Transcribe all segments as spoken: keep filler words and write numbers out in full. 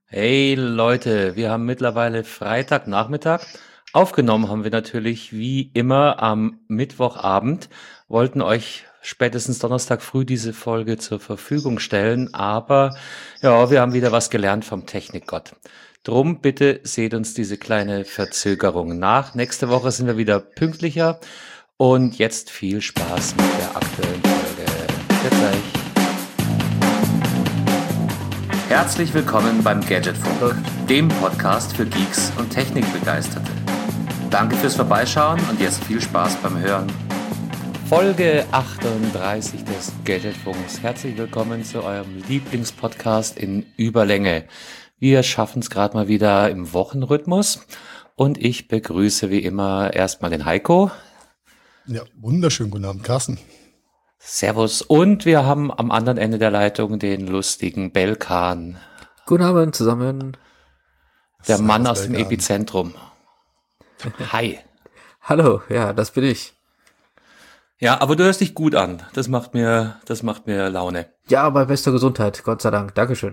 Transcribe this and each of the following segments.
Hey Leute, wir haben mittlerweile Freitagnachmittag. Aufgenommen haben wir natürlich wie immer am Mittwochabend, wollten euch spätestens Donnerstag früh diese Folge zur Verfügung stellen, aber ja, wir haben wieder was gelernt vom Technikgott. Drum bitte seht uns diese kleine Verzögerung nach. Nächste Woche sind wir wieder pünktlicher und jetzt viel Spaß mit der aktuellen Folge. Bis gleich. Herzlich willkommen beim Gadgetfunk, dem Podcast für Geeks und Technikbegeisterte. Danke fürs Vorbeischauen und jetzt viel Spaß beim Hören. Folge achtunddreißig des Gadgetfunks. Herzlich willkommen zu eurem Lieblingspodcast in Überlänge. Wir schaffen es gerade mal wieder im Wochenrhythmus und ich begrüße wie immer erstmal den Heiko. Ja, wunderschönen guten Abend, Carsten. Servus. Und wir haben am anderen Ende der Leitung den lustigen Belkan. Guten Abend zusammen. Der Servus, Mann aus dem Belkan. Epizentrum. Hi. Hallo, ja, das bin ich. Ja, aber du hörst dich gut an. Das macht mir, das macht mir Laune. Ja, bei bester Gesundheit, Gott sei Dank. Dankeschön.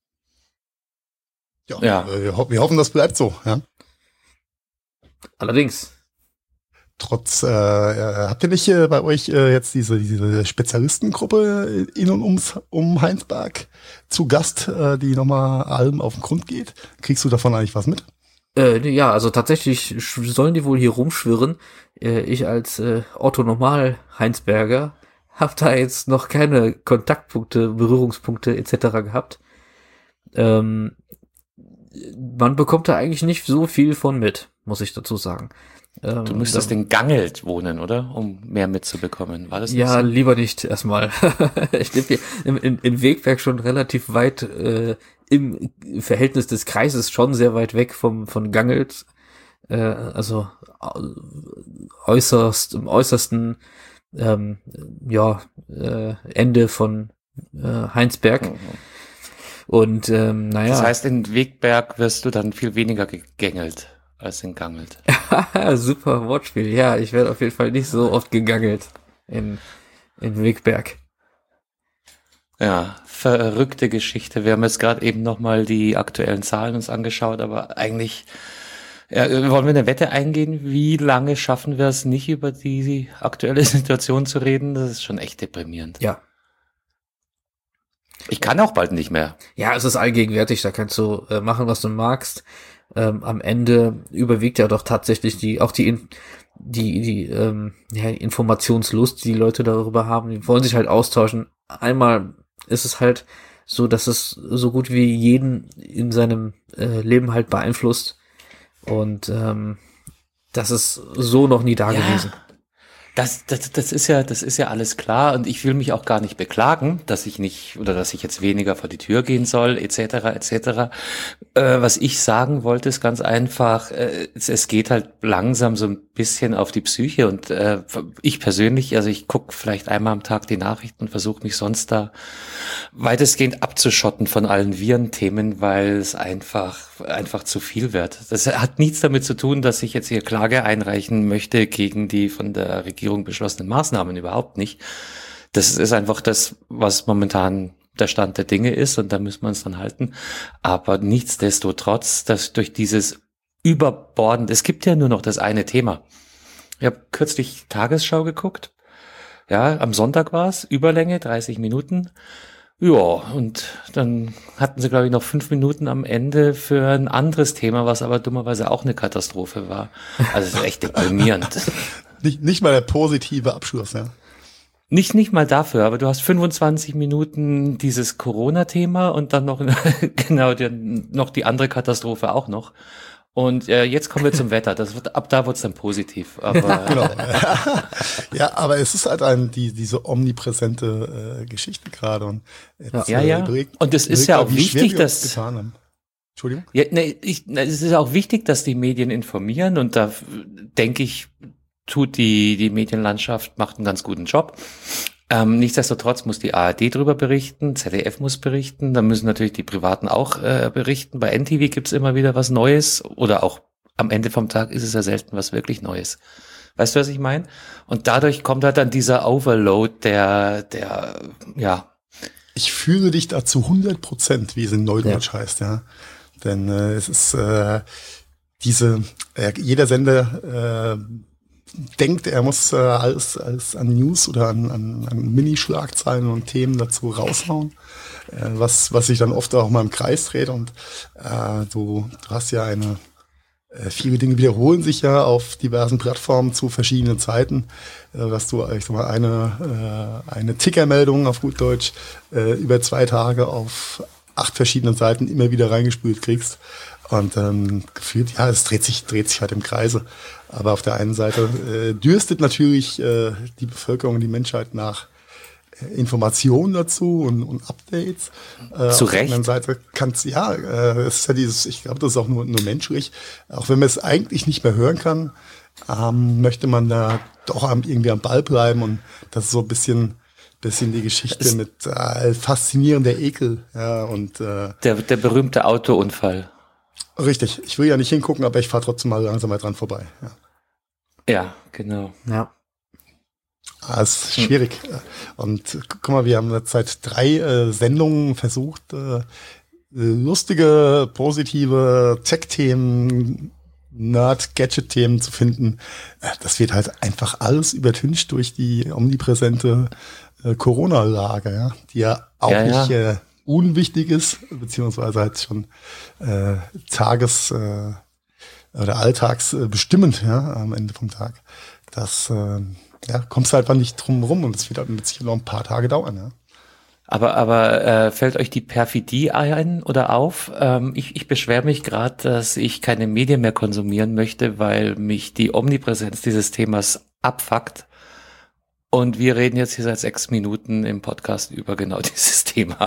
Ja, Ja. äh, Wir, ho- wir hoffen, das bleibt so. Ja. Allerdings. Trotz, äh, äh, habt ihr nicht äh, bei euch äh, jetzt diese, diese Spezialistengruppe in und ums, um Heinsberg zu Gast, äh, die nochmal allem auf den Grund geht? Kriegst du davon eigentlich was mit? Äh, nee, ja, also tatsächlich sch- sollen die wohl hier rumschwirren. Äh, ich als äh, Otto Normal Heinsberger habe da jetzt noch keine Kontaktpunkte, Berührungspunkte et cetera gehabt. Ähm, man bekommt da eigentlich nicht so viel von mit, muss ich dazu sagen. Ähm, Du müsstest da- in Gangelt wohnen, oder? Um mehr mitzubekommen. War das nicht Ja, so? lieber nicht erstmal. Ich lebe hier in, in, in Wegberg schon relativ weit äh, im Verhältnis des Kreises, schon sehr weit weg vom von Gangelt. Äh, also au- äußerst im äußersten ähm, ja äh, Ende von äh, Heinsberg. Mhm. Und ähm, naja. Das heißt, in Wegberg wirst du dann viel weniger gegängelt als in Gangelt. Super Wortspiel. Ja, ich werde auf jeden Fall nicht so oft gegangelt in in Wegberg. Ja, verrückte Geschichte. Wir haben jetzt gerade eben nochmal die aktuellen Zahlen uns angeschaut, aber eigentlich ja, wollen wir eine Wette eingehen, wie lange schaffen wir es nicht über die aktuelle Situation zu reden? Das ist schon echt deprimierend. Ja. Ich kann auch bald nicht mehr. Ja, es ist allgegenwärtig, da kannst du äh, machen, was du magst. Ähm, am Ende überwiegt ja doch tatsächlich die, auch die, In- die, die ähm, ja, Informationslust, die die Leute darüber haben. Die wollen sich halt austauschen. Einmal ist es halt so, dass es so gut wie jeden in seinem äh, Leben halt beeinflusst. Und ähm, das ist so noch nie da Ja. gewesen. Das, das, das ist ja, das ist ja alles klar und ich will mich auch gar nicht beklagen, dass ich nicht oder dass ich jetzt weniger vor die Tür gehen soll, et cetera, et cetera. Äh, was ich sagen wollte, ist ganz einfach, äh, es, es geht halt langsam so ein bisschen auf die Psyche und äh, ich persönlich, also ich gucke vielleicht einmal am Tag die Nachrichten und versuche mich sonst da weitestgehend abzuschotten von allen Virenthemen, weil es einfach einfach zu viel wird. Das hat nichts damit zu tun, dass ich jetzt hier Klage einreichen möchte gegen die von der Regierung beschlossenen Maßnahmen, überhaupt nicht. Das ist einfach das, was momentan der Stand der Dinge ist und da müssen wir uns dann halten. Aber nichtsdestotrotz, dass durch dieses Überborden, es gibt ja nur noch das eine Thema. Ich habe kürzlich Tagesschau geguckt. Ja, am Sonntag war's, Überlänge, dreißig Minuten. Ja, und dann hatten sie, glaube ich, noch fünf Minuten am Ende für ein anderes Thema, was aber dummerweise auch eine Katastrophe war. Also es ist echt deprimierend. Nicht, nicht mal der positive Abschluss, ja. Nicht, nicht mal dafür, aber du hast fünfundzwanzig Minuten dieses Corona-Thema und dann noch, genau, die, noch die andere Katastrophe auch noch. Und äh, jetzt kommen wir zum Wetter. Das wird, ab da wird's dann positiv. Aber Genau. Ja, aber es ist halt ein, die, diese omnipräsente äh, Geschichte gerade. Und jetzt, Ja, äh, ja. überlegt- Und es ist überlegt ja mal, auch wie schwer wichtig, wir uns dass- getan haben. Entschuldigung? ja, nee, ich, na, es ist auch wichtig, dass die Medien informieren und da f- denke ich, tut die, die Medienlandschaft, macht einen ganz guten Job. Ähm, nichtsdestotrotz muss die A R D drüber berichten, Z D F muss berichten, dann müssen natürlich die Privaten auch äh, berichten. Bei N T V gibt's immer wieder was Neues oder auch am Ende vom Tag ist es ja selten was wirklich Neues. Weißt du, was ich meine? Und dadurch kommt halt dann dieser Overload, der, der, ja, Ich fühle dich da zu hundert Prozent, wie es in Neudeutsch heißt, ja. Denn äh, es ist äh, diese, äh, jeder Sender äh, denkt, er muss äh, alles, alles an News oder an, an, an Mini-Schlagzeilen und Themen dazu raushauen, äh, was, was sich dann oft auch mal im Kreis dreht. Und äh, du, du hast ja eine, äh, viele Dinge wiederholen sich ja auf diversen Plattformen zu verschiedenen Zeiten, äh, dass du, ich sag mal, eine, äh, eine Tickermeldung auf gut Deutsch äh, über zwei Tage auf acht verschiedenen Seiten immer wieder reingespült kriegst. Und ähm, gefühlt, ja, es dreht sich, dreht sich halt im Kreise. Aber auf der einen Seite äh, dürstet natürlich äh, die Bevölkerung, die Menschheit nach äh, Informationen dazu und, und Updates. Äh, Zu auf Recht. der anderen Seite kann's, ja, äh, es ist ja dieses, ich glaube, das ist auch nur, nur menschlich. Auch wenn man es eigentlich nicht mehr hören kann, ähm, möchte man da doch am, irgendwie am Ball bleiben. Und das ist so ein bisschen, bisschen die Geschichte es mit äh, faszinierender Ekel. Ja, und äh, Der, der berühmte Autounfall. richtig, ich will ja nicht hingucken, aber ich fahre trotzdem mal langsam mal dran vorbei. Ja. Ja, genau. Ja. Ah, es ist schwierig. Und guck mal, wir haben jetzt seit drei äh, Sendungen versucht, äh, lustige, positive Tech-Themen, Nerd-Gadget-Themen zu finden. Äh, das wird halt einfach alles übertüncht durch die omnipräsente äh, Corona-Lage, ja, die ja auch Ja, ja. nicht äh, unwichtig ist, beziehungsweise halt schon äh, Tages- äh, oder alltagsbestimmend, ja, am Ende vom Tag. Das, äh, ja, kommst du einfach nicht drum rum und es wird halt mit sicher noch ein paar Tage dauern, ja. Aber, aber äh, fällt euch die Perfidie ein oder auf? Ähm, ich ich beschwere mich gerade, dass ich keine Medien mehr konsumieren möchte, weil mich die Omnipräsenz dieses Themas abfuckt. Und wir reden jetzt hier seit sechs Minuten im Podcast über genau dieses Thema.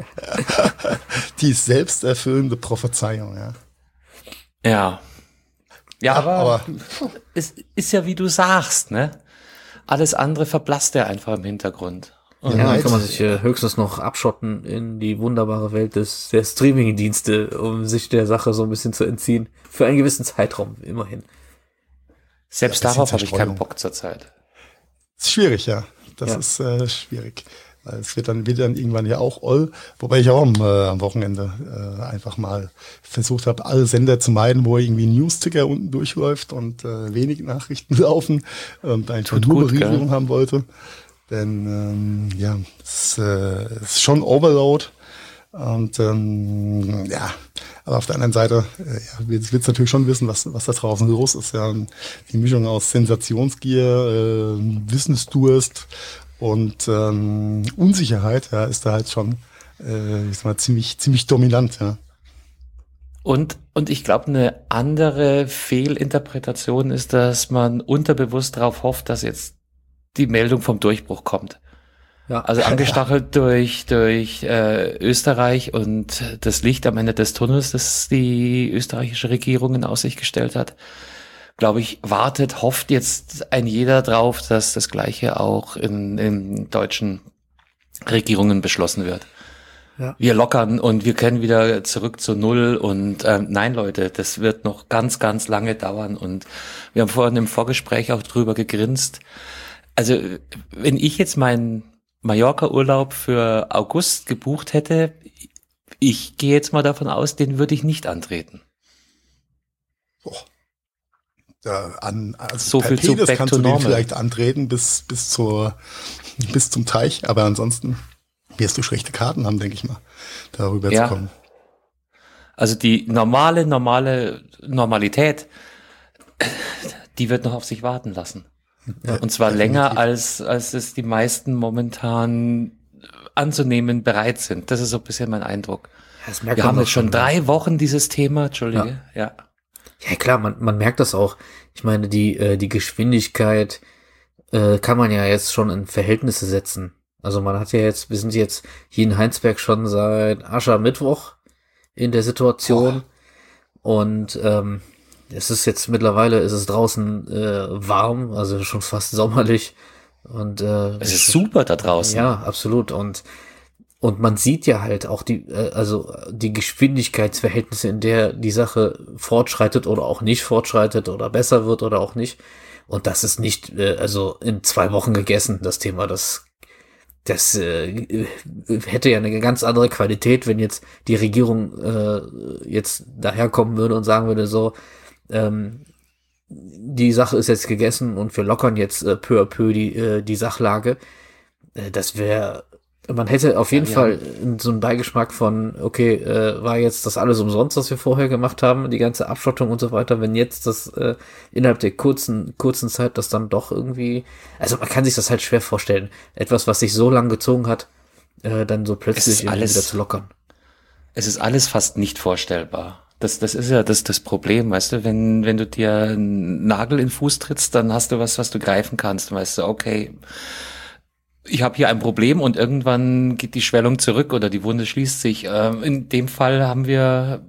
Die selbsterfüllende Prophezeiung, ja. Ja. Ja, aber, aber es ist ja, wie du sagst, ne? Alles andere verblasst ja einfach im Hintergrund. Und Ja, dann Right. kann man sich äh, höchstens noch abschotten in die wunderbare Welt des der Streaming-Dienste, um sich der Sache so ein bisschen zu entziehen. Für einen gewissen Zeitraum, immerhin. selbst Ja, bisschen darauf habe ich keinen Zerstreuung. Bock zurzeit. ist schwierig, ja. Das Ja. ist äh, schwierig. Weil es wird dann, wird dann irgendwann ja auch all, wobei ich auch am, äh, am Wochenende äh, einfach mal versucht habe, alle Sender zu meiden, wo irgendwie ein News-Ticker unten durchläuft und äh, wenig Nachrichten laufen und einfach Tut nur gut, Berieselung gell? haben wollte. Denn ähm, ja, es äh, es ist schon Overload. Und ähm, ja, aber auf der anderen Seite, äh, ja, willst willst natürlich schon wissen, was was da draußen los ist. Ja, und die Mischung aus Sensationsgier, äh, Wissensdurst und ähm, Unsicherheit, ja, ist da halt schon, äh, ich sag mal, ziemlich ziemlich dominant. Ja. Und, und ich glaube, eine andere Fehlinterpretation ist, dass man unterbewusst darauf hofft, dass jetzt die Meldung vom Durchbruch kommt. Ja. Also angestachelt durch, durch äh, Österreich und das Licht am Ende des Tunnels, das die österreichische Regierung in Aussicht gestellt hat, glaube ich, wartet, hofft jetzt ein jeder drauf, dass das Gleiche auch in, in deutschen Regierungen beschlossen wird. Ja. Wir lockern und wir können wieder zurück zu Null und ähm, nein, Leute, das wird noch ganz, ganz lange dauern und wir haben vorhin im Vorgespräch auch drüber gegrinst. Also wenn ich jetzt meinen Mallorca-Urlaub für August gebucht hätte, ich gehe jetzt mal davon aus, den würde ich nicht antreten. Boah. Ja, an, also So per viel zu Penis back kannst to du den normal. vielleicht antreten bis bis zur bis zum Teich, aber ansonsten wirst du schlechte Karten haben, denke ich mal, darüber Ja. zu kommen. Also die normale, normale Normalität, die wird noch auf sich warten lassen. Ja, Und zwar definitiv. länger, als, als es die meisten momentan anzunehmen bereit sind. Das ist so ein bisschen mein Eindruck. Das merkt Wir man haben doch jetzt schon ne? drei Wochen dieses Thema, Entschuldige, ja. Ja klar, man, man merkt das auch. Ich meine, die, äh, die Geschwindigkeit äh, kann man ja jetzt schon in Verhältnisse setzen. Also man hat ja jetzt, wir sind jetzt hier in Heinsberg schon seit Aschermittwoch in der Situation. Und ähm, es ist jetzt mittlerweile, ist es draußen äh, warm, also schon fast sommerlich. Und äh, Es ist super da draußen. ja, absolut. Und und man sieht ja halt auch die, äh, also die Geschwindigkeitsverhältnisse, in der die Sache fortschreitet oder auch nicht fortschreitet oder besser wird oder auch nicht. Und das ist nicht, äh, also in zwei Wochen gegessen, das Thema. Das das äh, hätte ja eine ganz andere Qualität, wenn jetzt die Regierung äh, jetzt daherkommen würde und sagen würde, so, ähm, die Sache ist jetzt gegessen und wir lockern jetzt äh, peu à peu die, äh, die Sachlage. Äh, das wäre, man hätte auf jeden ja, Fall ja. so einen Beigeschmack von, okay, äh, war jetzt das alles umsonst, was wir vorher gemacht haben, die ganze Abschottung und so weiter, wenn jetzt das äh, innerhalb der kurzen kurzen Zeit das dann doch irgendwie, also man kann sich das halt schwer vorstellen, etwas, was sich so lang gezogen hat, äh, dann so plötzlich alles, wieder zu lockern. Es ist alles fast nicht vorstellbar. Das, das ist ja das, das Problem, weißt du, wenn, wenn du dir einen Nagel in den Fuß trittst, dann hast du was, was du greifen kannst, weißt du, okay, ich habe hier ein Problem und irgendwann geht die Schwellung zurück oder die Wunde schließt sich. In dem Fall haben wir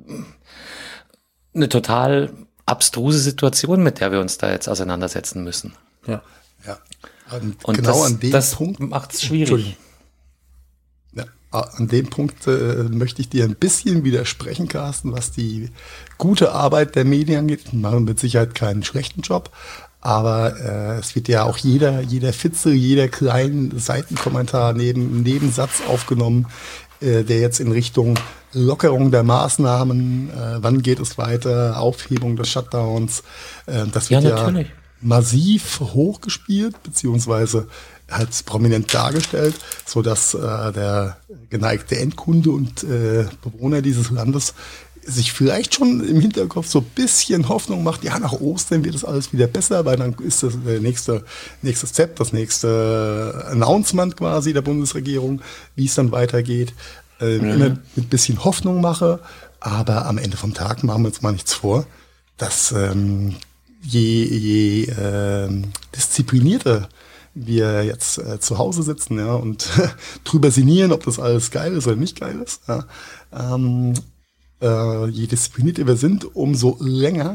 eine total abstruse Situation, mit der wir uns da jetzt auseinandersetzen müssen. Ja, ja. Und, und genau das, an dem das Punkt macht es schwierig. Ja, an dem Punkt äh, möchte ich dir ein bisschen widersprechen, Carsten, was die gute Arbeit der Medien angeht. Die machen mit Sicherheit keinen schlechten Job. Aber äh, es wird ja auch jeder, jeder Fitzel, jeder kleinen Seitenkommentar neben Nebensatz aufgenommen, äh, der jetzt in Richtung Lockerung der Maßnahmen, äh, wann geht es weiter, Aufhebung des Shutdowns, äh, das wird ja, ja massiv hochgespielt, beziehungsweise halt prominent dargestellt, so dass äh, der geneigte Endkunde und äh, Bewohner dieses Landes sich vielleicht schon im Hinterkopf so ein bisschen Hoffnung macht, ja, nach Ostern wird das alles wieder besser, weil dann ist das der nächste, nächste Step, das nächste Announcement quasi der Bundesregierung, wie es dann weitergeht. Äh, mhm. Immer mit ein bisschen Hoffnung mache, aber am Ende vom Tag machen wir uns mal nichts vor, dass ähm, je, je äh, disziplinierter wir jetzt äh, zu Hause sitzen, ja, und drüber sinnieren, ob das alles geil ist oder nicht geil ist, ja, ähm, Uh, je disziplinierter wir sind, umso länger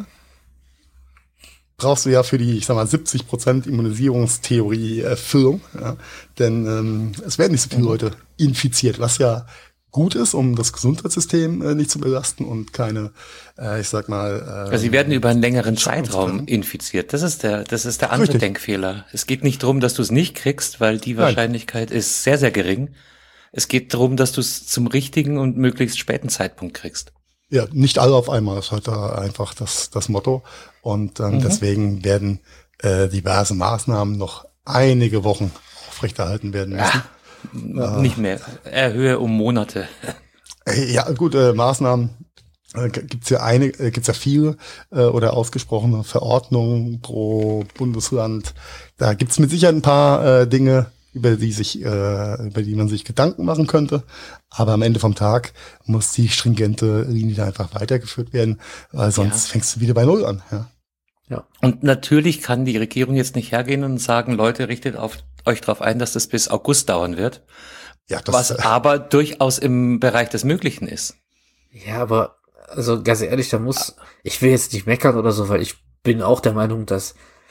brauchst du ja für die, ich sag mal, siebzig Prozent Immunisierungstheorie Erfüllung. Ja? Denn ähm, es werden nicht so viele mhm. Leute infiziert, was ja gut ist, um das Gesundheitssystem äh, nicht zu belasten und keine, äh, ich sag mal... Äh, also sie werden über einen längeren Zeitraum infiziert. Das ist der, das ist der andere Richtig. Denkfehler. Es geht nicht darum, dass du es nicht kriegst, weil die Wahrscheinlichkeit Nein. ist sehr, sehr gering. Es geht darum, dass du es zum richtigen und möglichst späten Zeitpunkt kriegst. Ja, nicht alle auf einmal, ist halt da einfach das, das Motto. Und ähm, mhm. deswegen werden äh, diverse Maßnahmen noch einige Wochen aufrechterhalten werden müssen. Ja, äh, nicht mehr. Erhöhe um Monate. Äh, ja, gut, äh, Maßnahmen äh, gibt's ja eine, äh, gibt's ja viele äh, oder ausgesprochene Verordnungen pro Bundesland. Da gibt's mit Sicherheit ein paar äh, Dinge, über die sich, äh, über die man sich Gedanken machen könnte. Aber am Ende vom Tag muss die stringente Linie da einfach weitergeführt werden, weil sonst ja. fängst du wieder bei Null an. Ja. Ja. Und natürlich kann die Regierung jetzt nicht hergehen und sagen, Leute, richtet auf, euch darauf ein, dass das bis August dauern wird. Ja, das, was aber durchaus im Bereich des Möglichen ist. Ja, aber also ganz ehrlich, da muss, ich will jetzt nicht meckern oder so, weil ich bin auch der Meinung, dass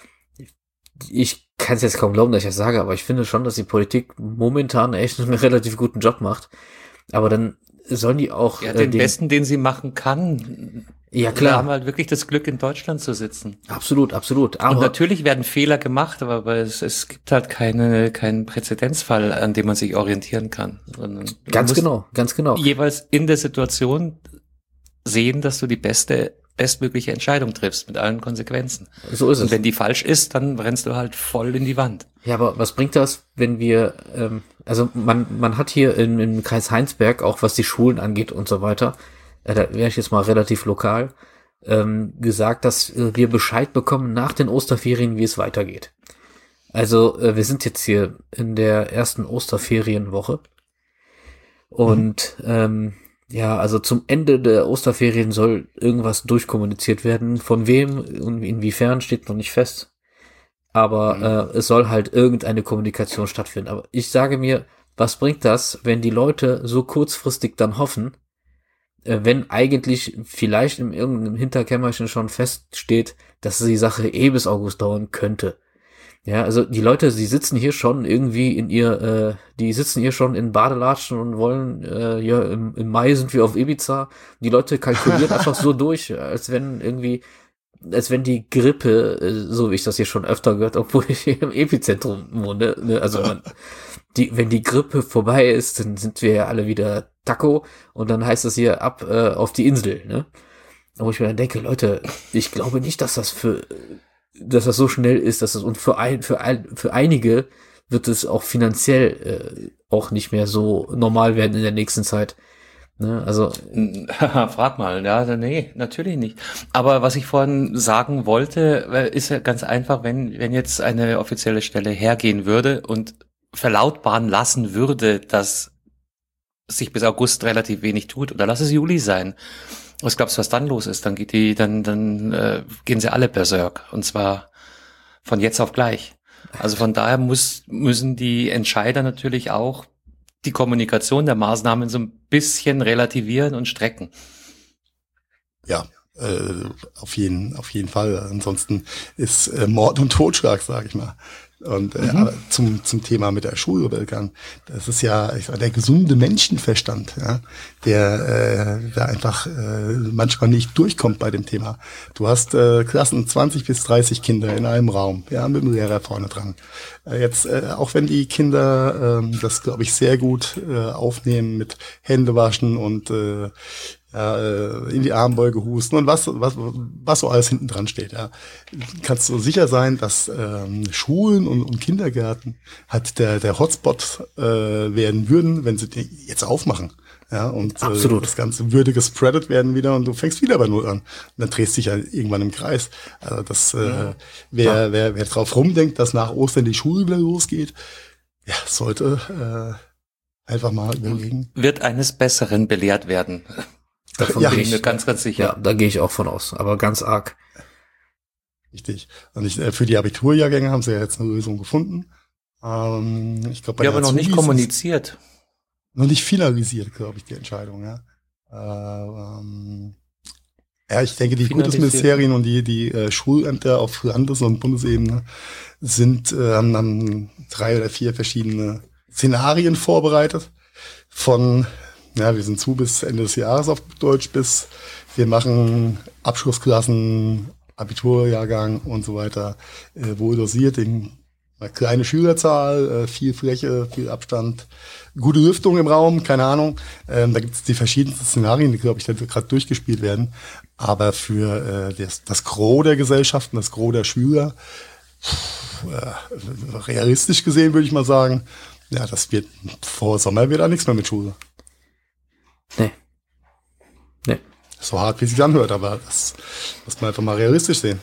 ich kann es jetzt kaum glauben, dass ich das sage, aber ich finde schon, dass die Politik momentan echt einen relativ guten Job macht. Aber dann sollen die auch... Ja, den, äh, den besten, den sie machen kann. Ja, klar. Wir haben halt wirklich das Glück, in Deutschland zu sitzen. Absolut, absolut. Aber und natürlich werden Fehler gemacht, aber, aber es, es gibt halt keine, keinen Präzedenzfall, an dem man sich orientieren kann. Ganz genau, ganz genau. Jeweils in der Situation sehen, dass du die beste bestmögliche Entscheidung triffst, mit allen Konsequenzen. So ist es. Und wenn die falsch ist, dann rennst du halt voll in die Wand. Ja, aber was bringt das, wenn wir, ähm, also man man hat hier in, im Kreis Heinsberg, auch was die Schulen angeht und so weiter, äh, da wäre ich jetzt mal relativ lokal, ähm, gesagt, dass äh, wir Bescheid bekommen nach den Osterferien, wie es weitergeht. Also äh, wir sind jetzt hier in der ersten Osterferienwoche und mhm. ähm, ja, also zum Ende der Osterferien soll irgendwas durchkommuniziert werden. Von wem und inwiefern steht noch nicht fest. Aber mhm. äh, es soll halt irgendeine Kommunikation stattfinden. Aber ich sage mir, was bringt das, wenn die Leute so kurzfristig dann hoffen, äh, wenn eigentlich vielleicht in irgendeinem Hinterkämmerchen schon feststeht, dass die Sache eh bis August dauern könnte. Ja, also die Leute, sie sitzen hier schon irgendwie in ihr, äh, die sitzen hier schon in Badelatschen und wollen, äh, ja, im, im Mai sind wir auf Ibiza. Die Leute kalkulieren einfach so durch, als wenn irgendwie, als wenn die Grippe, äh, so wie ich das hier schon öfter gehört, obwohl ich hier im Epizentrum wohne, ne, also man, die, wenn die Grippe vorbei ist, dann sind wir ja alle wieder Taco und dann heißt es hier ab äh, auf die Insel, ne? Wo ich mir dann denke, Leute, ich glaube nicht, dass das für, dass das so schnell ist, dass es und für ein, für ein, für einige wird es auch finanziell äh, auch nicht mehr so normal werden in der nächsten Zeit. Ne? Also frag mal, ja, nee, natürlich nicht. Aber was ich vorhin sagen wollte, ist ja ganz einfach, wenn wenn jetzt eine offizielle Stelle hergehen würde und verlautbaren lassen würde, dass sich bis August relativ wenig tut, oder lass es Juli sein. Was glaubst du, was dann los ist? Dann geht die, dann, dann äh, gehen sie alle berserk. Und zwar von jetzt auf gleich. Also von daher muss, müssen die Entscheider natürlich auch die Kommunikation der Maßnahmen so ein bisschen relativieren und strecken. Ja, äh, auf jeden, auf jeden Fall. Ansonsten ist äh, Mord und Totschlag, sage ich mal. Und äh, mhm. aber zum zum Thema mit der Schulbildung, das ist ja ich sag, der gesunde Menschenverstand, ja, der äh, da einfach äh, manchmal nicht durchkommt bei dem Thema. Du hast äh, Klassen zwanzig bis dreißig Kinder in einem Raum, ja, mit dem Lehrer vorne dran. Äh, jetzt äh, auch wenn die Kinder äh, das, glaube ich, sehr gut äh, aufnehmen mit Händewaschen und äh, ja, in die Armbeuge husten und was, was, was so alles hinten dran steht. Ja. Kannst du sicher sein, dass ähm, Schulen und, und Kindergärten halt der, der Hotspot äh, werden würden, wenn sie die jetzt aufmachen. Ja, und Absolut. Äh, das Ganze würde gespreadet werden wieder und du fängst wieder bei Null an. Und dann drehst du dich ja irgendwann im Kreis. Also das, äh, ja. wer, ja. wer, wer drauf rumdenkt, dass nach Ostern die Schule wieder losgeht, ja, sollte äh, einfach mal überlegen. Wird eines Besseren belehrt werden. Davon ja, bin ich mir ganz, ganz sicher. Ja, da gehe ich auch von aus, aber ganz arg. Richtig. Und ich, für die Abiturjahrgänge haben sie ja jetzt eine Lösung gefunden. Ähm, ich glaube, bei ja, aber noch nicht kommuniziert. Noch nicht finalisiert, glaube ich, die Entscheidung, ja. Äh, ähm, ja, ich denke, die Bundesministerien und die, die äh, Schulämter auf Landes- und Bundesebene sind, äh, haben, haben drei oder vier verschiedene Szenarien vorbereitet von ja, wir sind zu bis Ende des Jahres auf Deutsch, bis wir machen Abschlussklassen, Abiturjahrgang und so weiter, äh, wohl dosiert, in eine kleine Schülerzahl, äh, viel Fläche, viel Abstand, gute Lüftung im Raum, keine Ahnung. Ähm, da gibt es die verschiedensten Szenarien, die, glaube ich, gerade durchgespielt werden. Aber für äh, das, das Gros der Gesellschaften, das Gros der Schüler, pff, äh, realistisch gesehen würde ich mal sagen, ja, das wird vor Sommer wieder nichts mehr mit Schule. Nee. Nee. So hart, wie es sich anhört, aber das muss man einfach mal realistisch sehen.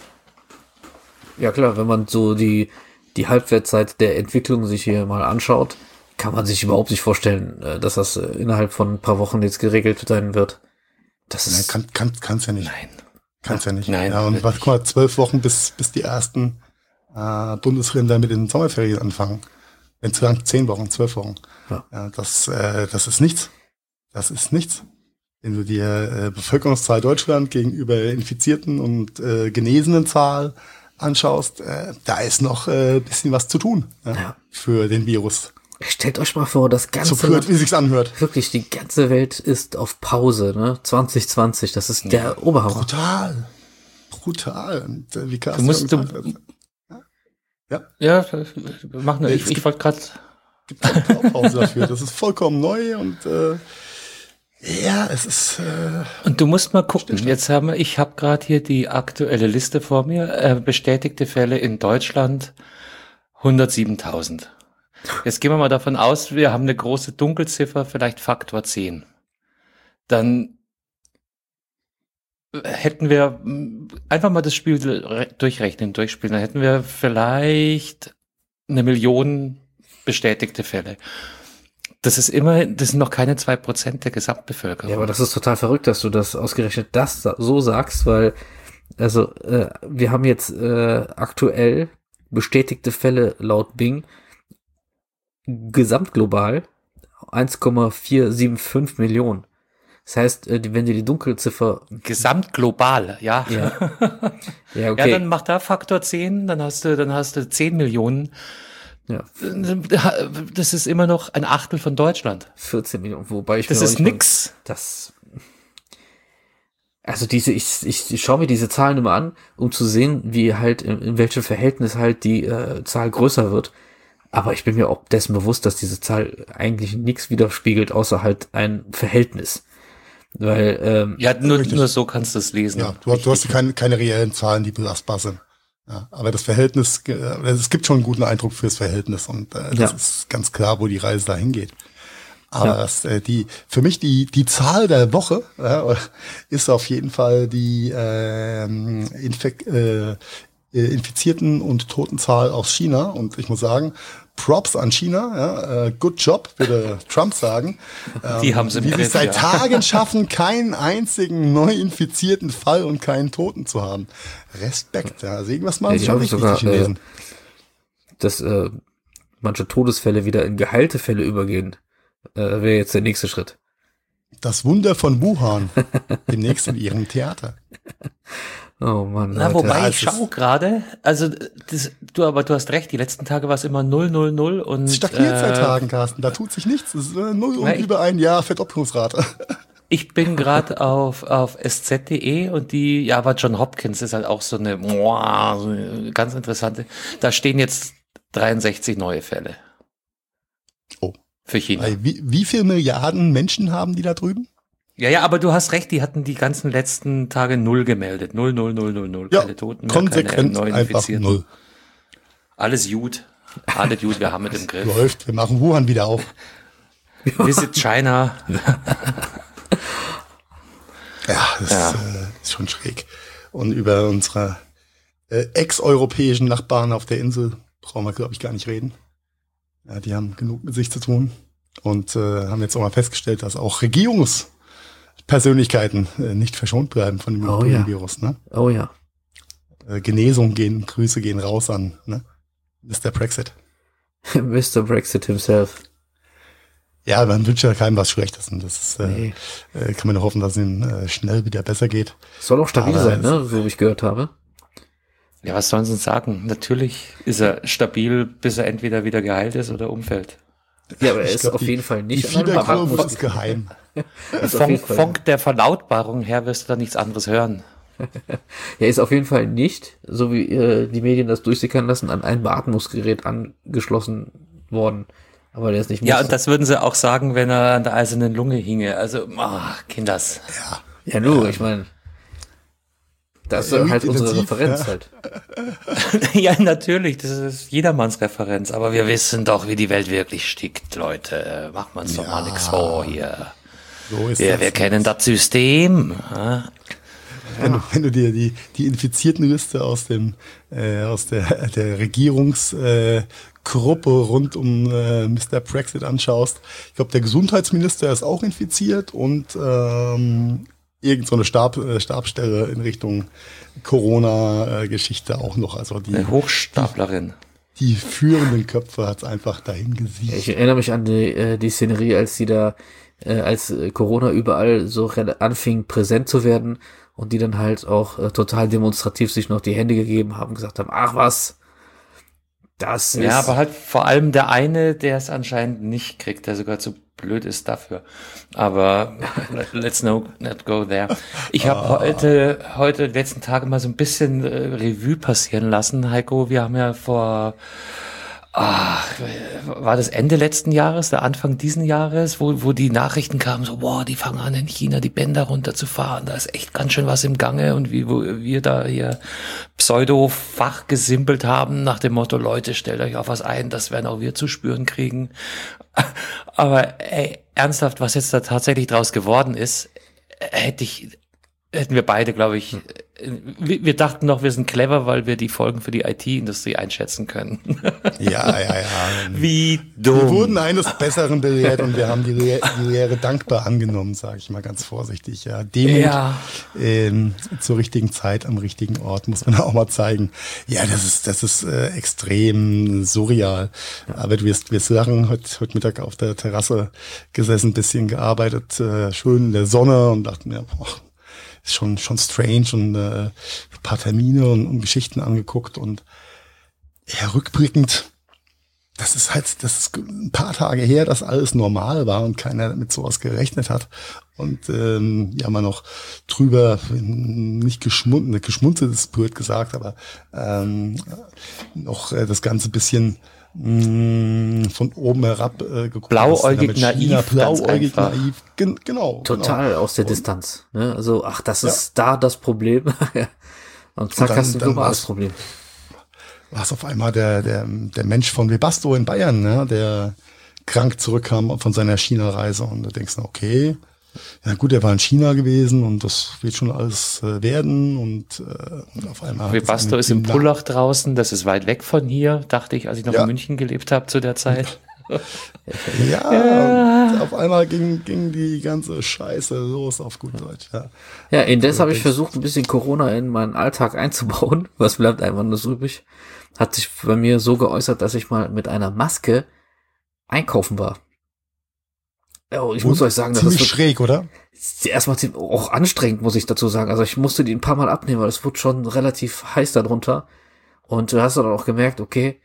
Ja klar, wenn man so die, die Halbwertszeit der Entwicklung sich hier mal anschaut, kann man sich überhaupt nicht vorstellen, dass das innerhalb von ein paar Wochen jetzt geregelt sein wird. Das ist. Nein, kann, kann, kann's ja nicht. Nein. Kann's ja nicht. Nein. Ja, und was, guck mal, zwölf Wochen bis, bis die ersten äh, Bundesländer mit den Sommerferien anfangen. Wenn es lang, zehn Wochen, zwölf Wochen. Ja. Ja, das, äh, das ist nichts. Das ist nichts. Wenn du dir äh, Bevölkerungszahl Deutschland gegenüber infizierten und äh, genesenen Zahl anschaust, äh, da ist noch ein äh, bisschen was zu tun ja, ja. für den Virus. Stellt euch mal vor, das ganze so blöd, wie sich's anhört. Wirklich, die ganze Welt ist auf Pause, ne? zwanzig zwanzig, das ist der ja, Oberhammer. Brutal. Brutal. Und, äh, wie du musst du, ja, ja, machen wir. Ich, ich wollte gerade gibt eine Blaupause dafür. Das ist vollkommen neu und äh, ja, es ist. Äh, und du musst mal gucken. Jetzt haben wir, ich habe gerade hier die aktuelle Liste vor mir. Äh, bestätigte Fälle in Deutschland hundertsiebentausend. Jetzt gehen wir mal davon aus, wir haben eine große Dunkelziffer, vielleicht Faktor zehn. Dann hätten wir einfach mal das Spiel durchrechnen, durchspielen. Dann hätten wir vielleicht eine Million bestätigte Fälle. Das ist immer, das sind noch keine zwei Prozent der Gesamtbevölkerung. Ja, aber das ist total verrückt, dass du das ausgerechnet das so sagst, weil, also, äh, wir haben jetzt äh, aktuell bestätigte Fälle laut Bing gesamtglobal eins Komma vier sieben fünf Millionen. Das heißt, wenn dir die Dunkelziffer... Gesamtglobal, ja. Ja, ja, okay. Ja, dann mach da Faktor zehn, dann hast du, dann hast du zehn Millionen. Ja. Das ist immer noch ein Achtel von Deutschland. vierzehn Millionen, wobei ich... Das ist nix. Mal, das... Also diese, ich, ich, ich schaue mir diese Zahlen immer an, um zu sehen, wie halt, in, in welchem Verhältnis halt die äh, Zahl größer wird. Aber ich bin mir auch dessen bewusst, dass diese Zahl eigentlich nichts widerspiegelt, außer halt ein Verhältnis. Weil, ähm, ja, nur, nur so kannst du es lesen. Ja, du, du hast keine, keine reellen Zahlen, die belastbar sind. Ja, aber das Verhältnis, äh, es gibt schon einen guten Eindruck fürs Verhältnis und äh, das Ja. ist ganz klar, wo die Reise dahin geht. Aber Ja. das, äh, die, für mich die, die Zahl der Woche ja, ist auf jeden Fall die ähm, Infek äh, Infizierten und Totenzahl aus China. Und ich muss sagen, Props an China, ja, äh, good job, würde Trump sagen. Ähm, Die haben sie im Wie sie Griff, es seit ja. Tagen schaffen, keinen einzigen neu infizierten Fall und keinen Toten zu haben. Respekt, ja. Also irgendwas machen Ja, sie die schon haben richtig, sogar, die Chinesen. dass äh, manche Todesfälle wieder in geheilte Fälle übergehen, äh, wäre jetzt der nächste Schritt. Das Wunder von Wuhan, demnächst in ihrem Theater. Oh Mann. Na, Alter. wobei Ja, ich es ist- schaue gerade, also das, du, aber du hast recht, die letzten Tage war es immer null null null und Es stagniert seit äh, Tagen, Carsten. Da tut sich nichts. Es ist äh, null und Na, ich- über ein Jahr Verdopplungsrate. ich bin gerade auf auf S Z punkt de und die, ja, aber John Hopkins ist halt auch so eine, boah, so eine ganz interessante. Da stehen jetzt dreiundsechzig neue Fälle. Oh. Für China. Weil Wie, wie viele Milliarden Menschen haben die da drüben? Ja, ja, aber du hast recht, die hatten die ganzen letzten Tage null gemeldet. Null, null, null, null, null. Ja, Keine Toten mehr, keine konsequent neuen einfach Infizierten. null. Alles gut. Alles gut, wir haben es im Griff. Läuft, wir machen Wuhan wieder auf. Visit China. Ja, das Ja. Ist, äh, ist schon schräg. Und über unsere äh, ex-europäischen Nachbarn auf der Insel brauchen wir, glaube ich, gar nicht reden. Ja, die haben genug mit sich zu tun und äh, haben jetzt auch mal festgestellt, dass auch Regierungspersönlichkeiten äh, nicht verschont bleiben von dem Oh, ja. Virus. Ne? Oh ja. Äh, Genesung gehen, Grüße gehen raus an ne? Mister Brexit. Mister Brexit himself. Ja, man wünscht ja keinem was Schlechtes. Und das ist, äh, Nee. äh, kann man nur hoffen, dass es ihnen äh, schnell wieder besser geht. Soll auch stabil Aber sein, es- ne? So wie ich gehört habe. Ja, was sollen sie sagen? Natürlich ist er stabil, bis er entweder wieder geheilt ist oder umfällt. Ja, aber er Ich ist glaub, auf die- jeden Fall Die nicht an einem Fieberkurve Parkmus- ist geheim. ist auf Von, jeden Fall, von der Verlautbarung her wirst du da nichts anderes hören. er ist auf jeden Fall nicht, so wie äh, die Medien das durchsickern lassen, an ein Beatmungsgerät angeschlossen worden. Aber der ist nicht Ja, muss. und das würden sie auch sagen, wenn er an der eisernen Lunge hinge. Also, ach, Kinders. Ja, nur, ich meine, das ist Ja, halt unsere intensiv, Referenz ja. halt. Ja, natürlich, das ist jedermanns Referenz. Aber wir wissen doch, wie die Welt wirklich stickt, Leute. Macht man uns doch mal nix vor hier. So ist Wir, das. wir kennen das System. Ja? Wenn, du, wenn du dir die, die Infiziertenliste aus dem äh, aus der, der Regierungsgruppe äh, Gruppe rund um äh, Mister Brexit anschaust, ich glaube, der Gesundheitsminister ist auch infiziert und ähm, irgend so eine Stab, äh, Stabsstelle in Richtung Corona-Geschichte auch noch. Also die, Eine Hochstaplerin. die führenden Köpfe hat's einfach dahin gesiegt. Ich erinnere mich an die, äh, die Szenerie, als die da, äh, als äh, Corona überall so re- anfing präsent zu werden und die dann halt auch äh, total demonstrativ sich noch die Hände gegeben haben, gesagt haben, ach was, das ist... Ja, aber halt vor allem der eine, der es anscheinend nicht kriegt, der sogar zu blöd ist dafür. Aber let's no, not go there. Ich habe heute, heute die letzten Tage mal so ein bisschen äh, Revue passieren lassen, Heiko. Wir haben ja vor, ah, war das Ende letzten Jahres, der Anfang diesen Jahres, wo, wo die Nachrichten kamen, so, boah, die fangen an in China die Bänder runterzufahren, da ist echt ganz schön was im Gange und wie wo wir da hier Pseudo-Fach gesimpelt haben nach dem Motto, Leute, stellt euch auf was ein, das werden auch wir zu spüren kriegen. Aber ey, ernsthaft, was jetzt da tatsächlich draus geworden ist, hätte ich, hätten wir beide, glaube ich, wir, wir dachten noch, wir sind clever, weil wir die Folgen für die I T-Industrie einschätzen können. Ja, ja, ja. Wie Wir dumm. wurden eines Besseren belehrt und wir haben die, Lehr die Lehre dankbar angenommen, sage ich mal ganz vorsichtig. Ja, Demut Ja. ähm, zur richtigen Zeit am richtigen Ort muss man auch mal zeigen. Ja, das ist das ist äh, extrem surreal. Aber du wirst wirst lachen. Heute, heute Mittag auf der Terrasse gesessen, bisschen gearbeitet, äh, schön in der Sonne und dachte mir, boah, ist schon schon strange und äh, ein paar Termine und, und Geschichten angeguckt und ja, rückblickend. Das ist halt, das ist ein paar Tage her, dass alles normal war und keiner mit sowas gerechnet hat. Und ähm, ja, man noch drüber nicht geschmunzelt, geschmunzelt ist blöd gesagt, aber ähm, noch äh, das Ganze bisschen mh, von oben herab äh, geguckt. Blauäugig naiv, blauäugig naiv, Gen genau. Total genau. aus der Und, Distanz. Ne? Also, ach, das ist ja da das Problem. Und zack, und dann, hast du ein globales war's, Problem. War es auf einmal der, der, der Mensch von Webasto in Bayern, ne? Der krank zurückkam von seiner China-Reise. Und du denkst, okay, ja gut, er war in China gewesen und das wird schon alles äh, werden. Und äh, auf einmal... Webasto ist im Pullach draußen, das ist weit weg von hier, dachte ich, als ich noch ja. in München gelebt habe zu der Zeit. Ja, ja. Und auf einmal ging, ging die ganze Scheiße los auf gut Deutsch. Ja, ja indes habe ich versucht, ein bisschen Corona in meinen Alltag einzubauen. Was bleibt einfach nur so übrig? Hat sich bei mir so geäußert, dass ich mal mit einer Maske einkaufen war. Ja, ich und muss euch sagen, das ziemlich ist schräg, oder? Erstmal auch anstrengend, muss ich dazu sagen. Also ich musste die ein paar Mal abnehmen, weil es wurde schon relativ heiß darunter. Und du hast dann auch gemerkt, okay,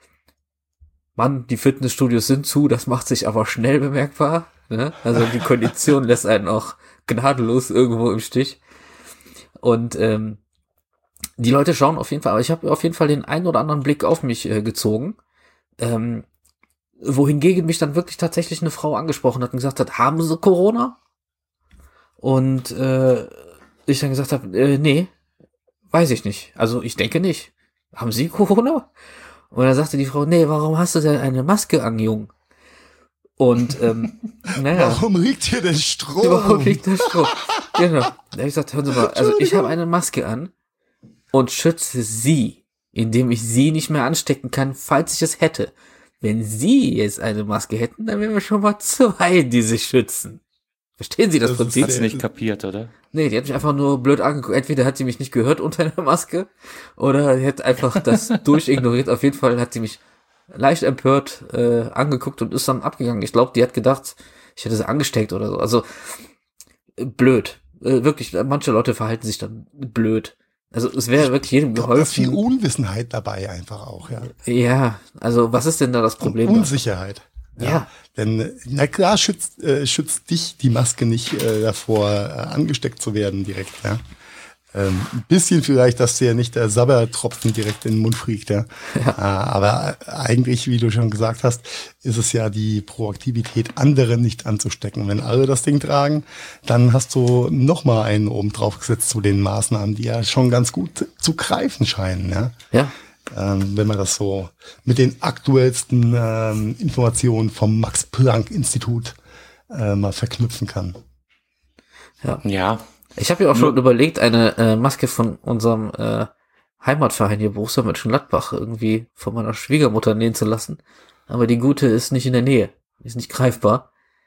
Mann, die Fitnessstudios sind zu, das macht sich aber schnell bemerkbar. Ne? Also die Kondition lässt einen auch gnadenlos irgendwo im Stich. Und ähm, die Leute schauen auf jeden Fall, aber ich habe auf jeden Fall den einen oder anderen Blick auf mich äh, gezogen. Ähm, wohingegen mich dann wirklich tatsächlich eine Frau angesprochen hat und gesagt hat, haben Sie Corona? Und äh, ich dann gesagt habe, äh, nee, weiß ich nicht. Also ich denke nicht. Haben Sie Corona? Und dann sagte die Frau, nee, warum hast du denn eine Maske an, Jung? Und ähm, naja. Warum liegt hier der Strom? Warum liegt der Strom? Genau. Da habe ich gesagt, hören Sie mal, also ich habe eine Maske an und schütze Sie, indem ich Sie nicht mehr anstecken kann, falls ich es hätte. Wenn Sie jetzt eine Maske hätten, dann wären wir schon mal zwei, die sich schützen. Verstehen Sie das, das Prinzip? Hat sie nicht kapiert, oder? Nee, die hat mich einfach nur blöd angeguckt. Entweder hat sie mich nicht gehört unter einer Maske oder die hat einfach das durchignoriert. Auf jeden Fall hat sie mich leicht empört äh, angeguckt und ist dann abgegangen. Ich glaube, die hat gedacht, ich hätte sie angesteckt oder so. Also äh, blöd. Äh, wirklich, manche Leute verhalten sich dann blöd. Also es wäre wirklich jedem geholfen. Da ist viel Unwissenheit dabei einfach auch, ja. Ja, also was ist denn da das Problem? Und Unsicherheit. Ja. ja. Denn, na klar, schützt, äh, schützt dich die Maske nicht äh, davor, äh, angesteckt zu werden direkt, ja. Ähm, ein bisschen vielleicht, dass dir nicht der Sabbertropfen direkt in den Mund fliegt, ja. ja. Äh, aber eigentlich, wie du schon gesagt hast, ist es ja die Proaktivität, andere nicht anzustecken. Wenn alle das Ding tragen, dann hast du noch mal einen oben drauf gesetzt zu den Maßnahmen, die ja schon ganz gut zu greifen scheinen, ja. Ja. Ähm, wenn man das so mit den aktuellsten ähm, Informationen vom Max-Planck-Institut äh, mal verknüpfen kann. Ja. Ja. Ich habe ja auch schon überlegt, eine äh, Maske von unserem äh, Heimatverein hier, Borussia Mönchengladbach, irgendwie von meiner Schwiegermutter nähen zu lassen. Aber die gute ist nicht in der Nähe. Die ist nicht greifbar.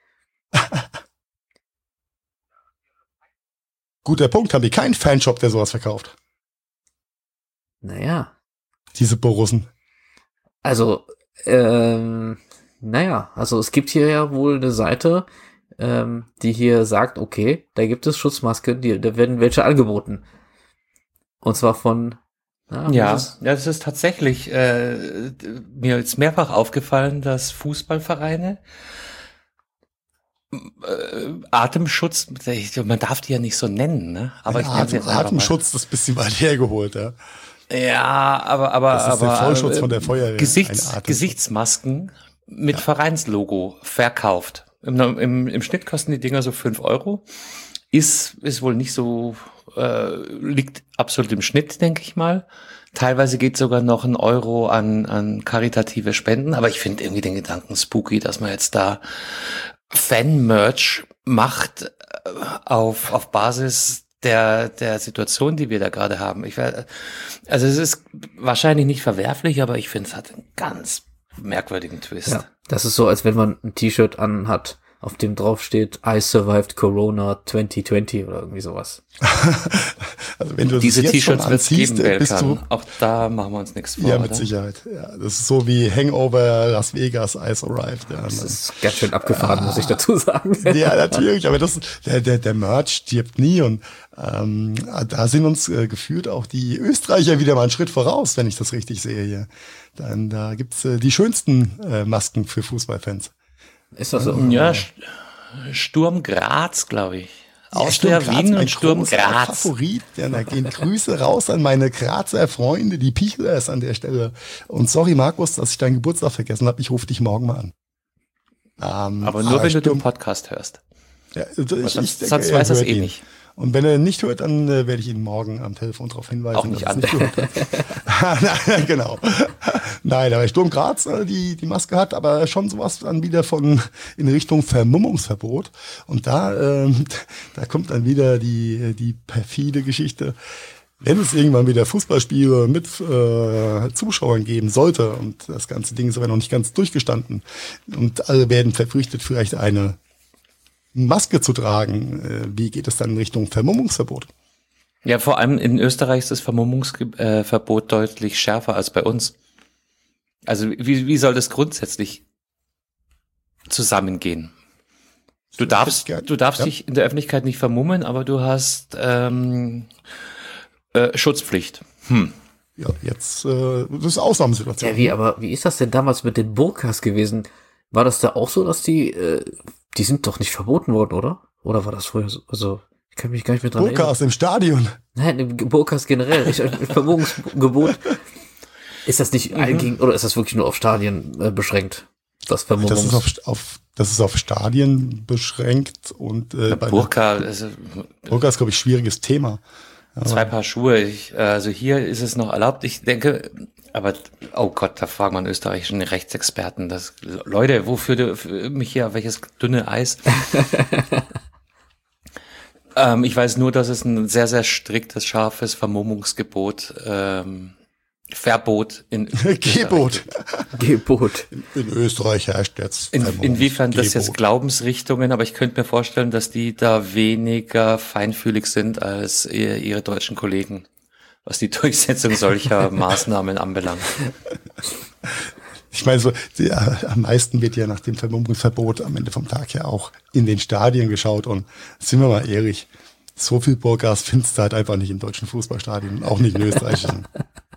Guter Punkt. Haben die keinen Fanshop, der sowas verkauft? Naja. Diese Borussen. Also, ähm, naja, also es gibt hier ja wohl eine Seite, ähm, die hier sagt, okay, da gibt es Schutzmasken, die, da werden welche angeboten. Und zwar von, na, ja, das, ja, das ist tatsächlich, äh, mir ist mehrfach aufgefallen, dass Fußballvereine äh, Atemschutz, man darf die ja nicht so nennen, ne? Aber ja, ich nenne Atem, jetzt Atemschutz, das ist ein bisschen weit hergeholt, ja. Ja, aber, aber, das ist aber, der Vollschutz von der Feuerwehr. Gesichts, Gesichtsmasken mit ja. Vereinslogo verkauft. Im, im, Im Schnitt kosten die Dinger so fünf Euro. Ist, ist wohl nicht so, äh, liegt absolut im Schnitt, denke ich mal. Teilweise geht sogar noch ein Euro an, an karitative Spenden. Aber ich finde irgendwie den Gedanken spooky, dass man jetzt da Fan-Merch macht auf, auf Basis der, der Situation, die wir da gerade haben. Ich wär, also es ist wahrscheinlich nicht verwerflich, aber ich finde, es hat einen ganz merkwürdigen Twist. Ja, das ist so, als wenn man ein T-Shirt anhat, auf dem drauf steht, I survived Corona zwanzig zwanzig oder irgendwie sowas. Also wenn du diese T-Shirts wird es geben, bist du, auch da machen wir uns nichts vor. Ja, mit oder? Sicherheit. Ja, das ist so wie Hangover Las Vegas, Ice Arrived. Ja, das ist ganz schön abgefahren, ah, muss ich dazu sagen. Ja, natürlich, aber das, der, der, der Merch stirbt nie und ähm, da sind uns äh, gefühlt auch die Österreicher wieder mal einen Schritt voraus, wenn ich das richtig sehe hier. Dann da gibt's äh, die schönsten äh, Masken für Fußballfans. Ist das so? Ja, Sturm Graz, glaube ich. Austria Sturm Graz, Wien mein und Sturm großer Graz. Favorit. Ja, da gehen Grüße raus an meine Grazer Freunde, die Pichlers an der Stelle. Und sorry, Markus, dass ich deinen Geburtstag vergessen habe. Ich rufe dich morgen mal an. Ähm, aber nur, wenn Sturm, du den Podcast hörst. Ja, ich, sonst ich denke, sonst weiß er es eh ihn. nicht. Und wenn er nicht hört, dann äh, werde ich ihn morgen am Telefon darauf hinweisen. Auch nicht dass an. er es nicht gehört hat. Nein, genau. Nein, aber Sturm Graz, äh, die, die Maske hat, aber schon sowas dann wieder von in Richtung Vermummungsverbot. Und da, ähm, da kommt dann wieder die, die perfide Geschichte. Wenn es irgendwann wieder Fußballspiele mit äh, Zuschauern geben sollte und das ganze Ding ist aber noch nicht ganz durchgestanden und alle werden verpflichtet, vielleicht eine Maske zu tragen, wie geht es dann in Richtung Vermummungsverbot? Ja, vor allem in Österreich ist das Vermummungsverbot deutlich schärfer als bei uns. Also wie, wie soll das grundsätzlich zusammengehen? Du darfst, du darfst ja. dich in der Öffentlichkeit nicht vermummen, aber du hast ähm, äh, Schutzpflicht. Hm. Ja, jetzt äh, das ist Ausnahmesituation. Ja, wie, aber wie ist das denn damals mit den Burkas gewesen? War das da auch so, dass die äh, die sind doch nicht verboten worden, oder? Oder war das früher so? Also, ich kann mich gar nicht mehr dran erinnern. Burkas im Stadion. Nein, Burkas generell. Ich, Vermummungsgebot. Ist das nicht mhm. allgemein, oder ist das wirklich nur auf Stadien äh, beschränkt? Das Vermummungs- Das ist auf, auf, das ist auf Stadien beschränkt und äh, bei Burka, also, Burka ist, glaube ich, schwieriges Thema. Ja. Zwei Paar Schuhe. Ich, also hier ist es noch erlaubt. Ich denke, aber, oh Gott, da fragen wir einen österreichischen Rechtsexperten. Das, Leute, wofür du, für mich hier, welches dünne Eis? ähm, ich weiß nur, dass es ein sehr, sehr striktes, scharfes Vermummungsgebot, ähm, Verbot in Gebot. Gebot. In, in Österreich herrscht jetzt. In, inwiefern das jetzt Glaubensrichtungen, aber ich könnte mir vorstellen, dass die da weniger feinfühlig sind als ihre, ihre deutschen Kollegen, was die Durchsetzung solcher Maßnahmen anbelangt. Ich meine, so die, äh, am meisten wird ja nach dem Vermummungsverbot am Ende vom Tag ja auch in den Stadien geschaut und sind wir mal ehrlich, so viel Burkas findest du halt einfach nicht in deutschen Fußballstadien, auch nicht in österreichischen.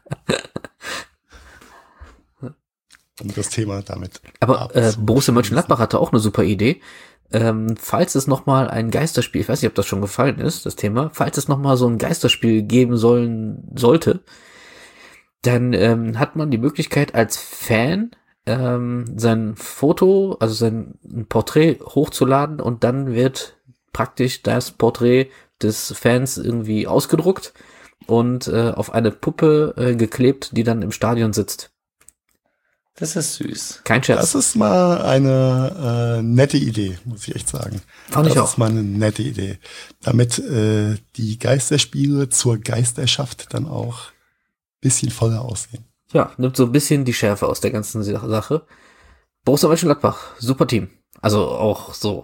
Und das Thema damit. Aber äh, Borussia Mönchengladbach hatte auch eine super Idee. Ähm, falls es nochmal ein Geisterspiel, ich weiß nicht, ob das schon gefallen ist, das Thema, falls es nochmal so ein Geisterspiel geben sollen sollte, dann ähm, hat man die Möglichkeit als Fan ähm, sein Foto, also sein Porträt hochzuladen und dann wird praktisch das Porträt des Fans irgendwie ausgedruckt und äh, auf eine Puppe äh, geklebt, die dann im Stadion sitzt. Das ist süß. Kein Scherz. Das ist mal eine äh, nette Idee, muss ich echt sagen. Fand ich auch. Das ist mal eine nette Idee. Damit äh, die Geisterspiele zur Geisterschaft dann auch ein bisschen voller aussehen. Ja, nimmt so ein bisschen die Schärfe aus der ganzen Sache. Borussia Mönchengladbach, super Team. Also auch so.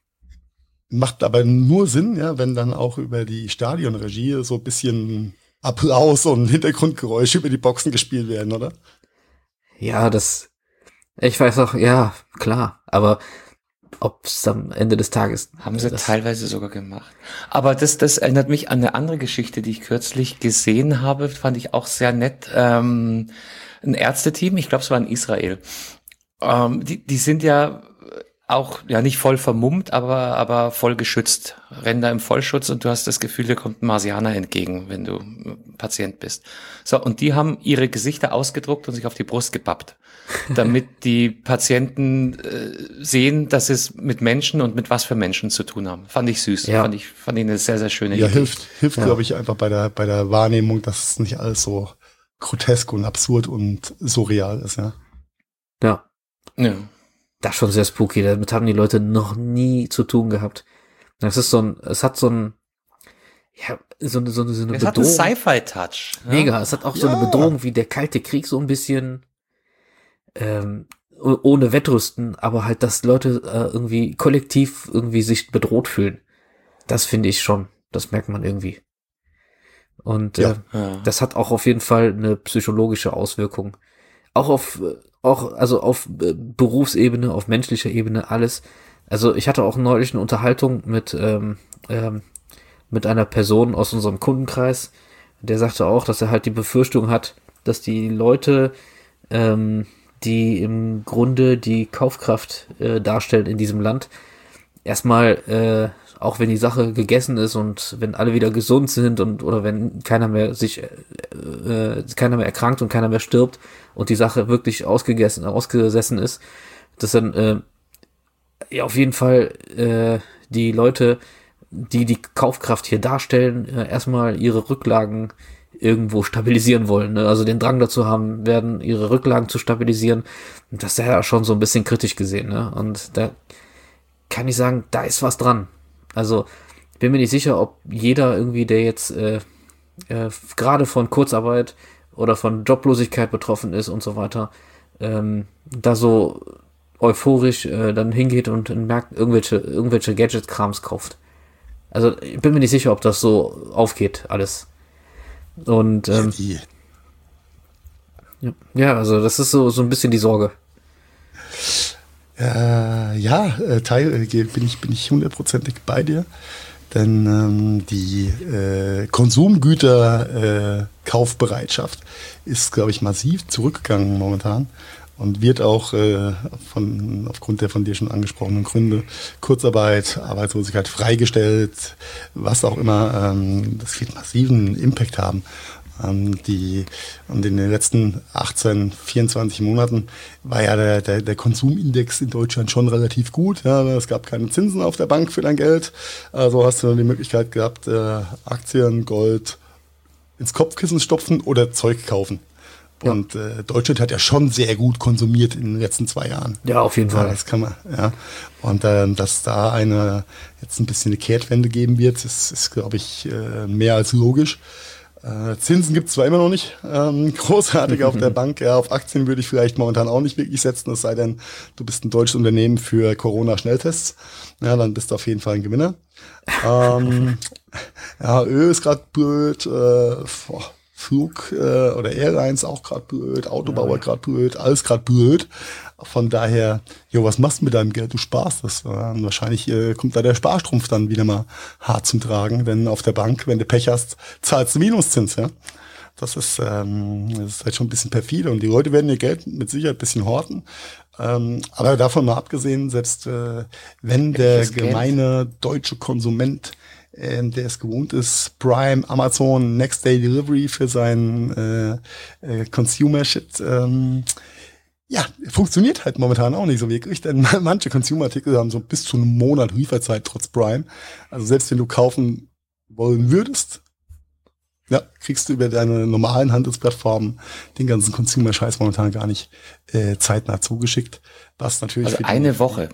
Macht aber nur Sinn, ja, wenn dann auch über die Stadionregie so ein bisschen Applaus und Hintergrundgeräusche über die Boxen gespielt werden, oder? Ja, das, ich weiß auch, ja, klar, aber ob es am Ende des Tages... Haben sie teilweise sogar gemacht. Aber das, das erinnert mich an eine andere Geschichte, die ich kürzlich gesehen habe, fand ich auch sehr nett. Ähm, ein Ärzteteam, ich glaube, es war in Israel. Ähm, die, die sind ja auch, ja nicht voll vermummt, aber, aber voll geschützt. Rennen da im Vollschutz und du hast das Gefühl, dir kommt ein Marsianer entgegen, wenn du Patient bist. So, und die haben ihre Gesichter ausgedruckt und sich auf die Brust gepappt, damit die Patienten äh, sehen, dass es mit Menschen und mit was für Menschen zu tun haben. Fand ich süß. Ja. Fand ich, fand ich eine sehr, sehr schöne ja, Idee. Hilft, hilft, ja. glaube ich, einfach bei der, bei der Wahrnehmung, dass es nicht alles so grotesk und absurd und surreal ist, ja. Ja. Ja. Das ist schon sehr spooky. Damit haben die Leute noch nie zu tun gehabt. Das ist so ein, es hat so ein, ja, so eine, so eine, so eine es Bedrohung. Es hat einen Sci-Fi-Touch. Mega. Ja? Es hat auch so ja. eine Bedrohung wie der Kalte Krieg so ein bisschen, ähm, ohne Wettrüsten, aber halt, dass Leute äh, irgendwie kollektiv irgendwie sich bedroht fühlen. Das finde ich schon. Das merkt man irgendwie. Und ja. äh, Ja. das hat auch auf jeden Fall eine psychologische Auswirkung. Auch auf, auch, also auf Berufsebene, auf menschlicher Ebene, alles. Also ich hatte auch neulich eine Unterhaltung mit, ähm, ähm, mit einer Person aus unserem Kundenkreis, der sagte auch, dass er halt die Befürchtung hat, dass die Leute, ähm, die im Grunde die Kaufkraft äh, darstellen in diesem Land, erstmal, äh, auch wenn die Sache gegessen ist und wenn alle wieder gesund sind und oder wenn keiner mehr sich, äh, äh, keiner mehr erkrankt und keiner mehr stirbt und die Sache wirklich ausgegessen, ausgesessen ist, dass dann äh, ja auf jeden Fall äh, die Leute, die die Kaufkraft hier darstellen, äh, erstmal ihre Rücklagen irgendwo stabilisieren wollen, ne? Also den Drang dazu haben werden, ihre Rücklagen zu stabilisieren. Und das ist ja schon so ein bisschen kritisch gesehen, ne? Und da kann ich sagen, da ist was dran. Also bin mir nicht sicher, ob jeder irgendwie, der jetzt äh, äh, gerade von Kurzarbeit oder von Joblosigkeit betroffen ist und so weiter, ähm, da so euphorisch äh, dann hingeht und merkt, irgendwelche, irgendwelche Gadget-Krams kauft. Also ich bin mir nicht sicher, ob das so aufgeht, alles. Und ähm, ja, ja, also das ist so, so ein bisschen die Sorge. Äh, ja, äh, Teil äh, bin ich bin ich hundertprozentig bei dir, denn ähm, die äh, Konsumgüter äh, Kaufbereitschaft ist, glaube ich, massiv zurückgegangen momentan und wird auch äh, von aufgrund der von dir schon angesprochenen Gründe, Kurzarbeit, Arbeitslosigkeit, freigestellt, was auch immer, ähm, das wird massiven Impact haben. Die, und in den letzten achtzehn, vierundzwanzig Monaten war ja der, der, der Konsumindex in Deutschland schon relativ gut. Ja, es gab keine Zinsen auf der Bank für dein Geld. Also hast du die Möglichkeit gehabt, Aktien, Gold ins Kopfkissen stopfen oder Zeug kaufen. Ja. Und äh, Deutschland hat ja schon sehr gut konsumiert in den letzten zwei Jahren. Ja, auf jeden Fall. Ja, das kann man, ja. Und äh, dass da eine jetzt ein bisschen eine Kehrtwende geben wird, ist, ist glaube ich, äh, mehr als logisch. Äh, Zinsen gibt's zwar immer noch nicht ähm, großartig auf der Bank, ja, auf Aktien würde ich vielleicht momentan auch nicht wirklich setzen, es sei denn, du bist ein deutsches Unternehmen für Corona-Schnelltests, ja, dann bist du auf jeden Fall ein Gewinner. ähm, ja, Öl ist gerade blöd, äh, boah, Flug äh, oder Airlines auch gerade blöd, Autobauer ja, gerade blöd, alles gerade blöd. Von daher, jo, was machst du mit deinem Geld? Du sparst das. Ja, wahrscheinlich äh, kommt da der Sparstrumpf dann wieder mal hart zum Tragen, denn auf der Bank, wenn du Pech hast, zahlst du Minuszins. Ja? Das ist, ähm, das ist halt schon ein bisschen perfide und die Leute werden ihr Geld mit Sicherheit ein bisschen horten. Ähm, aber davon mal abgesehen, selbst äh, wenn der gemeine deutsche Konsument, äh, der es gewohnt ist, Prime, Amazon, Next Day Delivery für seinen äh, äh, Consumer-Shit, ähm, ja, funktioniert halt momentan auch nicht so wirklich, denn manche Consumer-Artikel haben so bis zu einem Monat Lieferzeit trotz Prime. Also selbst wenn du kaufen wollen würdest, ja, kriegst du über deine normalen Handelsplattformen den ganzen Consumer-Scheiß momentan gar nicht äh, zeitnah zugeschickt. Was natürlich also eine Woche.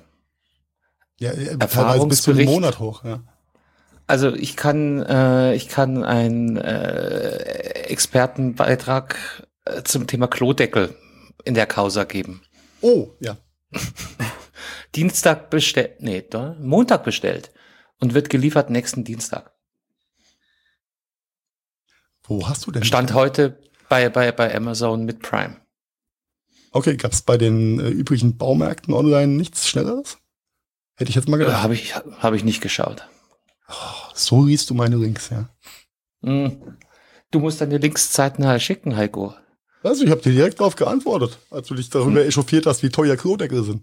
Ja, teilweise bis zu einem Monat hoch. Ja. Also ich kann, äh, ich kann einen äh, Expertenbeitrag äh, zum Thema Klodeckel in der Causa geben. Oh, ja. Dienstag bestellt, nee, Montag bestellt und wird geliefert nächsten Dienstag. Wo hast du denn? Stand heute bei, bei, bei Amazon mit Prime. Okay, gab's bei den äh, übrigen Baumärkten online nichts Schnelleres? Hätte ich jetzt mal gedacht. Äh, habe ich, hab ich nicht geschaut. Oh, so liest du meine Links, ja. Mm. Du musst deine Links zeitnah schicken, Heiko. Also ich habe dir direkt darauf geantwortet, als du dich darüber hm. echauffiert hast, wie teuer Klodeckel sind.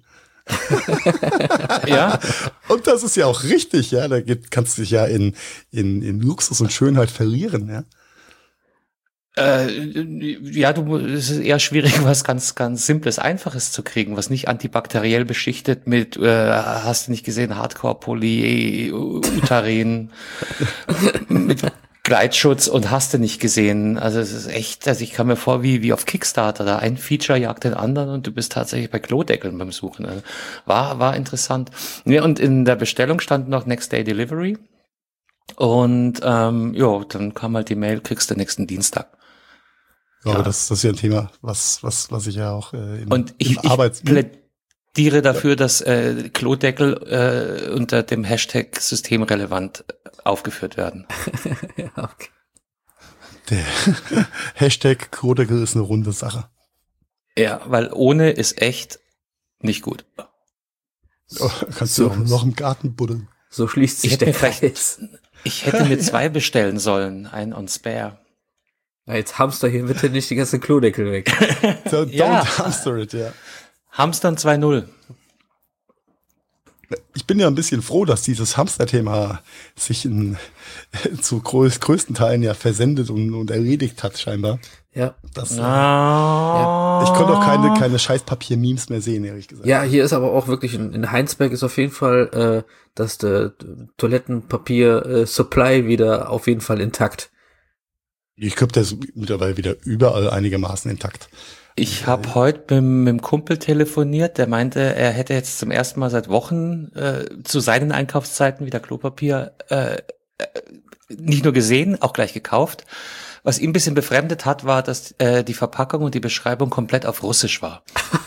Ja. Und das ist ja auch richtig, ja. Da geht, kannst du dich ja in, in, in Luxus und Schönheit verlieren, ja. Äh, ja, du, es ist eher schwierig, was ganz, ganz Simples, Einfaches zu kriegen, was nicht antibakteriell beschichtet mit, äh, hast du nicht gesehen, Hardcore-Polyurethan, mit Gleitschutz und hast du nicht gesehen. Also es ist echt, also ich kam mir vor wie wie auf Kickstarter, da ein Feature jagt den anderen und du bist tatsächlich bei Klodeckeln beim Suchen. Also war war interessant. Ja, und in der Bestellung stand noch Next Day Delivery und ähm, ja, dann kam halt die Mail, kriegst du nächsten Dienstag. Ja, aber das, das ist ja ein Thema, was was was ich ja auch äh, im, und ich, im Arbeits- ich plädiere dafür, ja. dass äh, Klodeckel äh, unter dem Hashtag systemrelevant aufgeführt werden. Ja, okay. Der Hashtag Klodeckel ist eine runde Sache. Ja, weil ohne ist echt nicht gut. Oh, kannst so, du auch noch im Garten buddeln. So schließt sich der Kreis. Ich hätte mir zwei bestellen sollen, einen on Spare. Na, jetzt hamster hier bitte nicht die ganzen Klodeckel weg. So, don't ja. hamster it, ja. Hamstern zwei null. Ich bin ja ein bisschen froh, dass dieses Hamster-Thema sich in, zu größ, größten Teilen ja versendet und, und erledigt hat, scheinbar. Ja. Das, Ah. äh, ich konnte auch keine, keine Scheiß-Papier-Memes mehr sehen, ehrlich gesagt. Ja, hier ist aber auch wirklich, in, in Heinsberg ist auf jeden Fall äh, das äh, Toilettenpapier-Supply wieder auf jeden Fall intakt. Ich glaube, der ist mittlerweile wieder überall einigermaßen intakt. Ich habe heute mit, mit einem Kumpel telefoniert, der meinte, er hätte jetzt zum ersten Mal seit Wochen äh, zu seinen Einkaufszeiten wieder Klopapier äh, äh, nicht nur gesehen, auch gleich gekauft. Was ihn ein bisschen befremdet hat, war, dass äh, die Verpackung und die Beschreibung komplett auf Russisch war.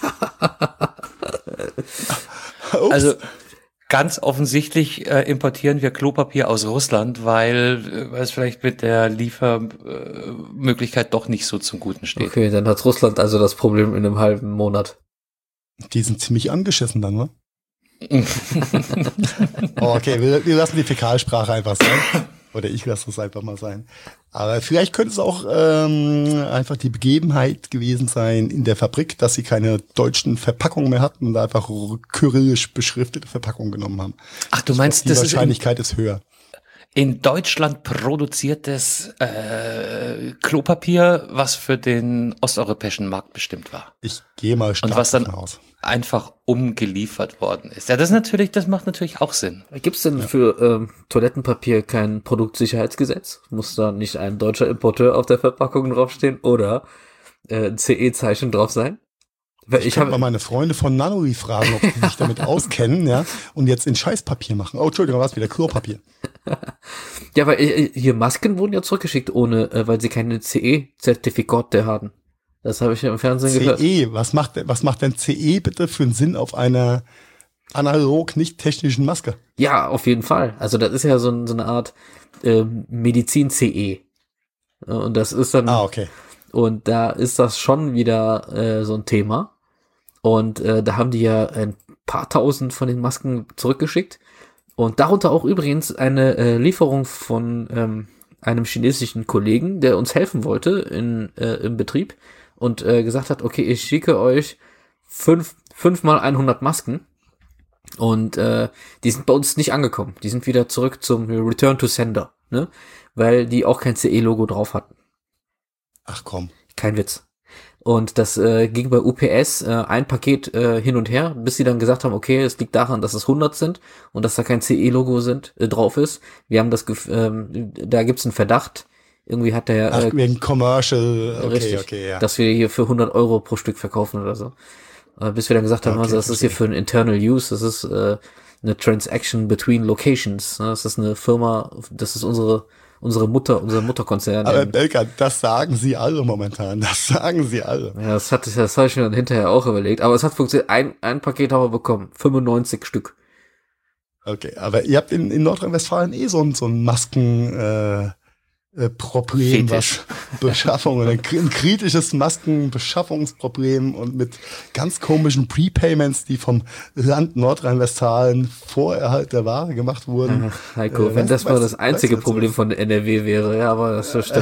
Also ganz offensichtlich äh, importieren wir Klopapier aus Russland, weil, äh, weil es vielleicht mit der Liefermöglichkeit äh, doch nicht so zum Guten steht. Okay, dann hat Russland also das Problem in einem halben Monat. Die sind ziemlich angeschissen dann, ne? Oh, okay, wir, wir lassen die Fäkalsprache einfach sein. Oder ich lasse es einfach mal sein. Aber vielleicht könnte es auch ähm, einfach die Begebenheit gewesen sein in der Fabrik, dass sie keine deutschen Verpackungen mehr hatten und einfach kyrillisch beschriftete Verpackungen genommen haben. Ach, du Ich meinst, glaub, die das ist Wahrscheinlichkeit ist höher. in Deutschland produziertes äh, Klopapier, was für den osteuropäischen Markt bestimmt war. Ich gehe mal stark Und was dann davon aus. einfach umgeliefert worden ist. Ja, das ist natürlich, das macht natürlich auch Sinn. Gibt's denn ja. für ähm, Toilettenpapier kein Produktsicherheitsgesetz? Muss da nicht ein deutscher Importeur auf der Verpackung draufstehen oder äh, ein C E-Zeichen drauf sein? Ich, ich habe mal meine Freunde von Nanoli fragen, ob die sich damit auskennen, ja, und jetzt in Scheißpapier machen. Oh, Entschuldigung, was wieder Klopapier. Ja, weil äh, hier Masken wurden ja zurückgeschickt, ohne, äh, weil sie keine C E-Zertifikate hatten. Das habe ich ja im Fernsehen C E, gehört. C E, was macht, was macht denn C E bitte für einen Sinn auf einer analog nicht technischen Maske? Ja, auf jeden Fall. Also das ist ja so, so eine Art äh, Medizin-C E. Und das ist dann. Ah, okay. Und da ist das schon wieder äh, so ein Thema. Und äh, da haben die ja ein paar tausend von den Masken zurückgeschickt. Und darunter auch übrigens eine äh, Lieferung von ähm, einem chinesischen Kollegen, der uns helfen wollte in, äh, im Betrieb und äh, gesagt hat, okay, ich schicke euch fünf, fünf mal hundert Masken. Und äh, die sind bei uns nicht angekommen. Die sind wieder zurück zum Return to Sender, ne? Weil die auch kein C E-Logo drauf hatten. Ach komm. Kein Witz. Und das äh, ging bei U P S äh, ein Paket äh, hin und her, bis sie dann gesagt haben, okay, es liegt daran, dass es hundert sind und dass da kein C E-Logo sind äh, drauf ist. Wir haben das, gef- ähm, da gibt's einen Verdacht. Irgendwie hat der Ach, äh, wegen Commercial. Okay, richtig, okay, ja. dass wir hier für hundert Euro pro Stück verkaufen oder so. Äh, bis wir dann gesagt haben, Okay, also das ist hier für ein Internal Use, das ist äh, eine Transaction between Locations. Ne? Das ist eine Firma, das ist unsere unsere Mutter, unser Mutterkonzern. Aber Belka, das sagen sie alle momentan. Das sagen sie alle. Ja, das hat das habe ich mir dann hinterher auch überlegt. Aber es hat funktioniert. Ein, ein Paket haben wir bekommen. fünfundneunzig Stück. Okay, aber ihr habt in, in Nordrhein-Westfalen eh so ein, so ein Masken, äh, äh, Problem, Fetisch. was Beschaffung, ein, ein kritisches Maskenbeschaffungsproblem und mit ganz komischen Prepayments, die vom Land Nordrhein-Westfalen vor Erhalt der Ware gemacht wurden. Ach, Heiko, Äh, wenn weißt- das mal weißt- das einzige weißt du, Problem von N R W wäre, ja, aber das stimmt.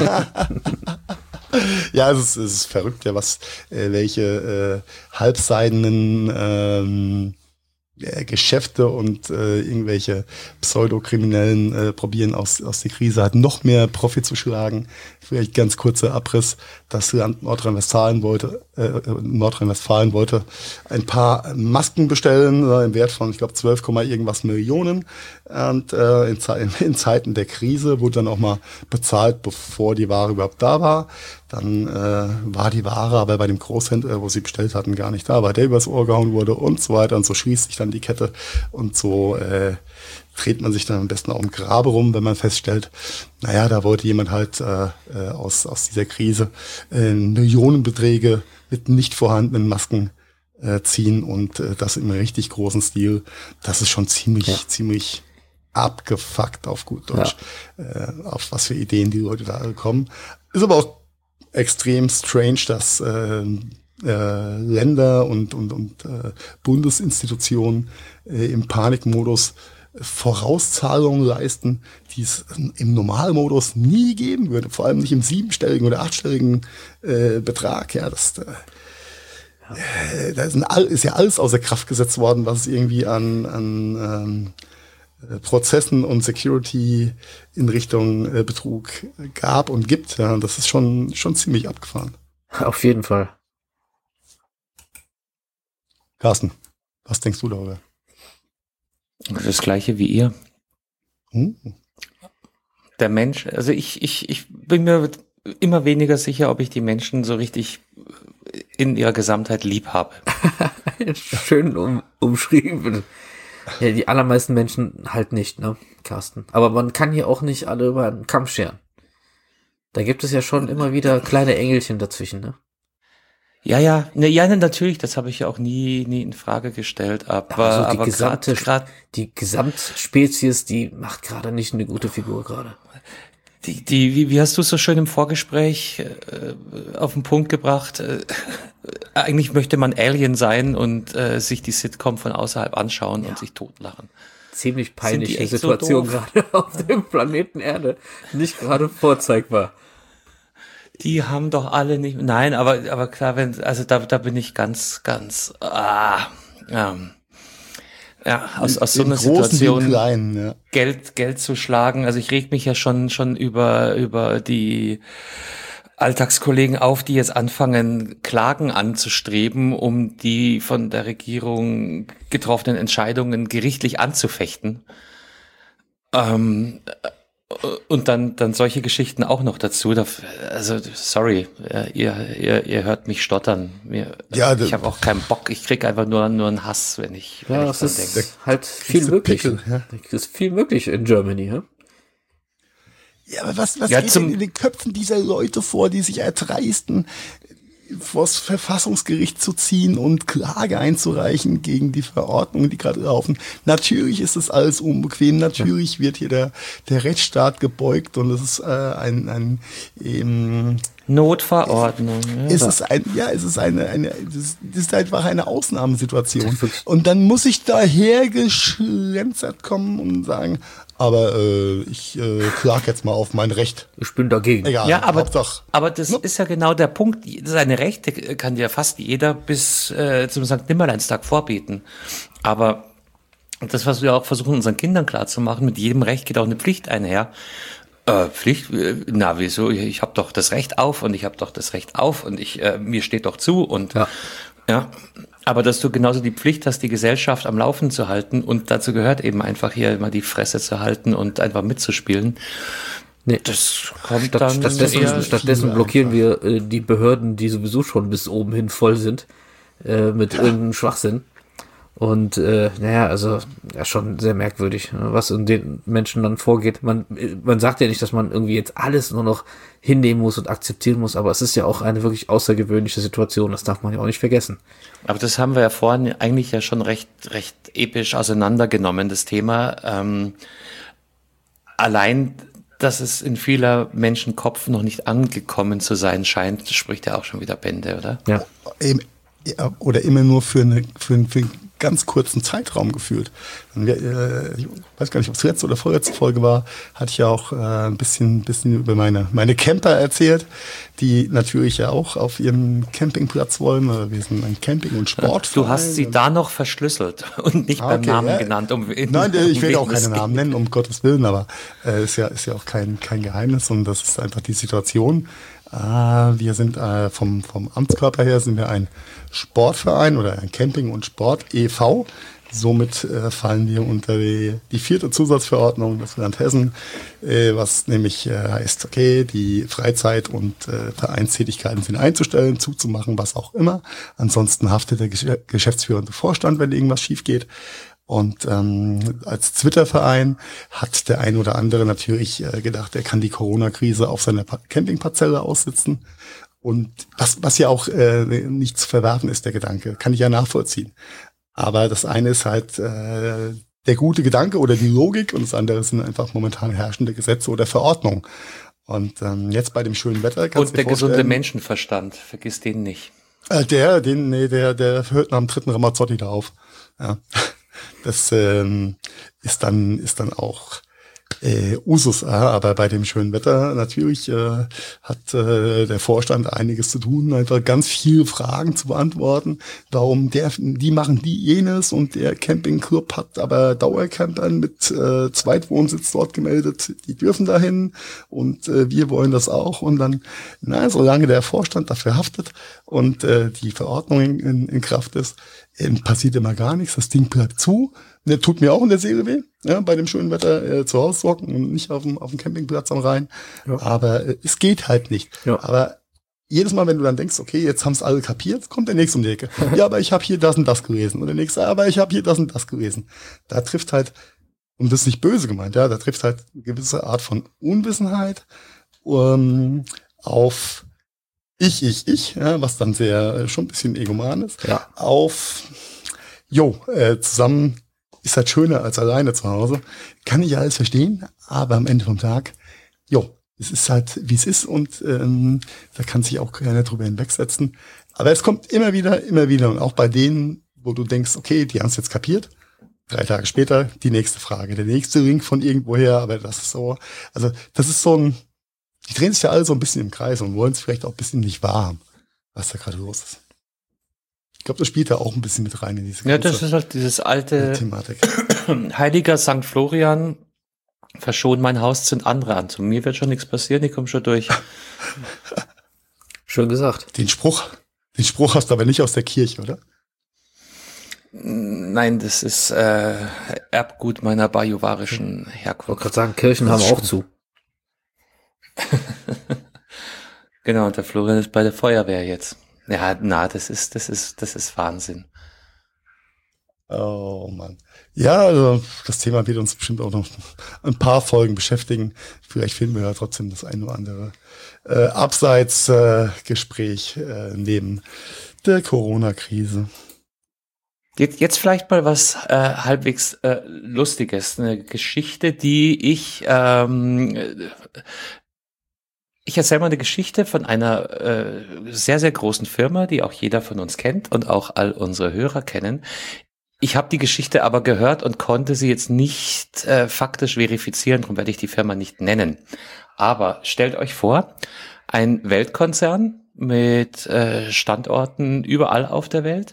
Ja, es ist, es ist verrückt, ja, was, äh, welche äh, halbseidenen ähm, äh, Geschäfte und äh, irgendwelche Pseudokriminellen äh, probieren aus, aus der Krise halt noch mehr Profit zu schlagen. Vielleicht ganz kurzer Abriss. Das Land Nordrhein-Westfalen wollte, äh, Nordrhein-Westfalen wollte ein paar Masken bestellen, äh, im Wert von, ich glaube, zwölf, irgendwas Millionen. Und äh, in, Ze- in Zeiten der Krise wurde dann auch mal bezahlt, bevor die Ware überhaupt da war. Dann äh, war die Ware aber bei dem Großhändler, wo sie bestellt hatten, gar nicht da, weil der übers Ohr gehauen wurde und so weiter. Und so schließt sich dann die Kette und so äh, dreht man sich dann am besten auch im Grabe rum, wenn man feststellt, naja, da wollte jemand halt äh, äh, aus, aus dieser Krise äh, Millionenbeträge mit nicht vorhandenen Masken äh, ziehen und äh, das im richtig großen Stil. Das ist schon ziemlich, Ja. ziemlich abgefuckt auf gut Deutsch, äh, auf was für Ideen die Leute da kommen. Ist aber auch extrem strange, dass äh, äh, Länder und, und, und äh, Bundesinstitutionen äh, im Panikmodus Vorauszahlungen leisten, die es im Normalmodus nie geben würde, vor allem nicht im siebenstelligen oder achtstelligen äh, Betrag. Ja, das, äh, äh, da ist, ein, ist ja alles außer Kraft gesetzt worden, was es irgendwie an, an ähm, Prozessen und Security in Richtung äh, Betrug gab und gibt. Ja, das ist schon, schon ziemlich abgefahren. Auf jeden Fall. Carsten, was denkst du darüber? Das Gleiche wie ihr. Hm? Der Mensch, also ich, ich, ich bin mir immer weniger sicher, ob ich die Menschen so richtig in ihrer Gesamtheit lieb habe. Schön um, umschrieben. Ja, die allermeisten Menschen halt nicht, ne, Carsten. Aber man kann hier auch nicht alle über einen Kamm scheren. Da gibt es ja schon immer wieder kleine Engelchen dazwischen, ne? Ja, ja, ne, ja, ne, natürlich, das habe ich ja auch nie, nie in Frage gestellt, aber, also die aber gesamte, grad, grad, die Gesamtspezies, die macht gerade nicht eine gute Figur gerade. die, die, wie, wie hast du es so schön im Vorgespräch äh, auf den Punkt gebracht? Äh, eigentlich möchte man Alien sein und äh, sich die Sitcom von außerhalb anschauen, ja, und sich totlachen. Ziemlich peinliche so Situation gerade auf dem Planeten Erde, nicht gerade vorzeigbar. Die haben doch alle nicht, nein, aber, aber klar, wenn, also da, da bin ich ganz, ganz, ah, ähm, ja, aus, aus so einer Situation kleinen, ja. Geld, Geld zu schlagen. Also ich reg mich ja schon, schon über, über die Alltagskollegen auf, die jetzt anfangen, Klagen anzustreben, um die von der Regierung getroffenen Entscheidungen gerichtlich anzufechten. Ähm, Und dann, dann solche Geschichten auch noch dazu. Also, sorry, ihr, ihr, ihr hört mich stottern. Mir, ja, ich habe auch keinen Bock. Ich krieg einfach nur, nur einen Hass, wenn ich, ja, wenn ich das dran ist denke. halt viel möglich. Pickel, ja. Das ist viel möglich in Germany, ja? Ja, aber was, was Ja, geht zum- denn in den Köpfen dieser Leute vor, die sich erdreisten, vors Verfassungsgericht zu ziehen und Klage einzureichen gegen die Verordnungen, die gerade laufen? Natürlich ist das alles unbequem, natürlich wird hier der, der Rechtsstaat gebeugt und es ist äh, ein, ein ähm, Notverordnung. Ja. es ist ein, ja, es ist eine, eine, das ist einfach eine Ausnahmesituation. Und dann muss ich daher geschlänzert kommen und sagen, aber äh, ich äh, klag jetzt mal auf mein Recht. Ich bin dagegen. Egal, Ja, aber, Hauptsache. aber das Ne? ist ja genau der Punkt. Seine Rechte kann ja fast jeder bis äh, zum Sankt Nimmerleinstag vorbeten. Aber das, was wir auch versuchen, unseren Kindern klarzumachen, mit jedem Recht geht auch eine Pflicht einher. Äh, Pflicht? Äh, Na, wieso? Ich, ich habe doch das Recht auf und ich habe doch das Recht auf und ich äh, mir steht doch zu und Ja. ja. Aber dass du genauso die Pflicht hast, die Gesellschaft am Laufen zu halten und dazu gehört eben einfach hier immer die Fresse zu halten und einfach mitzuspielen. Nee. Das kommt Statt, dann stattdessen eher stattdessen blockieren wir äh, die Behörden, die sowieso schon bis oben hin voll sind, äh, mit ja. irgendeinem Schwachsinn. Und äh, naja, also ja, schon sehr merkwürdig, was in den Menschen dann vorgeht. Man, man sagt ja nicht, dass man irgendwie jetzt alles nur noch hinnehmen muss und akzeptieren muss, aber es ist ja auch eine wirklich außergewöhnliche Situation, das darf man ja auch nicht vergessen. Aber das haben wir ja vorhin eigentlich ja schon recht, recht episch auseinandergenommen, das Thema. Ähm, allein, dass es in vieler Menschenkopf noch nicht angekommen zu sein scheint, spricht ja auch schon wieder Bände, oder? Ja. Oder immer nur für eine, für, für ganz kurzen Zeitraum gefühlt. Wir, äh, ich weiß gar nicht, ob es letzte oder vorletzte Folge war, hatte ich ja auch äh, ein bisschen, bisschen über meine, meine Camper erzählt, die natürlich ja auch auf ihrem Campingplatz wollen. Wir sind ein Camping- und Sportverein. Du hast sie da noch verschlüsselt und nicht Ah, beim okay, Namen ja. genannt. Um, in, Nein, um ich will auch keine es Namen nennen, um Gottes Willen, aber äh, ist ja, ist ja auch kein, kein Geheimnis und das ist einfach die Situation. Ah, wir sind äh, vom, vom Amtskörper her sind wir ein Sportverein oder ein Camping- und Sport-E V. Somit äh, fallen wir unter die, die vierte Zusatzverordnung des Land Hessen, äh, was nämlich äh, heißt, okay, die Freizeit- und äh, Vereinstätigkeiten sind einzustellen, zuzumachen, was auch immer. Ansonsten haftet der Gesch- geschäftsführende Vorstand, wenn irgendwas schief geht. Und ähm, als Twitter-Verein hat der ein oder andere natürlich äh, gedacht, er kann die Corona-Krise auf seiner pa- Campingparzelle aussitzen. Und was, was ja auch äh, nicht zu verwerfen ist, der Gedanke, kann ich ja nachvollziehen. Aber das eine ist halt äh, der gute Gedanke oder die Logik und das andere sind einfach momentan herrschende Gesetze oder Verordnungen. Und ähm, jetzt bei dem schönen Wetter kannst Und du dir der gesunde vorstellen, Menschenverstand, vergiss den nicht. äh, der, den, nee, der, der hört nach dem dritten Ramazzotti da auf. Ja. Das ähm, ist dann ist dann auch äh, Usus, aber bei dem schönen Wetter natürlich äh, hat äh, der Vorstand einiges zu tun, einfach ganz viele Fragen zu beantworten. Warum der, die machen die jenes und der Campingclub hat aber Dauercampern mit äh, Zweitwohnsitz dort gemeldet, die dürfen dahin und äh, wir wollen das auch und dann, na, solange der Vorstand dafür haftet und äh, die Verordnung in, in Kraft ist, äh, passiert immer gar nichts, das Ding bleibt zu. Der tut mir auch in der Seele weh, ja, bei dem schönen Wetter äh, zu Hause hocken und nicht auf dem, auf dem Campingplatz am Rhein. Ja. Aber äh, es geht halt nicht. Ja. Aber jedes Mal, wenn du dann denkst, okay, jetzt haben es alle kapiert, kommt der nächste um die Ecke. Ja, aber ich habe hier das und das gelesen. Und der nächste, aber ich habe hier das und das gelesen. Da trifft halt, und das ist nicht böse gemeint, ja, da trifft halt eine gewisse Art von Unwissenheit um, auf ich, ich, ich, ja, was dann sehr äh, schon ein bisschen egoman ist, ja. Auf jo, äh, zusammen ist halt schöner als alleine zu Hause. Kann ich alles verstehen, aber am Ende vom Tag, jo, es ist halt, wie es ist und ähm, da kann sich auch keiner drüber hinwegsetzen. Aber es kommt immer wieder, immer wieder und auch bei denen, wo du denkst, okay, die haben es jetzt kapiert. Drei Tage später die nächste Frage, der nächste Link von irgendwoher, aber das ist so, also das ist so ein, die drehen sich ja alle so ein bisschen im Kreis und wollen es vielleicht auch ein bisschen nicht wahrhaben, was da gerade los ist. Ich glaube, das spielt da auch ein bisschen mit rein in diese ganze Ja, das ist halt dieses alte Thematik. Heiliger Sankt Florian, verschon mein Haus, zünd andere an. Zu mir wird schon nichts passieren, ich komme schon durch. Schön gesagt. Den Spruch, den Spruch hast du aber nicht aus der Kirche, oder? Nein, das ist äh, Erbgut meiner bajuwarischen Herkunft. Ich wollte gerade sagen, Kirchen haben auch zu. Genau, und der Florian ist bei der Feuerwehr jetzt. Ja, na, das ist, das ist, das ist Wahnsinn. Oh Mann. Ja, also das Thema wird uns bestimmt auch noch ein paar Folgen beschäftigen. Vielleicht finden wir ja trotzdem das ein oder andere äh, Abseits-Gespräch äh, äh, neben der Corona-Krise. Jetzt, jetzt vielleicht mal was äh, halbwegs äh, Lustiges. Eine Geschichte, die ich ähm, Ich erzähle mal eine Geschichte von einer äh, sehr, sehr großen Firma, die auch jeder von uns kennt und auch all unsere Hörer kennen. Ich habe die Geschichte aber gehört und konnte sie jetzt nicht äh, faktisch verifizieren, darum werde ich die Firma nicht nennen. Aber stellt euch vor, ein Weltkonzern mit äh, Standorten überall auf der Welt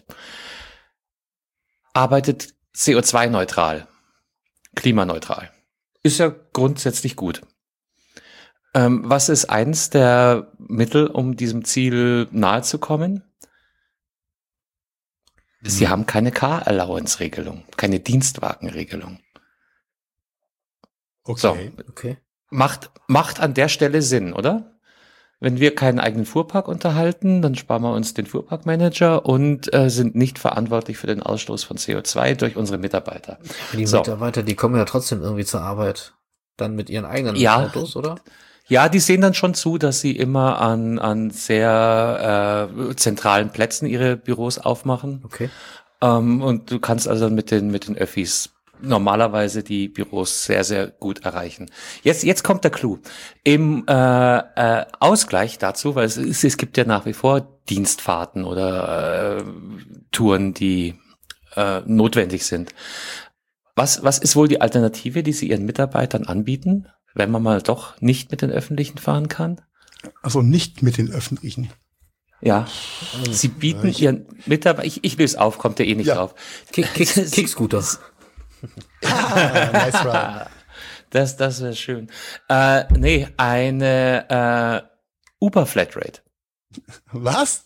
arbeitet C O zwei neutral, klimaneutral. Ist ja grundsätzlich gut. Ähm, was ist eins der Mittel, um diesem Ziel nahe zu kommen? Mhm. Sie haben keine Car-Allowance-Regelung, keine Dienstwagenregelung. Okay. So. Okay. Macht, macht an der Stelle Sinn, oder? Wenn wir keinen eigenen Fuhrpark unterhalten, dann sparen wir uns den Fuhrparkmanager und äh, sind nicht verantwortlich für den Ausstoß von C O zwei durch unsere Mitarbeiter. Die so. Mitarbeiter, die kommen ja trotzdem irgendwie zur Arbeit. Dann mit ihren eigenen ja, Autos, oder? Ja, die sehen dann schon zu, dass sie immer an, an sehr äh, zentralen Plätzen ihre Büros aufmachen. Okay. Ähm, und du kannst also mit den, mit den Öffis normalerweise die Büros sehr, sehr gut erreichen. Jetzt, jetzt kommt der Clou. Im äh, äh, Ausgleich dazu, weil es, ist, es gibt ja nach wie vor Dienstfahrten oder äh, Touren, die äh, notwendig sind. Was, was ist wohl die Alternative, die sie ihren Mitarbeitern anbieten, wenn man mal doch nicht mit den Öffentlichen fahren kann? Also nicht mit den Öffentlichen. Ja, sie bieten ja, ihren Mitarbeitern, ich, ich löse auf, kommt der eh nicht ja. drauf. Kick, Kick, Kickscooter. Ah, nice run. Das, das wäre schön. Äh, nee, eine äh, Uber Flatrate. Was?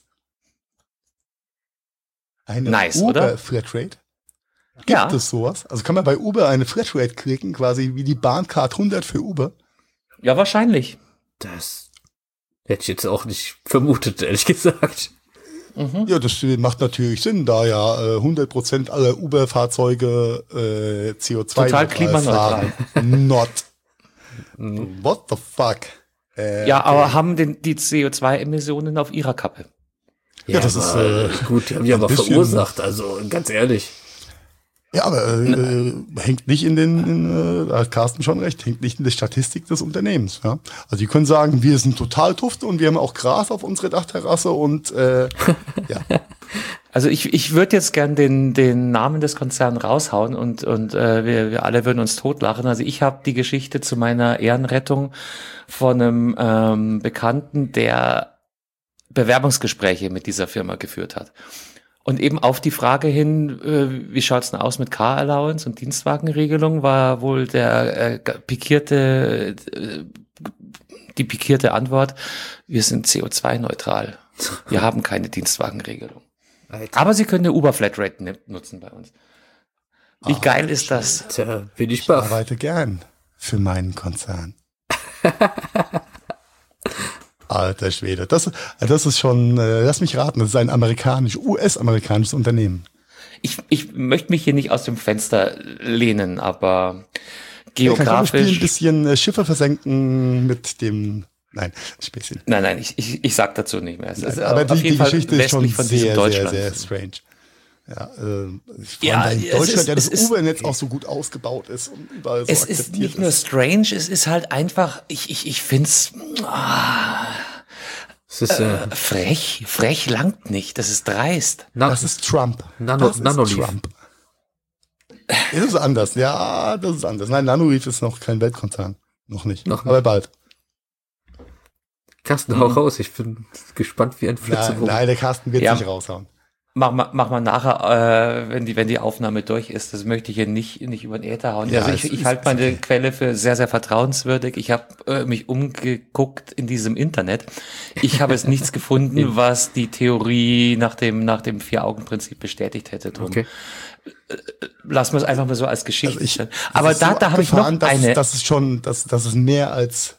Eine nice, Uber oder? Flatrate? Gibt ja. es sowas? Also kann man bei Uber eine Flatrate klicken, quasi wie die Bahncard hundert für Uber? Ja, wahrscheinlich. Das hätte ich jetzt auch nicht vermutet, ehrlich gesagt. Mhm. Ja, das macht natürlich Sinn, da ja äh, hundert Prozent aller Uber-Fahrzeuge äh, C O zwei total klimaneutral. Not. What the fuck? Äh, ja, okay. Aber haben den, die C O zwei Emissionen auf ihrer Kappe. Ja, ja das ist äh, gut, die haben die aber verursacht, also ganz ehrlich. Ja, aber äh, hängt nicht in den, in, äh, da hat Carsten schon recht, hängt nicht in der Statistik des Unternehmens. Ja? Also die können sagen, wir sind total Tufte und wir haben auch Gras auf unserer Dachterrasse und äh, ja. Also ich, ich würde jetzt gern den, den Namen des Konzerns raushauen und, und äh, wir, wir alle würden uns totlachen. Also ich habe die Geschichte zu meiner Ehrenrettung von einem ähm, Bekannten, der Bewerbungsgespräche mit dieser Firma geführt hat. Und eben auf die Frage hin, äh, wie schaut's denn aus mit Car Allowance und Dienstwagenregelung, war wohl der äh, pikierte, äh, die pikierte Antwort, wir sind C O zwei neutral. Wir haben keine Dienstwagenregelung. Alter. Aber Sie können eine Uber-Flatrate nutzen bei uns. Wie Ach, geil ist das? Tja, bin ich Ich baff. arbeite gern für meinen Konzern. Alter Schwede. Das, das ist schon, äh, lass mich raten, das ist ein amerikanisch, U S-amerikanisches Unternehmen. Ich, ich möchte mich hier nicht aus dem Fenster lehnen, aber geografisch. Ja, kann ich ein bisschen äh, Schiffe versenken mit dem, nein, Späßchen. Nein, nein, ich, ich, ich sag dazu nicht mehr. Es ist aber die, auf jeden die Fall Geschichte ist schon von sehr, Deutschland. sehr, sehr strange. Ja, äh, ja, in Deutschland ist, ja das ist, Uber-Netz okay. auch so gut ausgebaut ist und überall so es akzeptiert ist nicht nur ist. strange, es ist halt einfach, ich, ich, ich find's, ah, es ist, äh, äh, frech, frech langt nicht, das ist dreist. Na, das ist Trump. Nano, das ist Nanolief. Trump. Das ist anders, ja, das ist anders. Nein, Nanolief ist noch kein Weltkonzern. Noch nicht, noch aber bald. Carsten, hau raus, ich bin gespannt wie ein Nein, Flitzebogen. nein, der Carsten wird ja. nicht raushauen. Mach mal, mach mal nachher, äh, wenn die, wenn die Aufnahme durch ist. Das möchte ich hier nicht, nicht über den Äther hauen. Ja, also ich, ich halte meine okay. Quelle für sehr, sehr vertrauenswürdig. Ich habe äh, mich umgeguckt in diesem Internet. Ich habe es nichts gefunden, was die Theorie nach dem, nach dem Vier-Augen-Prinzip bestätigt hätte. Drum. Okay. Lassen wir es einfach mal so als Geschichte. Also ich, Aber da, so da habe ich noch dass, eine. Das ist schon, das, das ist mehr als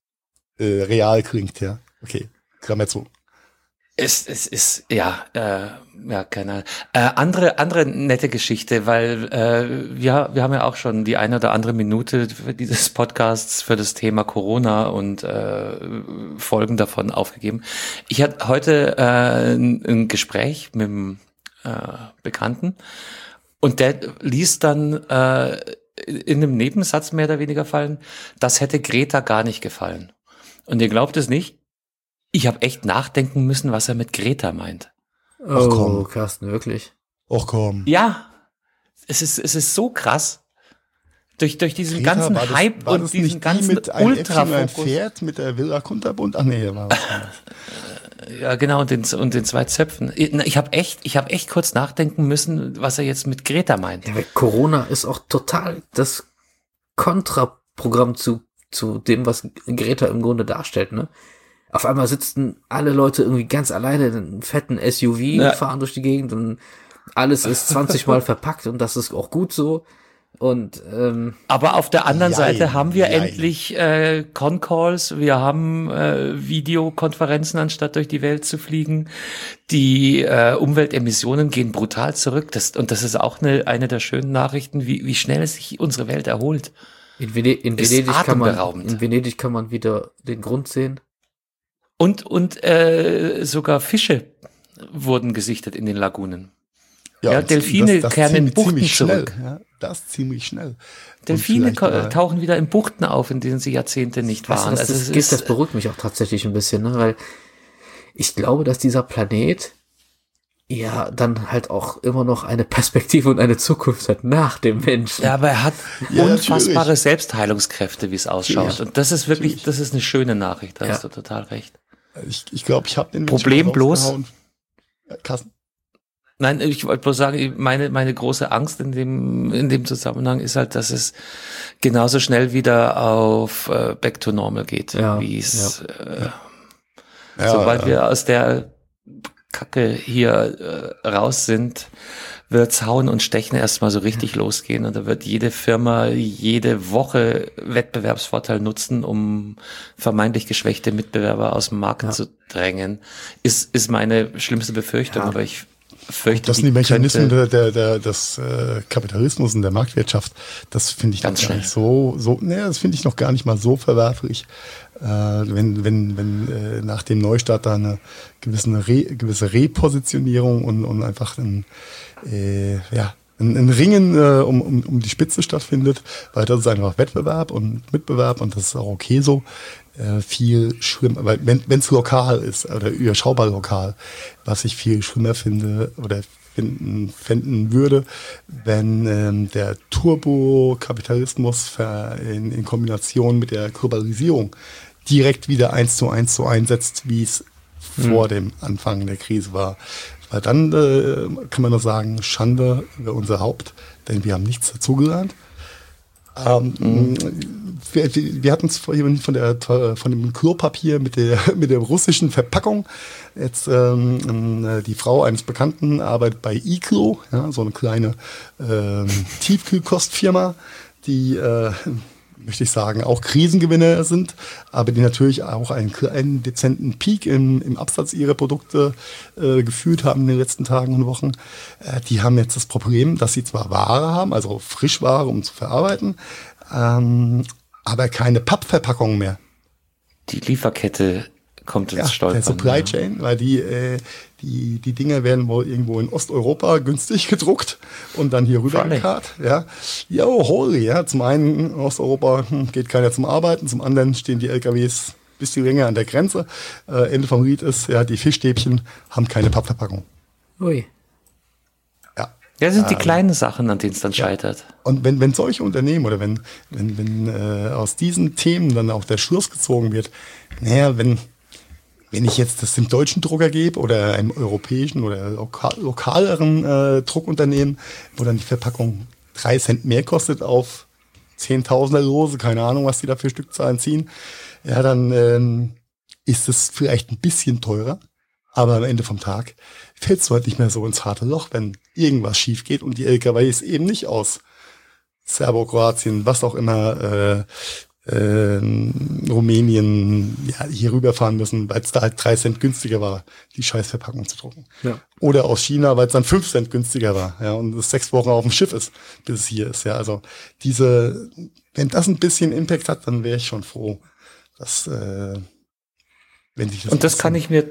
äh, real klingt, ja. Okay, Klammer zu. Es, es ist, ja, äh, ja, keine Ahnung. Äh, andere, andere nette Geschichte, weil äh, wir, wir haben ja auch schon die eine oder andere Minute für dieses Podcasts für das Thema Corona und äh, Folgen davon aufgegeben. Ich hatte heute äh, ein, ein Gespräch mit einem äh, Bekannten und der ließ dann äh, in einem Nebensatz mehr oder weniger fallen, das hätte Greta gar nicht gefallen. Und ihr glaubt es nicht, ich habe echt nachdenken müssen, was er mit Greta meint. Oh, komm. Carsten, wirklich? Och komm. Ja, es ist, es ist so krass. Durch, durch diesen Greta, ganzen war das, Hype war und das diesen nicht ganzen die mit einem Ultrafokus. Ein Pferd mit der Villa Kunterbund? Ach nee, war was anderes. Ja, genau, und den, und den zwei Zöpfen. Ich habe echt, ich habe echt kurz nachdenken müssen, was er jetzt mit Greta meint. Ja, weil Corona ist auch total das Kontraprogramm zu, zu dem, was Greta im Grunde darstellt, ne? Auf einmal sitzen alle Leute irgendwie ganz alleine in einem fetten S U V, ja. fahren durch die Gegend und alles ist zwanzig Mal verpackt und das ist auch gut so. Und ähm, aber auf der anderen jein, Seite haben wir jein. endlich äh, Con-Calls, wir haben äh, Videokonferenzen, anstatt durch die Welt zu fliegen. Die äh, Umweltemissionen gehen brutal zurück. Das, und das ist auch eine, eine der schönen Nachrichten, wie, wie schnell sich unsere Welt erholt. In, Venedig, in, Venedig kann man, in Venedig kann man wieder den Grund sehen. Und, und äh, sogar Fische wurden gesichtet in den Lagunen. Ja, ja Delfine das, das kehren in Buchten zurück. Schnell, ja, das ziemlich schnell. Delfine tauchen wieder in Buchten auf, in denen sie Jahrzehnte nicht waren. Weißt du, das, also das, ist, das beruhigt mich auch tatsächlich ein bisschen, ne? Weil ich glaube, dass dieser Planet ja dann halt auch immer noch eine Perspektive und eine Zukunft hat nach dem Menschen. Ja, aber er hat ja, unfassbare natürlich. Selbstheilungskräfte, wie es ausschaut. Ja, und das ist wirklich, natürlich. Das ist eine schöne Nachricht, da ja. hast du total recht. Ich glaube, ich, glaub, ich habe den Problem bloß. Ja, Carsten. Nein, ich wollte bloß sagen, meine meine große Angst in dem in dem Zusammenhang ist halt, dass es genauso schnell wieder auf äh, Back to Normal geht, ja, wie es ja. äh, ja, sobald ja. wir aus der Kacke hier äh, raus sind, wird's hauen und stechen erstmal so richtig ja. losgehen und da wird jede Firma jede Woche Wettbewerbsvorteil nutzen, um vermeintlich geschwächte Mitbewerber aus dem Markt ja. zu drängen. Ist ist meine schlimmste Befürchtung, ja. aber ich fürchte, das sind die Mechanismen der, der, der, des äh, Kapitalismus und der Marktwirtschaft. Das finde ich noch gar nicht so, so, ne, das finde ich noch gar nicht mal so verwerflich. Äh, wenn, wenn, wenn äh, nach dem Neustart da eine gewisse, Re, gewisse Repositionierung und, und einfach ein, äh, ja, ein, ein Ringen äh, um, um, um die Spitze stattfindet, weil das ist einfach Wettbewerb und Mitbewerb und das ist auch okay so. Äh, viel schlimmer, weil wenn es lokal ist oder überschaubar lokal, was ich viel schlimmer finde oder finden, finden würde, wenn ähm, der Turbokapitalismus in, in Kombination mit der Globalisierung direkt wieder eins zu eins so einsetzt, wie es hm. vor dem Anfang der Krise war. Weil dann äh, kann man nur sagen, Schande über unser Haupt, denn wir haben nichts dazugelernt. Ähm, mhm. wir, wir hatten es vorhin von der von dem Klopapier mit der mit der russischen Verpackung. Jetzt ähm, die Frau eines Bekannten arbeitet bei Iklo, ja, so eine kleine ähm, Tiefkühlkostfirma, die äh, möchte ich sagen, auch Krisengewinner sind, aber die natürlich auch einen kleinen, dezenten Peak im, im Absatz ihrer Produkte äh, geführt haben in den letzten Tagen und Wochen. Äh, die haben jetzt das Problem, dass sie zwar Ware haben, also Frischware, um zu verarbeiten, ähm, aber keine Pappverpackung mehr. Die Lieferkette kommt ins ja, Stolpern. Der Supply Chain, ja. weil die, äh, die, die Dinger werden wohl irgendwo in Osteuropa günstig gedruckt und dann hier rüber gekarrt. Ja, jo, holy, ja. Zum einen in Osteuropa hm, geht keiner zum Arbeiten, zum anderen stehen die L K Ws ein bisschen länger an der Grenze. Äh, Ende vom Lied ist, ja, die Fischstäbchen haben keine Pappverpackung. Ui. Ja. Ja, das sind die ähm, kleinen Sachen, an denen es dann ja. scheitert. Und wenn, wenn solche Unternehmen oder wenn, wenn, wenn äh, aus diesen Themen dann auch der Schluss gezogen wird, naja, wenn Wenn ich jetzt das dem deutschen Drucker gebe oder einem europäischen oder lokal, lokaleren äh, Druckunternehmen, wo dann die Verpackung drei Cent mehr kostet auf Zehntausender Lose, keine Ahnung, was die da für Stückzahlen ziehen, ja, dann ähm, ist es vielleicht ein bisschen teurer, aber am Ende vom Tag fällst du halt nicht mehr so ins harte Loch, wenn irgendwas schief geht und die L K Ws eben nicht aus Serbokroatien, was auch immer, äh, Äh, Rumänien ja, hier rüberfahren müssen, weil es da halt drei Cent günstiger war, die Scheißverpackung zu drucken. Ja. Oder aus China, weil es dann fünf Cent günstiger war, ja, und es sechs Wochen auf dem Schiff ist, bis es hier ist, ja. Also diese, wenn das ein bisschen Impact hat, dann wäre ich schon froh, dass äh, wenn sich das und das kann ich mir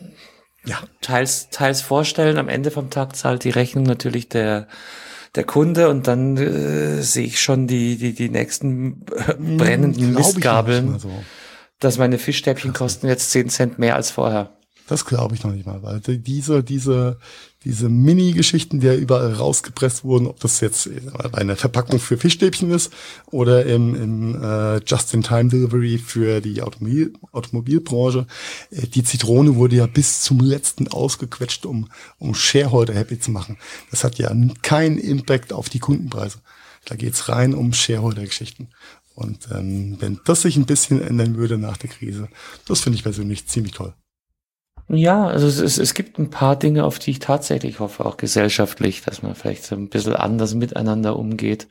ja teils teils vorstellen. Am Ende vom Tag zahlt die Rechnung natürlich der der Kunde und dann äh, sehe ich schon die die die nächsten äh, brennenden Glaub Mistgabeln, so. dass meine Fischstäbchen kosten jetzt zehn Cent mehr als vorher. Das glaube ich noch nicht mal, weil diese, diese, diese Mini-Geschichten, die ja überall rausgepresst wurden, ob das jetzt bei einer Verpackung für Fischstäbchen ist oder im, im äh, Just-in-Time-Delivery für die Automobil, Automobilbranche, äh, die Zitrone wurde ja bis zum letzten ausgequetscht, um, um Shareholder happy zu machen. Das hat ja keinen Impact auf die Kundenpreise. Da geht's rein um Shareholder-Geschichten. Und ähm, wenn das sich ein bisschen ändern würde nach der Krise, das finde ich persönlich ziemlich toll. Ja, also es, es, es gibt ein paar Dinge, auf die ich tatsächlich hoffe, auch gesellschaftlich, dass man vielleicht so ein bisschen anders miteinander umgeht.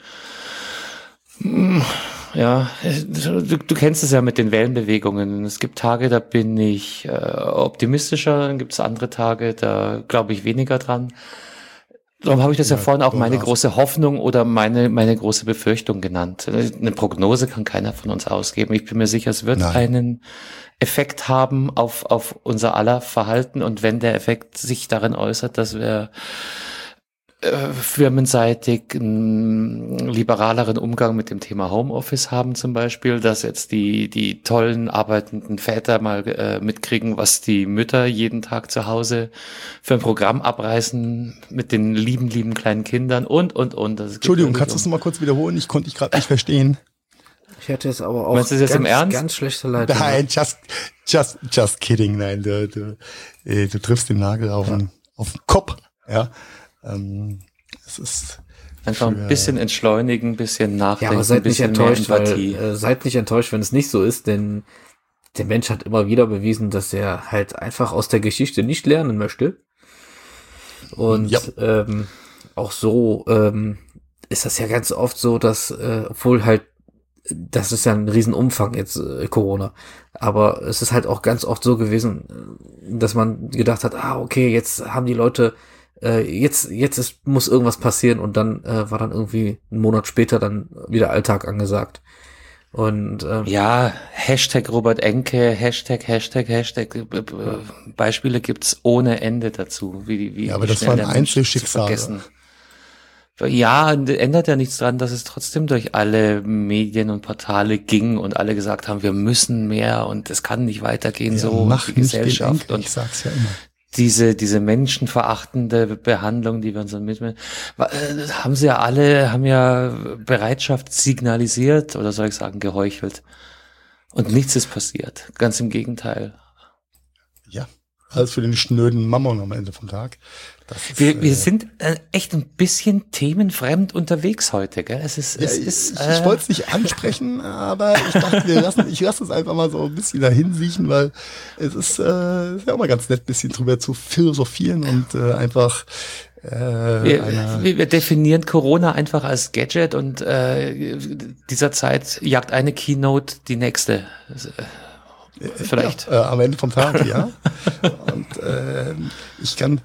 Ja, du, du kennst es ja mit den Wellenbewegungen. Es gibt Tage, da bin ich äh, optimistischer, dann gibt es andere Tage, da glaube ich weniger dran. Darum habe ich das ja, ja vorhin auch meine aus. große Hoffnung oder meine meine große Befürchtung genannt. Eine Prognose kann keiner von uns ausgeben. Ich bin mir sicher, es wird Nein. einen Effekt haben auf auf unser aller Verhalten. Und wenn der Effekt sich darin äußert, dass wir äh, firmenseitig einen liberaleren Umgang mit dem Thema Homeoffice haben zum Beispiel, dass jetzt die die tollen arbeitenden Väter mal äh, mitkriegen, was die Mütter jeden Tag zu Hause für ein Programm abreißen mit den lieben, lieben kleinen Kindern und, und, und. Das Entschuldigung, kannst du es nochmal kurz wiederholen? Ich konnte dich gerade nicht verstehen. Ich hätte es aber auch Meinst du das ganz, im Ernst? ganz schlechte Leitung. Nein, just, just, just kidding. Nein, du, du, du triffst den Nagel auf, ja. den, auf den Kopf. Ja. Ähm, es ist einfach ein bisschen entschleunigen, ein bisschen nachdenken, ja, aber seid ein bisschen nicht enttäuscht, mehr Empathie. Weil, äh, seid nicht enttäuscht, wenn es nicht so ist, denn der Mensch hat immer wieder bewiesen, dass er halt einfach aus der Geschichte nicht lernen möchte. Und ja. ähm, auch so ähm, ist das ja ganz oft so, dass, äh, obwohl halt, das ist ja ein Riesenumfang jetzt, äh, Corona, aber es ist halt auch ganz oft so gewesen, dass man gedacht hat, ah, okay, jetzt haben die Leute jetzt jetzt ist, muss irgendwas passieren und dann äh, war dann irgendwie einen Monat später dann wieder Alltag angesagt. Und ähm, ja, Hashtag Robert Enke, Hashtag, Hashtag, Hashtag, äh, äh, Beispiele gibt's ohne Ende dazu. Wie, wie, ja, aber wie das waren Einzelschicksale. Ja, ändert ja nichts dran, dass es trotzdem durch alle Medien und Portale ging und alle gesagt haben, wir müssen mehr und es kann nicht weitergehen, ja, so mach die Gesellschaft und und ich sag's ja immer. diese diese menschenverachtende Behandlung, die wir uns dann mit haben sie ja alle, haben ja Bereitschaft signalisiert oder soll ich sagen geheuchelt und nichts ist passiert, ganz im Gegenteil. Ja, alles für den schnöden Mammon am Ende vom Tag. Das ist, wir, wir äh, sind äh, echt ein bisschen themenfremd unterwegs heute, gell? Es ist, ja, es ich ist. äh, ich wollte es nicht ansprechen, aber ich dachte, wir lassen, ich lasse es einfach mal so ein bisschen dahin siechen, weil es ist, äh, ist ja auch mal ganz nett, ein bisschen drüber zu philosophieren und äh, einfach. Äh, wir, eine wir, wir definieren Corona einfach als Gadget und äh, dieser Zeit jagt eine Keynote die nächste. Äh, vielleicht. Ja, äh, am Ende vom Tag, ja. Und äh, ich kann.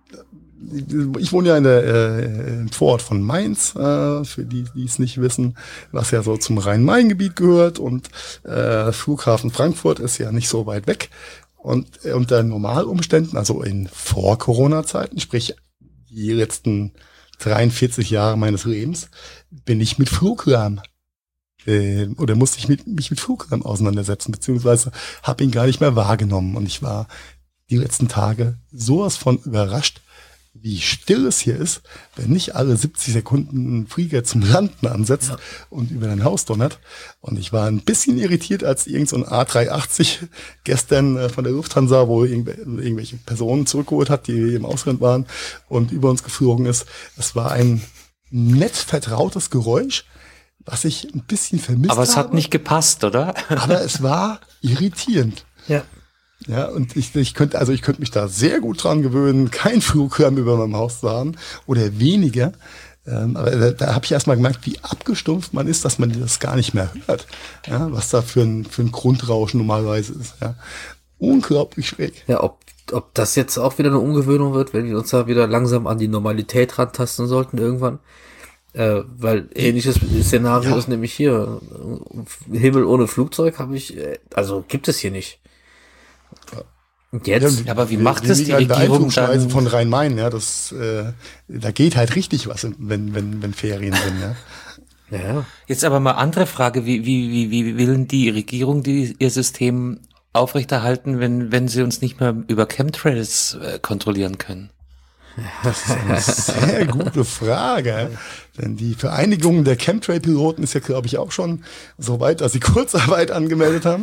Ich wohne ja in der, äh, im Vorort von Mainz, äh, für die, die es nicht wissen, was ja so zum Rhein-Main-Gebiet gehört und äh, Flughafen Frankfurt ist ja nicht so weit weg und äh, unter Normalumständen, also in Vor-Corona-Zeiten, sprich die letzten dreiundvierzig Jahre meines Lebens, bin ich mit Fluglärm äh, oder musste ich mit, mich mit Fluglärm auseinandersetzen, beziehungsweise habe ihn gar nicht mehr wahrgenommen und ich war die letzten Tage sowas von überrascht, wie still es hier ist, wenn nicht alle siebzig Sekunden ein Flieger zum Landen ansetzt, ja, und über dein Haus donnert. Und ich war ein bisschen irritiert, als irgend so ein A drei achtzig gestern äh, von der Lufthansa, wo irgendw- irgendwelche Personen zurückgeholt hat, die im Ausland waren und über uns geflogen ist. Es war ein nett vertrautes Geräusch, was ich ein bisschen vermisst habe. Aber es hat habe. nicht gepasst, oder? Aber es war irritierend. Ja. Ja, und ich, ich könnte, also ich könnte mich da sehr gut dran gewöhnen, kein Fluglärm über meinem Haus zu haben oder weniger. Ähm, aber da, da habe ich erstmal gemerkt, wie abgestumpft man ist, dass man das gar nicht mehr hört. Ja, was da für ein, für ein Grundrauschen normalerweise ist. Ja. Unglaublich schräg. Ja, ob, ob das jetzt auch wieder eine Umgewöhnung wird, wenn wir uns da wieder langsam an die Normalität rantasten sollten irgendwann. Äh, weil ähnliches Szenario Ja. ist nämlich hier. Himmel ohne Flugzeug habe ich, äh, also gibt es hier nicht. Und jetzt? Ja, aber wie Wir- macht wir es die liegen an der Regierung Einflugschneise dann? von Rhein-Main, ja, das, äh, da geht halt richtig was, wenn, wenn, wenn Ferien sind, ja. Ja. Jetzt aber mal andere Frage, wie, wie, wie, wie will die Regierung die, ihr System aufrechterhalten, wenn, wenn sie uns nicht mehr über Chemtrails äh, kontrollieren können? Das ist eine sehr gute Frage. Denn die Vereinigung der Chemtrail-Piloten ist ja, glaube ich, auch schon so weit, dass sie Kurzarbeit angemeldet haben.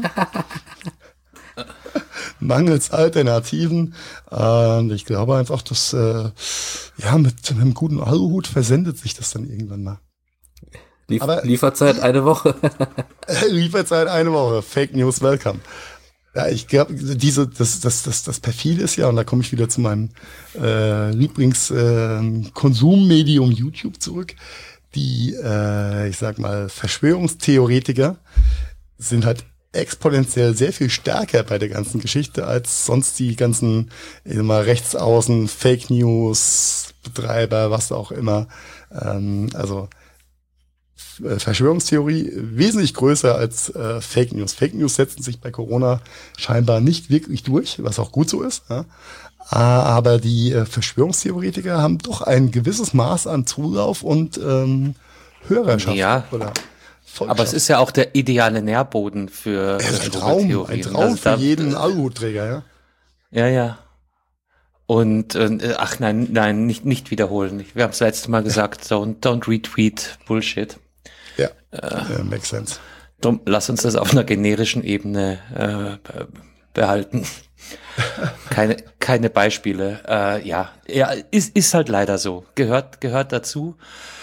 Mangels Alternativen. Und ich glaube einfach, dass äh, ja mit einem guten Aluhut versendet sich das dann irgendwann mal. Lief Aber- Lieferzeit eine Woche. Lieferzeit eine Woche. Fake News, welcome. Ja, ich glaube, diese, das, das, das, das perfide ist ja, und da komme ich wieder zu meinem äh, Lieblings-Konsummedium äh, YouTube zurück. Die, äh, ich sag mal, Verschwörungstheoretiker sind halt exponentiell sehr viel stärker bei der ganzen Geschichte als sonst die ganzen, ich sag mal, Rechtsaußen, Fake News, Betreiber, was auch immer. Ähm, also Verschwörungstheorie wesentlich größer als äh, Fake News. Fake News setzen sich bei Corona scheinbar nicht wirklich durch, was auch gut so ist. Ja. Aber die äh, Verschwörungstheoretiker haben doch ein gewisses Maß an Zulauf und ähm, Hörerschaft. Ja. Oder Aber es ist ja auch der ideale Nährboden für es ist ein Traum, ein Theorien. Traum Also für da- jeden Aluhutträger. Ja. Ja, ja. Und äh, ach nein, nein, nicht nicht wiederholen. Wir haben es letzte Mal gesagt, don't, don't retweet Bullshit. Ja, äh, makes sense. Drum, lass uns das auf einer generischen Ebene äh, be- behalten. keine keine Beispiele. Äh, ja, ja, ist ist halt leider so. Gehört gehört dazu.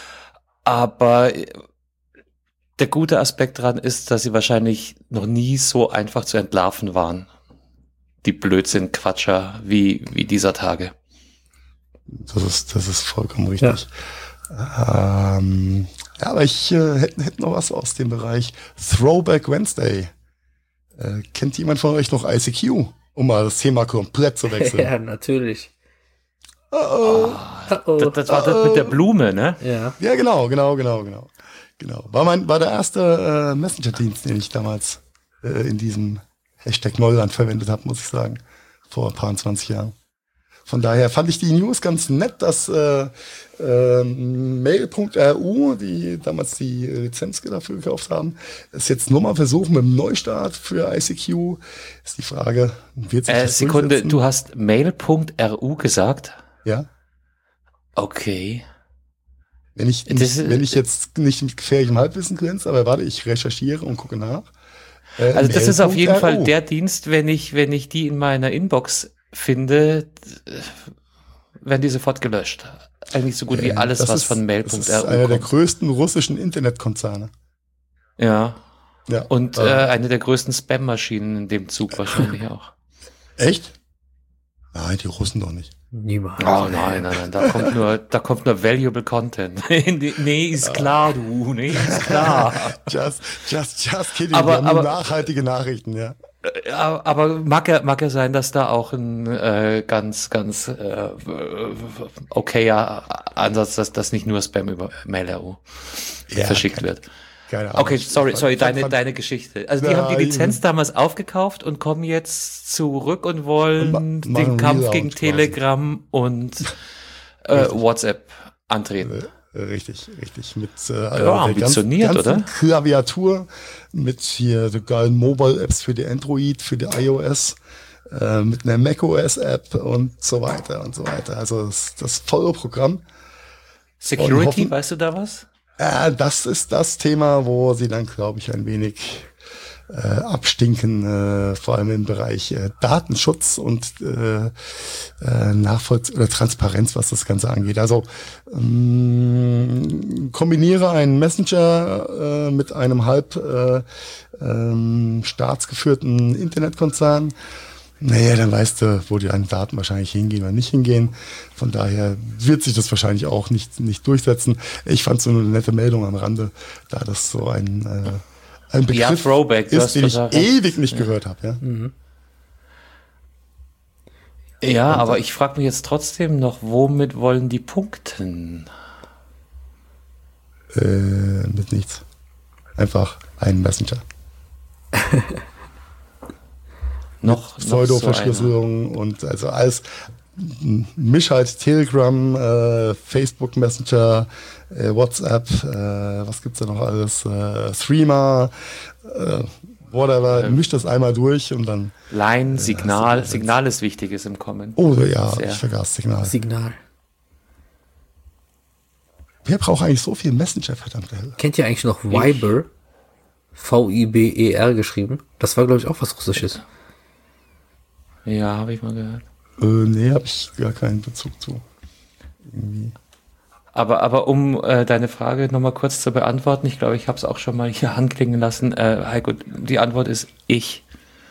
Aber äh, der gute Aspekt dran ist, dass sie wahrscheinlich noch nie so einfach zu entlarven waren. Die Blödsinn-Quatscher wie wie dieser Tage. Das ist, das ist vollkommen richtig. Ja, ähm, ja aber ich äh, hätte hätt noch was aus dem Bereich Throwback Wednesday. Äh, kennt jemand von euch noch I C Q? Um mal das Thema komplett zu wechseln. Ja, natürlich. Oh, oh. Oh, Das, das war das mit der Blume, ne? ja. Ja, genau, genau, genau, genau. Genau. War mein, war der erste äh, Messenger-Dienst, den ich damals äh, in diesem Hashtag Neuland verwendet habe, muss ich sagen. Vor ein paar zwanzig Jahren. Von daher fand ich die News ganz nett, dass äh, äh, Mail Punkt R U, die damals die Lizenz dafür gekauft haben, es jetzt nochmal versuchen mit einem Neustart für I C Q. Ist die Frage, wird sich äh, das Sekunde, durchsetzen? du hast Mail Punkt R U gesagt? Ja. Okay. Wenn ich, Das nicht, ist- wenn ich jetzt nicht mit gefährlichem Halbwissen glänze, aber warte, ich recherchiere und gucke nach. Äh, Also das ist auf jeden Mail Punkt R U. Fall der Dienst, wenn ich, wenn ich die in meiner Inbox finde, äh, werden die sofort gelöscht. Eigentlich so gut wie Äh, alles, das was ist, von Mail Das Punkt ist R U einer der kommt. größten russischen Internetkonzerne. Ja. Ja. Und äh, äh, eine der größten Spam-Maschinen in dem Zug wahrscheinlich auch. Echt? Nein, die Russen doch nicht. Niemals. Oh nein, nein, nein, da kommt nur, da kommt nur valuable Content. Nee, ist klar, du, nee, ist klar. Just, just, just kidding. Aber- Wir haben aber- nachhaltige Nachrichten, ja. Ja, aber mag ja, mag ja sein, dass da auch ein äh, ganz, ganz äh, okayer Ansatz, dass das nicht nur Spam über Mail R U Ja, verschickt keine- wird. Keine Ahnung. Okay, sorry, Fand- sorry, fand- deine, fand- deine Geschichte. Also die haben die Nein. Lizenz damals aufgekauft und kommen jetzt zurück und wollen Ma- den machen Kampf Relaunch gegen quasi. Telegram und äh, Richtig. WhatsApp antreten. Äh, Richtig, richtig. Mit äh, Ja, der ambitioniert, ganzen, oder? ganzen Klaviatur, mit hier so geilen Mobile-Apps für die Android, für die iOS, äh, mit einer macOS-App und so weiter und so weiter. Also das, das volle Programm. Security, hoffen- weißt du da was? Äh, das ist das Thema, wo sie dann, glaube ich, ein wenig äh, abstinken, äh, vor allem im Bereich äh, Datenschutz und äh, äh, Nachvollziehung oder Transparenz, was das Ganze angeht. Also ähm, kombiniere einen Messenger äh, mit einem halb äh, ähm, staatsgeführten Internetkonzern. Naja, dann weißt du, wo deine Daten wahrscheinlich hingehen oder nicht hingehen. Von daher wird sich das wahrscheinlich auch nicht, nicht durchsetzen. Ich fand so eine nette Meldung am Rande, da das so ein, äh, ein Ja, Begriff Throwback, du ist, hast den ich total recht. ewig nicht gehört habe. Ja? Ja, aber ich frage mich jetzt trotzdem noch, womit wollen die punkten? Äh, mit nichts. Einfach ein Messenger. Noch, noch so einer. Pseudo-Verschlüsselung und also alles. Misch halt Telegram, äh, Facebook Messenger, äh, WhatsApp, äh, was gibt's da noch alles? Äh, Threema, äh, whatever. Ähm. Misch das einmal durch und dann. Line, Signal. hast du Signal ist wichtig, ist im Kommen. Oh ja, Sehr. ich vergaß Signal. Signal. Wer braucht eigentlich so viel Messenger, verdammte Helle? Kennt ihr eigentlich noch Viber? V I B E R geschrieben. Das war, glaube ich, auch was Russisches. Ja, habe ich mal gehört. Äh, nee, habe ich gar keinen Bezug zu. Irgendwie. Aber, aber um äh, deine Frage nochmal kurz zu beantworten, ich glaube, ich habe es auch schon mal hier anklingen lassen. Äh, Heiko, die Antwort ist ich.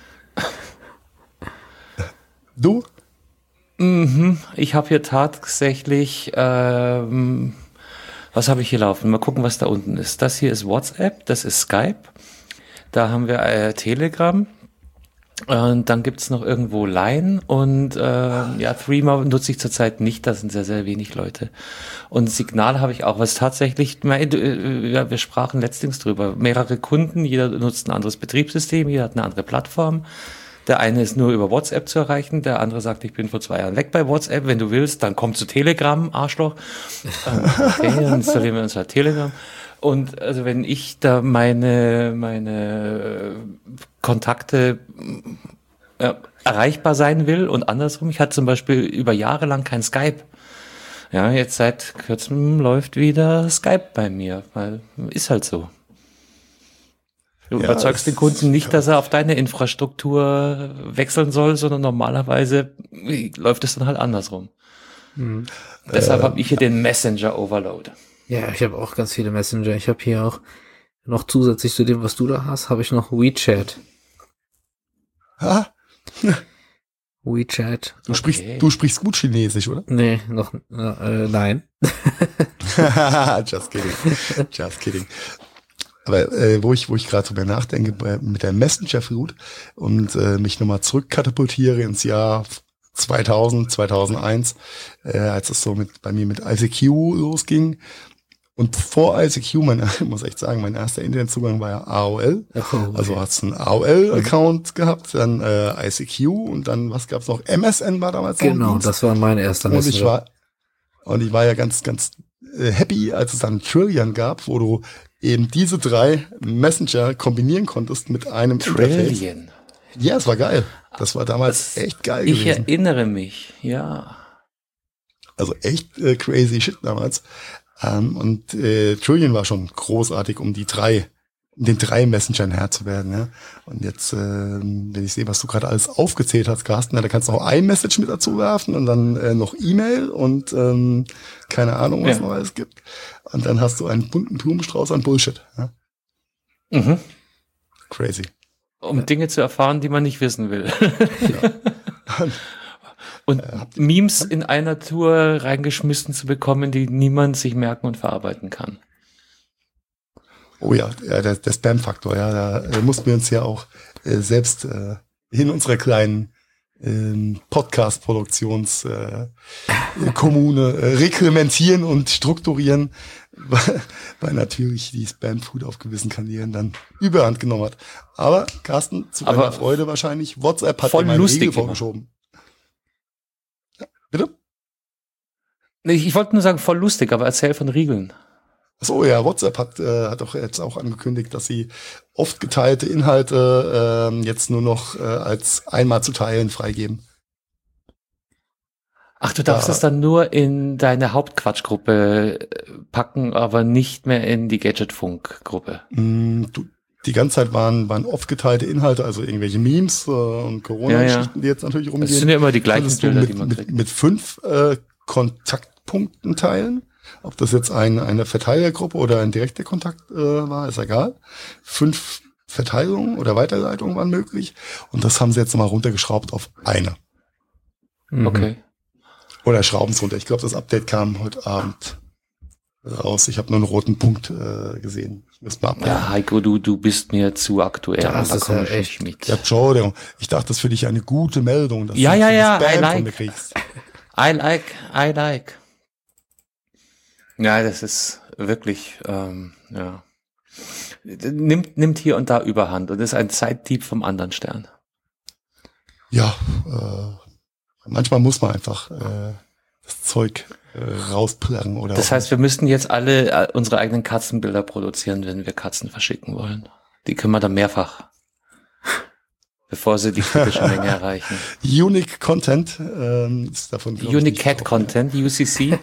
Du? Mhm, ich habe hier tatsächlich, ähm, was habe ich hier laufen? Mal gucken, was da unten ist. Das hier ist WhatsApp, das ist Skype. Da haben wir äh, Telegram. Und dann gibt's noch irgendwo Line und äh, ja, Threema nutze ich zurzeit nicht, das sind sehr, sehr wenig Leute. Und Signal habe ich auch, was tatsächlich, ja, wir sprachen letztens drüber, mehrere Kunden, jeder nutzt ein anderes Betriebssystem, jeder hat eine andere Plattform. Der eine ist nur über WhatsApp zu erreichen, der andere sagt, ich bin vor zwei Jahren weg bei WhatsApp, wenn du willst, dann komm zu Telegram, Arschloch. Okay, dann installieren wir uns halt Telegram. Und also wenn ich da meine meine Kontakte äh, erreichbar sein will und andersrum, ich hatte zum Beispiel über Jahre lang kein Skype. Ja, jetzt seit kürzem läuft wieder Skype bei mir, weil ist halt so. Du Ja, überzeugst das- den Kunden nicht, dass er auf deine Infrastruktur wechseln soll, sondern normalerweise läuft es dann halt andersrum. Mhm. Deshalb habe ich hier den Messenger Overload. Ja, ich habe auch ganz viele Messenger. Ich habe hier auch noch zusätzlich zu dem, was du da hast, habe ich noch WeChat. Ha? WeChat. Du sprichst, du sprichst gut Chinesisch, oder? Nee, noch, äh, nein. Just kidding. Just kidding. Aber äh, wo ich, wo ich gerade drüber nachdenke, bei, mit der Messenger-Flut und äh, mich nochmal zurückkatapultiere ins Jahr zweitausend, zweitausendeins, äh, als es so mit bei mir mit I C Q losging Und vor I C Q, mein, ich muss echt sagen, mein erster Internetzugang war ja A O L. Oh, okay. Also hat's einen A O L-Account gehabt, dann äh, I C Q und dann, was gab's noch? M S N war damals noch ein Genau, Dienst. das war mein erster Und ich Messenger. war, und ich war ja ganz, ganz äh, happy, als es dann Trillion gab, wo du eben diese drei Messenger kombinieren konntest mit einem Interface. Trillion. Ja, es war geil. Das war damals Das- echt geil Ich gewesen. erinnere mich, ja. Also echt äh, crazy shit damals. Ähm, und äh, Trillion war schon großartig, um die drei, um den drei Messengern Herr zu werden. Ja? Und jetzt, äh, wenn ich sehe, was du gerade alles aufgezählt hast, Carsten, ja, da kannst du auch iMessage mit dazu werfen und dann äh, noch E-Mail und ähm, keine Ahnung, was Ja. noch alles gibt. Und dann hast du einen bunten Blumenstrauß an Bullshit. Ja? Mhm. Crazy. Um Dinge zu erfahren, die man nicht wissen will. Und, Und Memes in einer Tour reingeschmissen zu bekommen, die niemand sich merken und verarbeiten kann. oh ja, ja der, der Spam-Faktor, ja, da äh, mussten wir uns ja auch äh, selbst äh, in unserer kleinen ähm, Podcast-Produktions-Kommune äh, Kommune, äh, reglementieren und strukturieren, weil, weil natürlich die Spam-Food auf gewissen Kanälen dann Überhand genommen hat. Aber Carsten, zu Aber deiner Freude wahrscheinlich, WhatsApp hat voll dir meinen lustig Riegel immer. vorgeschoben. Ja, bitte? Nee, Ich, ich wollte nur sagen, voll lustig, aber erzähl von Riegeln. So, ja, WhatsApp hat, äh, hat doch jetzt auch angekündigt, dass sie oft geteilte Inhalte ähm, jetzt nur noch äh, als einmal zu teilen freigeben. Ach, du darfst Ja. es dann nur in deine Hauptquatschgruppe äh, packen, aber nicht mehr in die Gadgetfunk-Gruppe. Mm, du, die ganze Zeit waren, waren oft geteilte Inhalte, also irgendwelche Memes äh, und Corona-Geschichten, die jetzt natürlich Es rumgehen. sind ja immer die gleichen Konntest du Bilder, mit, die man mit, kriegt. mit fünf äh, Kontaktpunkten teilen. Ob das jetzt ein, eine Verteilergruppe oder ein direkter Kontakt äh, war, ist egal. Fünf Verteilungen oder Weiterleitungen waren möglich. Und das haben sie jetzt nochmal runtergeschraubt auf eine. Mhm. Okay. Oder schrauben es runter. Ich glaube, das Update kam heute Abend raus. Ich habe nur einen roten Punkt äh, gesehen. Ich muss mal updaten. Ja, Heiko, du, du bist mir zu aktuell. Das da ist komme ja ich echt- nicht mit. Ja, Entschuldigung. Ich dachte, das ist für dich eine gute Meldung, dass Ja, du ja, viele ja, I Spam like. von mir kriegst. I like, I like. Ja, das ist wirklich, ähm, ja. Nimmt, nimmt hier und da Überhand und ist ein Zeitdieb vom anderen Stern. Ja, äh, manchmal muss man einfach äh, das Zeug äh, rausplärren. Oder Das auch- heißt, wir müssten jetzt alle äh, unsere eigenen Katzenbilder produzieren, wenn wir Katzen verschicken wollen. Die können wir dann mehrfach, bevor sie die kritische Menge erreichen. Unique Content ähm, ist davon. glaub ich, Unique nicht Cat drauf. Content, U C C.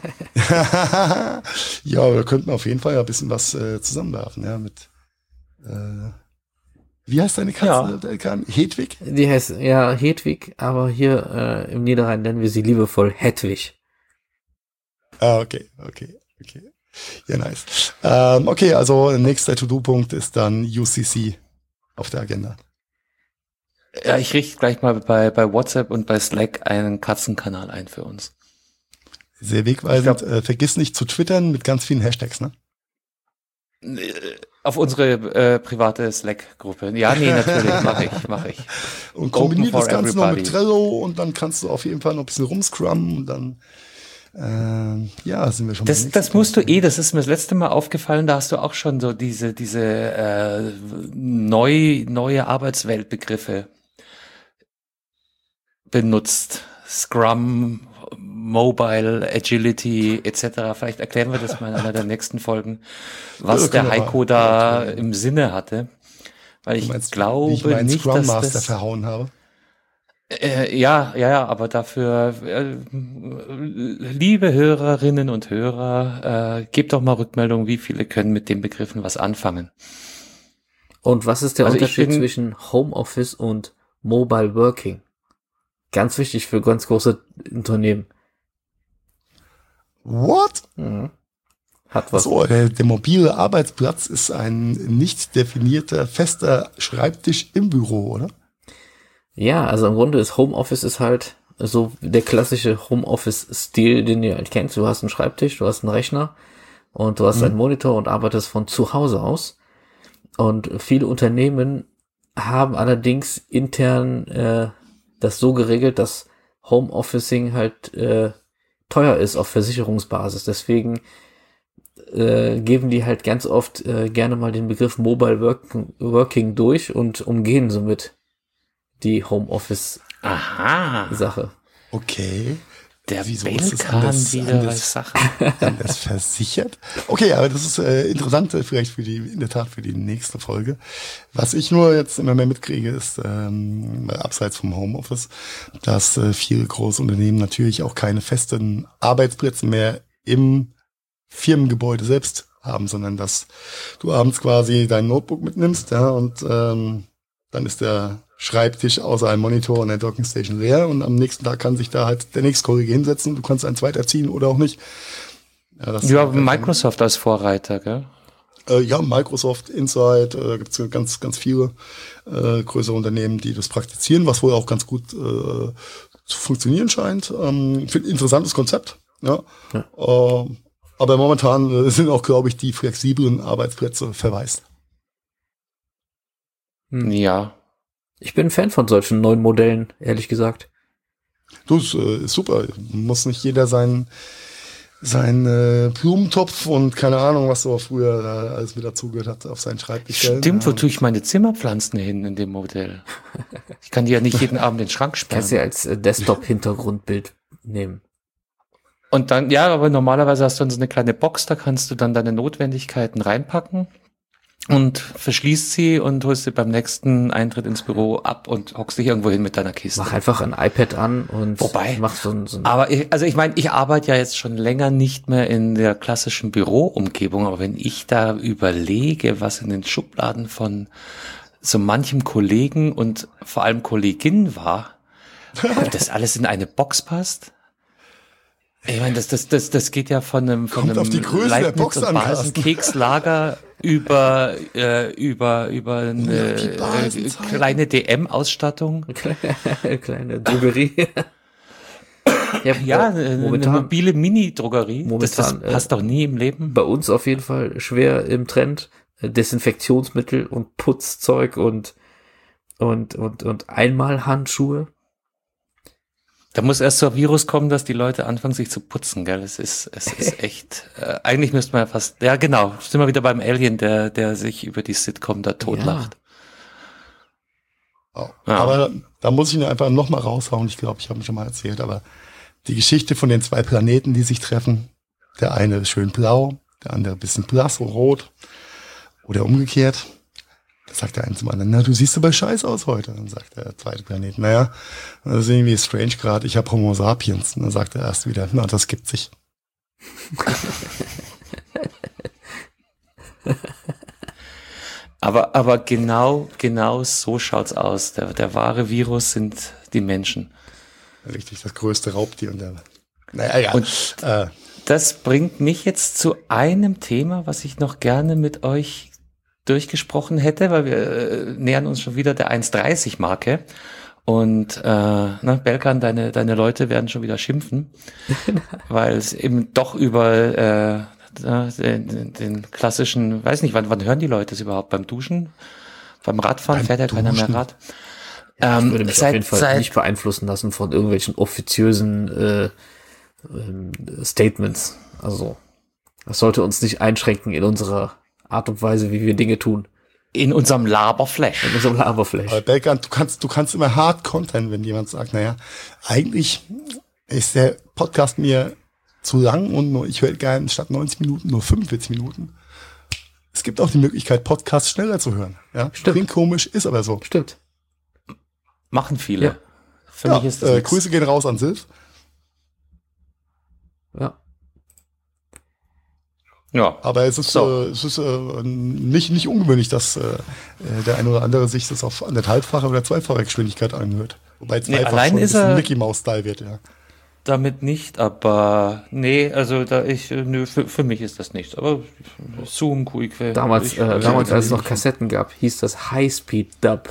Ja, da könnten wir auf jeden Fall ja ein bisschen was äh, zusammenwerfen, ja, mit äh, wie heißt deine Katze, Ja. Delkan? Hedwig? Die heißt ja Hedwig, aber hier äh, im Niederrhein nennen wir sie liebevoll Hedwig. Ah, okay, okay, okay. Ja, nice. Ähm, okay, also nächster To-Do-Punkt ist dann U C C auf der Agenda. Ja, ich richte gleich mal bei, bei WhatsApp und bei Slack einen Katzenkanal ein für uns. Sehr wegweisend. Ich äh, vergiss nicht zu twittern mit ganz vielen Hashtags, ne? Äh, Auf unsere äh, private Slack-Gruppe. Ja, nee, natürlich, mache ich, mache ich. Und Open kombiniert for das Ganze noch mit everybody. Trello und dann kannst du auf jeden Fall noch ein bisschen rumscrummen und dann ähm, ja, sind wir schon beim Das, nächsten das musst du Punkt. eh, das ist mir das letzte Mal aufgefallen, da hast du auch schon so diese, diese äh, neu, neue Arbeitsweltbegriffe benutzt. Scrum, Mobile, Agility et cetera. Vielleicht erklären wir das mal in einer der nächsten Folgen, was Ja, der können wir Heiko mal. da Ja, im Sinne hatte. Weil Du ich meinst, glaube wie ich meinen nicht, Scrum dass Master das... verhauen habe. Äh, ja, ja, ja, aber dafür, äh, liebe Hörerinnen und Hörer, äh, gebt doch mal Rückmeldung, wie viele können mit den Begriffen was anfangen. Und was ist der Also ich Unterschied bin- zwischen Homeoffice und Mobile Working? Ganz wichtig für ganz große Unternehmen. What? Mhm. Hat was. So, der, der mobile Arbeitsplatz ist ein nicht definierter, fester Schreibtisch im Büro, oder? Ja, also im Grunde ist Homeoffice ist halt so der klassische Homeoffice-Stil, den ihr halt kennt. Du hast einen Schreibtisch, du hast einen Rechner und du hast Mhm. einen Monitor und arbeitest von zu Hause aus. Und viele Unternehmen haben allerdings intern äh, das so geregelt, dass Homeofficing halt äh, teuer ist auf Versicherungsbasis. Deswegen äh, geben die halt ganz oft äh, gerne mal den Begriff Mobile Working, Working durch und umgehen somit die Homeoffice-Sache. Aha. Okay. Der Wieso ist das Belkan anders, wieder anders, weiß Sachen. anders versichert? Okay, aber das ist äh, interessant, äh, vielleicht für die, in der Tat für die nächste Folge. Was ich nur jetzt immer mehr mitkriege, ist, ähm, abseits vom Homeoffice, dass äh, viele große Unternehmen natürlich auch keine festen Arbeitsplätze mehr im Firmengebäude selbst haben, sondern dass du abends quasi dein Notebook mitnimmst, ja, und ähm, dann ist der Schreibtisch außer einem Monitor und der Dockingstation leer und am nächsten Tag kann sich da halt der nächste Kollege hinsetzen. Du kannst einen zweiter ziehen oder auch nicht. Ja, das ja Microsoft als Vorreiter, gell? Äh, ja, Microsoft, Insight, äh, gibt es ganz, ganz viele äh, größere Unternehmen, die das praktizieren, was wohl auch ganz gut äh, zu funktionieren scheint. Ähm, find, interessantes Konzept, ja. ja. Äh, aber momentan äh, sind auch, glaube ich, die flexiblen Arbeitsplätze verwaist. Ja. Ich bin ein Fan von solchen neuen Modellen, ehrlich gesagt. Das äh, ist super. Muss nicht jeder seinen sein, äh, Blumentopf und keine Ahnung, was so früher äh, alles mit dazugehört hat, auf seinen Schreibtisch stellen. Stimmt, wo tue ich meine Zimmerpflanzen hin in dem Modell? Ich kann die ja nicht jeden Abend in den Schrank sperren. Kannst du ja als äh, Desktop-Hintergrundbild nehmen. Und dann, ja, aber normalerweise hast du dann so eine kleine Box, da kannst du dann deine Notwendigkeiten reinpacken. Und verschließt sie und holst sie beim nächsten Eintritt ins Büro ab und hockst dich irgendwo hin mit deiner Kiste. Mach einfach ein iPad an und Wobei, mach so ein, so ein aber ich, also ich meine, ich arbeite ja jetzt schon länger nicht mehr in der klassischen Büroumgebung, aber wenn ich da überlege, was in den Schubladen von so manchem Kollegen und vor allem Kollegin war, ob das alles in eine Box passt? Ich meine, das, das, das, das geht ja von einem, von Kommt einem auf die Größe der Box an, Kekslager über, äh, über, über eine äh, kleine D M-Ausstattung. Kleine Drogerie. ja, ja äh, momentan, eine mobile Mini-Drogerie. Momentan, das, das passt doch nie im Leben. Bei uns auf jeden Fall schwer im Trend. Desinfektionsmittel und Putzzeug und, und, und, und Einmalhandschuhe. Da muss erst so ein Virus kommen, dass die Leute anfangen, sich zu putzen, gell? Es ist, es ist echt, äh, eigentlich müsste man ja fast, ja genau, sind wir wieder beim Alien, der, der sich über die Sitcom da totlacht. Ja. Oh. Ja. Aber da muss ich ihn einfach nochmal raushauen, ich glaube, ich habe ihn schon mal erzählt, aber die Geschichte von den zwei Planeten, die sich treffen, der eine ist schön blau, der andere ein bisschen blass und rot oder umgekehrt. Da sagt der eine zum anderen, na, du siehst aber scheiße aus heute. Dann sagt der zweite Planet, naja, das ist irgendwie strange gerade, ich habe Homo sapiens. Und dann sagt er erst wieder, na, das gibt sich. aber aber genau genau so schaut's aus. Der, der wahre Virus sind die Menschen. Richtig, das größte Raubtier. Und der, naja, ja. Und äh, das bringt mich jetzt zu einem Thema, was ich noch gerne mit euch durchgesprochen hätte, weil wir äh, nähern uns schon wieder der eins dreißig Marke und äh, na, Belkan, deine deine Leute werden schon wieder schimpfen, weil es eben doch über äh, den, den klassischen, weiß nicht, wann wann hören die Leute es überhaupt, beim Duschen, beim Radfahren, beim fährt ja keiner mehr Rad. Ja, ich würde mich seit, auf jeden Fall seit, nicht beeinflussen lassen von irgendwelchen offiziösen äh, ähm, Statements. Also das sollte uns nicht einschränken in unserer Art und Weise, wie wir Dinge tun. In unserem Laberflash. In unserem Laberflash. Aber Belkan, du kannst, du kannst immer hart kontern, wenn jemand sagt, naja, eigentlich ist der Podcast mir zu lang und nur, ich höre gerne statt neunzig Minuten nur fünfundvierzig Minuten. Es gibt auch die Möglichkeit, Podcasts schneller zu hören. Ja, stimmt. Klingt komisch, ist aber so. Stimmt. Machen viele. Ja. Für ja, mich ist das äh, Grüße gehen raus an Silv. Ja. Ja, aber es ist, so. äh, es ist äh, nicht, nicht ungewöhnlich, dass äh, der eine oder andere sich das auf anderthalbfache oder zweifache Geschwindigkeit anhört. Wobei zweifach nee, allein schon ein ist bisschen er Mickey Mouse Style wird, ja. Damit nicht, aber nee, also da ich, nö, für, für mich ist das nichts. Aber Zoom, Quick. Damals, ich, äh, damals als es noch Kassetten gab, hieß das High-Speed-Dub.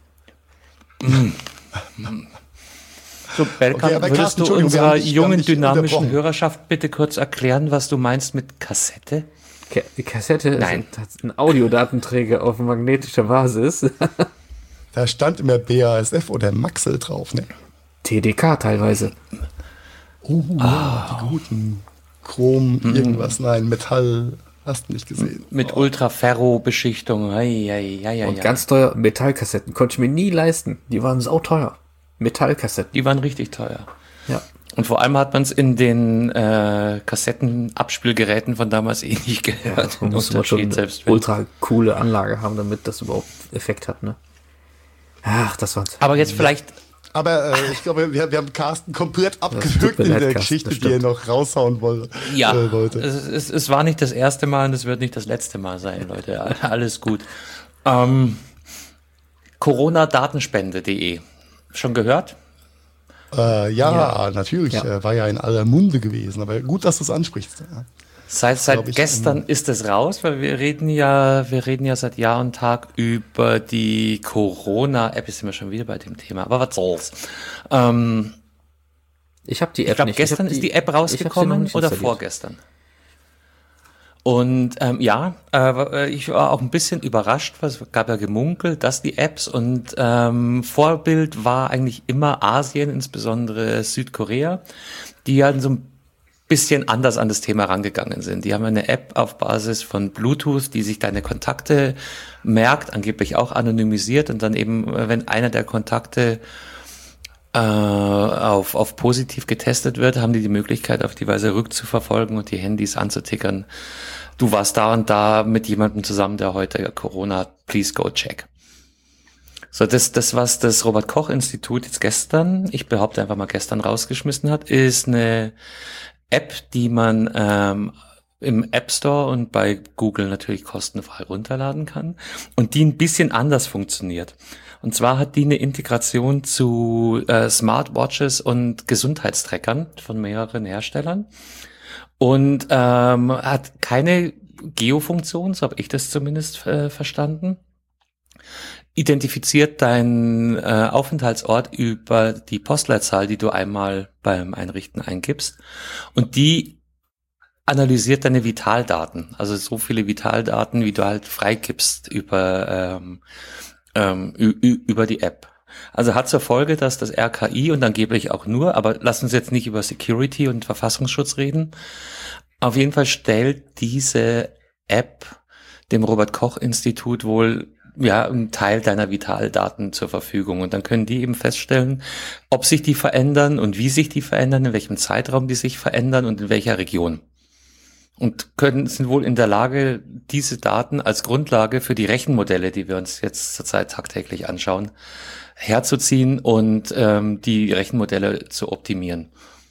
So, Belkan, okay, würdest du unserer jungen, dynamischen Hörerschaft bitte kurz erklären, was du meinst mit Kassette? Die Kassette Nein. ist ein Audiodatenträger auf magnetischer Basis. Da stand immer B A S F oder Maxel drauf, ne? T D K teilweise. Oh, ja, die guten. Chrom, mhm. irgendwas, nein, Metall, hast du nicht gesehen. Mit oh. Ultraferro-Beschichtung, ei, ei, ei, ei, Und ganz teuer, Metallkassetten, konnte ich mir nie leisten. Die waren sauteuer. Metallkassetten. Die waren richtig teuer. Ja. Und vor allem hat man es in den äh, Kassettenabspielgeräten von damals eh nicht gehört. Ja, man muss man schon eine ultra coole Anlage haben, damit das überhaupt Effekt hat, ne? Ach, das war's. Aber jetzt vielleicht... Aber äh, ich glaube, wir, wir haben Carsten komplett abgewürgt in der Carsten, Geschichte, die er noch raushauen wollte. Ja, äh, wollte. Es, es, es war nicht das erste Mal und es wird nicht das letzte Mal sein, Leute. Alles gut. Ähm, Corona-Datenspende punkt de. Schon gehört? Äh, ja, ja, natürlich. Ja. Äh, war ja in aller Munde gewesen. Aber gut, dass du es ansprichst. Ja. Seit, seit ich, gestern ähm, ist es raus, weil wir reden ja, wir reden ja seit Jahr und Tag über die Corona-App. Jetzt sind wir schon wieder bei dem Thema, aber was soll's. Ähm, ich habe die App ich glaub, nicht. Gestern ich ist die, die App rausgekommen oder vorgestern. Und ähm, ja, äh, ich war auch ein bisschen überrascht, weil es gab ja gemunkelt, dass die Apps und ähm, Vorbild war eigentlich immer Asien, insbesondere Südkorea, die ja so ein bisschen anders an das Thema rangegangen sind. Die haben eine App auf Basis von Bluetooth, die sich deine Kontakte merkt, angeblich auch anonymisiert und dann eben, wenn einer der Kontakte äh, auf, auf positiv getestet wird, haben die die Möglichkeit, auf die Weise rückzuverfolgen und die Handys anzutickern. Du warst da und da mit jemandem zusammen, der heute Corona hat, please go check. So, das, das, was das Robert-Koch-Institut jetzt gestern, ich behaupte einfach mal gestern rausgeschmissen hat, ist eine App, die man ähm, im App Store und bei Google natürlich kostenfrei runterladen kann und die ein bisschen anders funktioniert. Und zwar hat die eine Integration zu äh, Smartwatches und Gesundheitstrackern von mehreren Herstellern und ähm, hat keine Geofunktion, so habe ich das zumindest äh, verstanden. Identifiziert deinen äh, Aufenthaltsort über die Postleitzahl, die du einmal beim Einrichten eingibst. Und die analysiert deine Vitaldaten. Also so viele Vitaldaten, wie du halt freigibst über, ähm, ähm, über die App. Also hat zur Folge, dass das R K I und angeblich auch nur, aber lass uns jetzt nicht über Security und Verfassungsschutz reden. Auf jeden Fall stellt diese App dem Robert-Koch-Institut wohl ja, ein Teil deiner Vitaldaten zur Verfügung. Und dann können die eben feststellen, ob sich die verändern und wie sich die verändern, in welchem Zeitraum die sich verändern und in welcher Region. Und können, sind wohl in der Lage, diese Daten als Grundlage für die Rechenmodelle, die wir uns jetzt zurzeit tagtäglich anschauen, herzuziehen und ähm, die Rechenmodelle zu optimieren.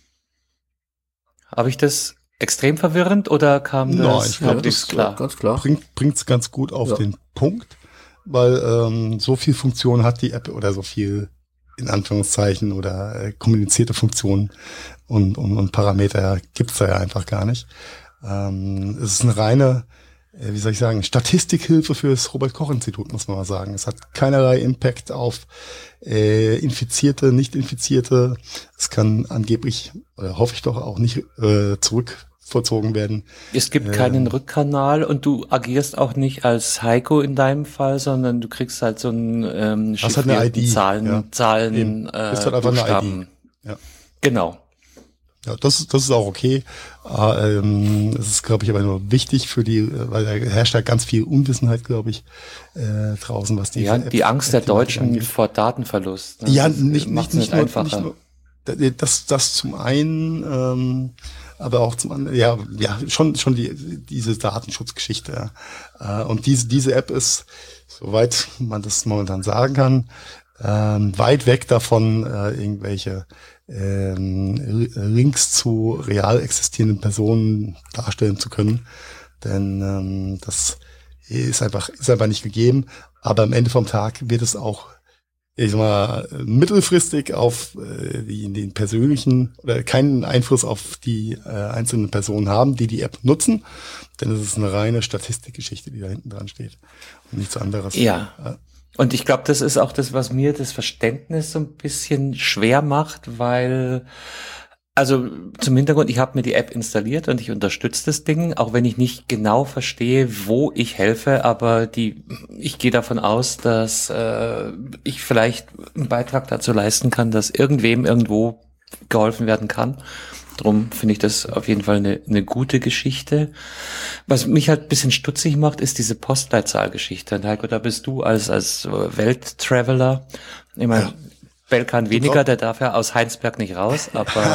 Habe ich das extrem verwirrend oder kam das? No, ich glaube, das klar. Ganz klar. Bringt bringt's ganz gut auf ja. den Punkt. Weil ähm, so viel Funktion hat die App oder so viel in Anführungszeichen oder äh, kommunizierte Funktionen und, und, und Parameter gibt's da ja einfach gar nicht. Ähm, es ist eine reine, äh, wie soll ich sagen, Statistikhilfe für das Robert-Koch-Institut, muss man mal sagen. Es hat keinerlei Impact auf äh, Infizierte, Nicht-Infizierte. Es kann angeblich, oder hoffe ich doch, auch nicht äh, zurück vollzogen werden. Es gibt ähm, keinen Rückkanal und du agierst auch nicht als Heiko in deinem Fall, sondern du kriegst halt so einen ähm, chiffrierten halt I D, Zahlen, ja. Zahlen, äh, ist halt einfach Buchstaben. Eine I D. Ja. Genau. Ja, das, das ist auch okay. Äh, ähm, es ist, glaube ich, aber nur wichtig für die, weil da herrscht ja ganz viel Unwissenheit, glaube ich, äh, draußen, was die Ja, App, die Angst App, der Deutschen angeht. Vor Datenverlust. Ne? Ja, nicht, nicht, nicht, nur, nicht nur, das, das zum einen, ähm, aber auch zum anderen, ja, ja, schon, schon die, diese Datenschutzgeschichte. Ja. Und diese, diese App ist, soweit man das momentan sagen kann, ähm, weit weg davon, äh, irgendwelche ähm, Links zu real existierenden Personen darstellen zu können. Denn ähm, das ist einfach, ist einfach nicht gegeben. Aber am Ende vom Tag wird es auch, ich sag mal, mittelfristig auf äh, die, den persönlichen oder keinen Einfluss auf die äh, einzelnen Personen haben, die die App nutzen, denn es ist eine reine Statistikgeschichte, die da hinten dran steht und nichts anderes. Ja. ja. Und ich glaube, das ist auch das, was mir das Verständnis so ein bisschen schwer macht, weil also zum Hintergrund, ich habe mir die App installiert und ich unterstütze das Ding, auch wenn ich nicht genau verstehe, wo ich helfe, aber die, ich gehe davon aus, dass äh, ich vielleicht einen Beitrag dazu leisten kann, dass irgendwem irgendwo geholfen werden kann. Drum finde ich das auf jeden Fall eine, eine gute Geschichte. Was mich halt ein bisschen stutzig macht, ist diese Postleitzahlgeschichte. Und Heiko, da bist du als, als Welttraveler, ich meine, ja. Belkan weniger, der darf ja aus Heinsberg nicht raus, aber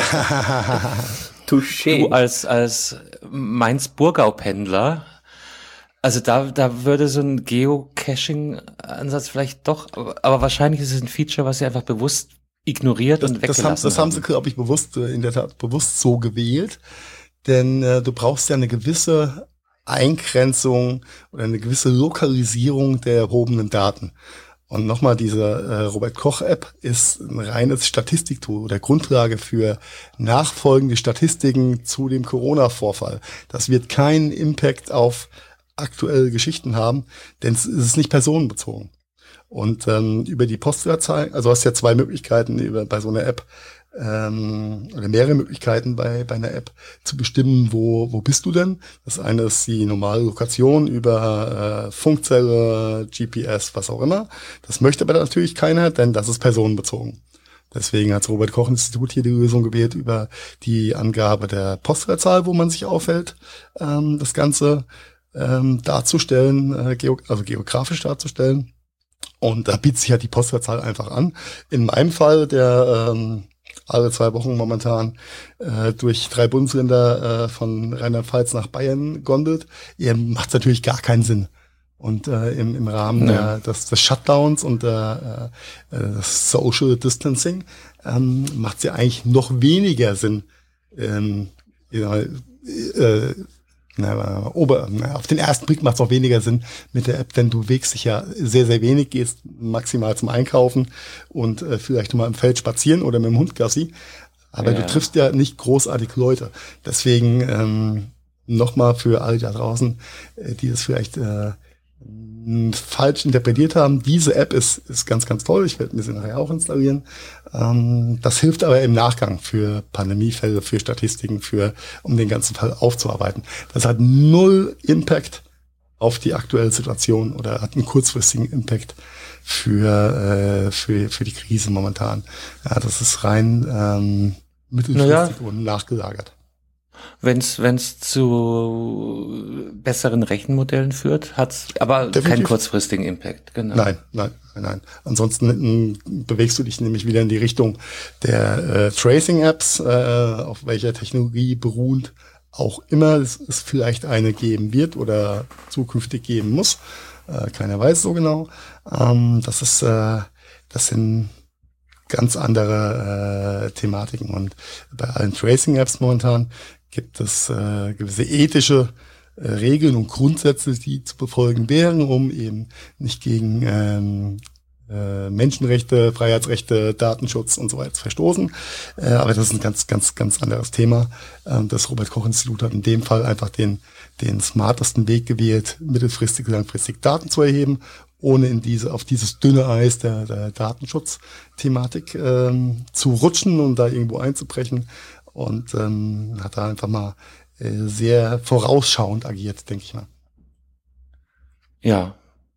Touché. Du als, als Mainz-Burgau-Pendler, also da, da würde so ein Geocaching-Ansatz vielleicht doch, aber wahrscheinlich ist es ein Feature, was sie einfach bewusst ignoriert das, und weggelassen das haben. Das haben sie, glaube ich, bewusst, in der Tat bewusst so gewählt, denn äh, du brauchst ja eine gewisse Eingrenzung oder eine gewisse Lokalisierung der erhobenen Daten. Und nochmal, diese äh, Robert-Koch-App ist ein reines Statistiktool oder Grundlage für nachfolgende Statistiken zu dem Corona-Vorfall. Das wird keinen Impact auf aktuelle Geschichten haben, denn es ist nicht personenbezogen. Und ähm, über die Postleitzahl, also hast ja zwei Möglichkeiten über bei so einer App, ähm, oder mehrere Möglichkeiten bei bei einer App zu bestimmen, wo wo bist du denn? Das eine ist die normale Lokation über äh, Funkzelle, G P S, was auch immer. Das möchte aber natürlich keiner, denn das ist personenbezogen. Deswegen hat das Robert-Koch-Institut hier die Lösung gewählt über die Angabe der Postleitzahl, wo man sich aufhält, ähm, das Ganze ähm, darzustellen, äh, geo also geografisch darzustellen. Und da bietet sich halt die Postleitzahl einfach an. In meinem Fall, der ähm, alle zwei Wochen momentan äh, durch drei Bundesländer äh, von Rheinland-Pfalz nach Bayern gondelt, macht es natürlich gar keinen Sinn. Und äh, im, im Rahmen ja. der, des, des Shutdowns und der, äh, des Social Distancing ähm, macht es ja eigentlich noch weniger Sinn, ähm, ja, äh, Na, ober, na, auf den ersten Blick macht es auch weniger Sinn mit der App, denn du bewegst dich ja sehr, sehr wenig, gehst maximal zum Einkaufen und äh, vielleicht mal im Feld spazieren oder mit dem Hund Gassi. Aber ja. du triffst ja nicht großartig Leute. Deswegen ähm, nochmal für alle da draußen, äh, die es vielleicht äh, falsch interpretiert haben. Diese App ist ist ganz, ganz toll. Ich werde mir sie nachher auch installieren. Ähm, das hilft aber im Nachgang für Pandemiefälle, für Statistiken, für um den ganzen Fall aufzuarbeiten. Das hat null Impact auf die aktuelle Situation oder hat einen kurzfristigen Impact für äh, für für die Krise momentan. Ja, das ist rein ähm, mittelfristig naja. und nachgelagert. Wenn es wenn es zu besseren Rechenmodellen führt, hat's aber Definitiv. keinen kurzfristigen Impact. Genau. Nein, nein, nein, nein. Ansonsten m, bewegst du dich nämlich wieder in die Richtung der äh, Tracing-Apps, äh, auf welcher Technologie beruhend auch immer es, es vielleicht eine geben wird oder zukünftig geben muss. Äh, keiner weiß so genau. Ähm, das ist, äh, das sind ganz andere äh, Thematiken und bei allen Tracing-Apps momentan gibt es äh, gewisse ethische äh, Regeln und Grundsätze, die zu befolgen wären, um eben nicht gegen ähm, äh, Menschenrechte, Freiheitsrechte, Datenschutz und so weiter zu verstoßen. Äh, aber das ist ein ganz, ganz, ganz anderes Thema. Ähm, das Robert-Koch-Institut hat in dem Fall einfach den, den smartesten Weg gewählt, mittelfristig, langfristig Daten zu erheben, ohne in diese, auf dieses dünne Eis der, der Datenschutzthematik ähm, zu rutschen und da irgendwo einzubrechen. Und ähm, hat da einfach mal äh, sehr vorausschauend agiert, denke ich mal. Ja.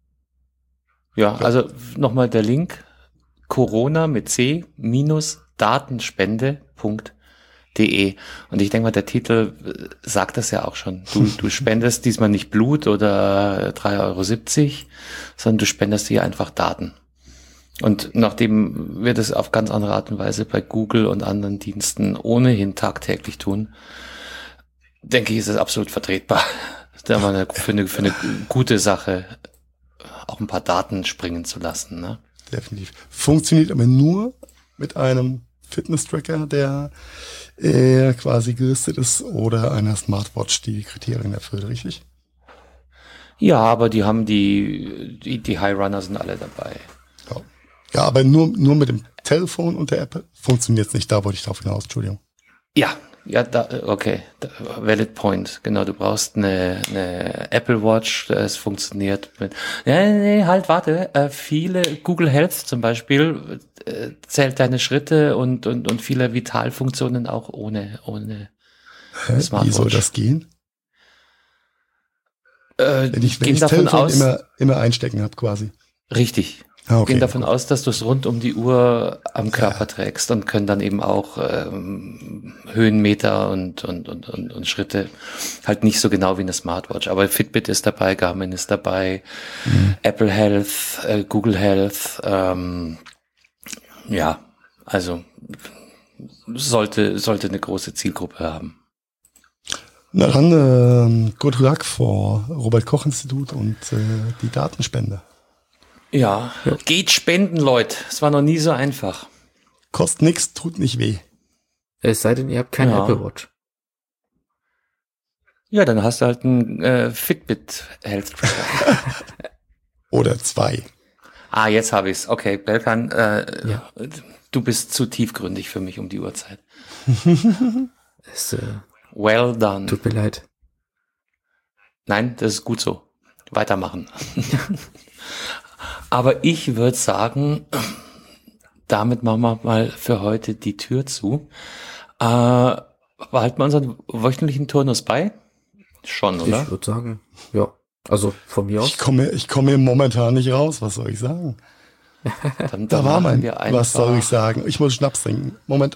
Ja, also nochmal der Link. Corona mit C minus Datenspende Punkt de. Und ich denke mal, der Titel sagt das ja auch schon. Du, du spendest diesmal nicht Blut oder drei Euro siebzig, sondern du spendest hier einfach Daten. Und nachdem wir das auf ganz andere Art und Weise bei Google und anderen Diensten ohnehin tagtäglich tun, denke ich, ist es absolut vertretbar, da mal eine, für, eine, für eine gute Sache auch ein paar Daten springen zu lassen. Ne? Definitiv. Funktioniert aber nur mit einem Fitness-Tracker, der äh, quasi gelistet ist, oder einer Smartwatch, die die Kriterien erfüllt, richtig? Ja, aber die haben die, die, die High Runner sind alle dabei. Ja. Ja, aber nur, nur mit dem Telefon und der App funktioniert es nicht. Da wollte ich drauf hinaus, Entschuldigung. Ja, ja, da, okay. Valid point. Genau, du brauchst eine, eine Apple Watch, es funktioniert mit, nee, nee, halt, warte, äh, viele, Google Health zum Beispiel, äh, zählt deine Schritte und, und, und viele Vitalfunktionen auch ohne, ohne Hä? Smartwatch. Wie soll das gehen? Äh, wenn ich, wenn ich das Telefon aus, immer, immer einstecken habe, quasi. Richtig, Ah, okay. gehen davon aus, dass du es rund um die Uhr am Körper ja. trägst und können dann eben auch ähm, Höhenmeter und, und, und, und, und Schritte halt nicht so genau wie eine Smartwatch. Aber Fitbit ist dabei, Garmin ist dabei, mhm. Apple Health, äh, Google Health, ähm, ja, also sollte, sollte eine große Zielgruppe haben. Na dann, äh, good luck vor Robert-Koch-Institut und äh, die Datenspende. Ja, ja, geht spenden, Leute. Es war noch nie so einfach. Kostet nix, tut nicht weh. Es sei denn, ihr habt keine ja. Apple Watch. Ja, dann hast du halt einen äh, Fitbit Health Tracker. Oder zwei. Ah, jetzt habe ich's. Okay, Belkan, äh, ja. du bist zu tiefgründig für mich um die Uhrzeit. es, äh, well done. Tut mir leid. Nein, das ist gut so. Weitermachen. Aber ich würde sagen, damit machen wir mal für heute die Tür zu. Äh, behalten wir unseren wöchentlichen Turnus bei? Schon, oder? Ich würde sagen, ja. Also von mir aus. Ich komme, ich komme momentan nicht raus. Was soll ich sagen? Dann, dann da war mein, wir was soll ich sagen? Ich muss Schnaps trinken. Moment.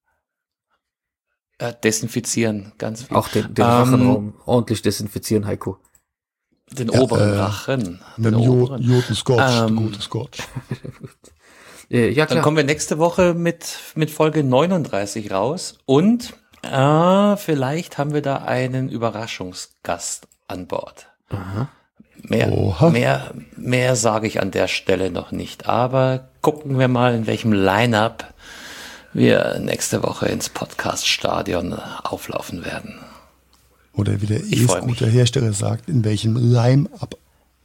Äh, desinfizieren, ganz viel. Auch den, den ähm, Rachenraum ordentlich desinfizieren, Heiko. Den ja, oberen äh, Rachen. Mit dem Joten Scotch, ähm, gute Scotch. ja, klar. Dann kommen wir nächste Woche mit, mit Folge neununddreißig raus und äh, vielleicht haben wir da einen Überraschungsgast an Bord. Aha. Mehr, Oha. mehr, mehr sage ich an der Stelle noch nicht, aber gucken wir mal, in welchem Line-Up wir nächste Woche ins Podcast-Stadion auflaufen werden. Oder wie der E-Scooter-Hersteller sagt, in welchem Line-Up.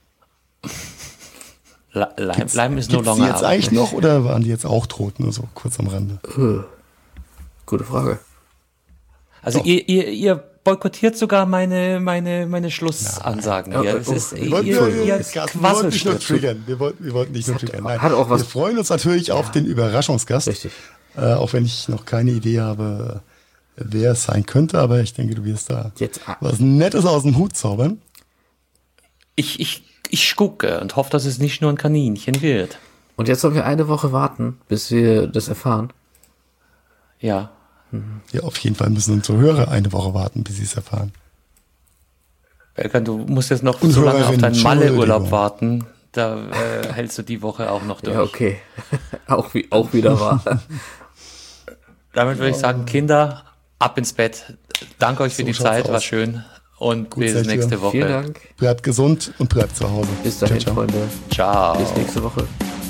Lime, Lime ist no longer. Gibt's die jetzt eigentlich noch oder waren die jetzt auch tot? Nur so kurz am Rande. Uh, gute Frage. Also ihr, ihr, ihr boykottiert sogar meine, meine, meine Schlussansagen. Ja, ja, oh, es ist, wir wollten, ihr, ihr, ihr wir wollten nicht nur triggern. Wir wollten, wir wollten nicht nur triggern. Nein. Hat auch was. Wir freuen uns natürlich ja. auf den Überraschungsgast. Richtig. Äh, auch wenn ich noch keine Idee habe, wer es sein könnte, aber ich denke, du wirst da Jetzt. was Nettes aus dem Hut zaubern. Ich, ich, ich gucke und hoffe, dass es nicht nur ein Kaninchen wird. Und jetzt sollen wir eine Woche warten, bis wir das erfahren. Ja. Mhm. Ja, auf jeden Fall müssen unsere Hörer eine Woche warten, bis sie es erfahren. Belkan, du musst jetzt noch Und so lange auf Hörerin, deinen Malle-Urlaub warten. Da äh, hältst du die Woche auch noch durch. Ja, okay. auch, wie, auch wieder wahr. Damit würde ich sagen, Kinder, ab ins Bett. Danke euch für So die schaut's Zeit, aus. war schön. Und Gut, bis seid ihr. nächste Woche. Vielen Dank. Bleibt gesund und bleibt zu Hause. Bis dahin, Ciao, ciao. Freunde. Ciao. Bis nächste Woche.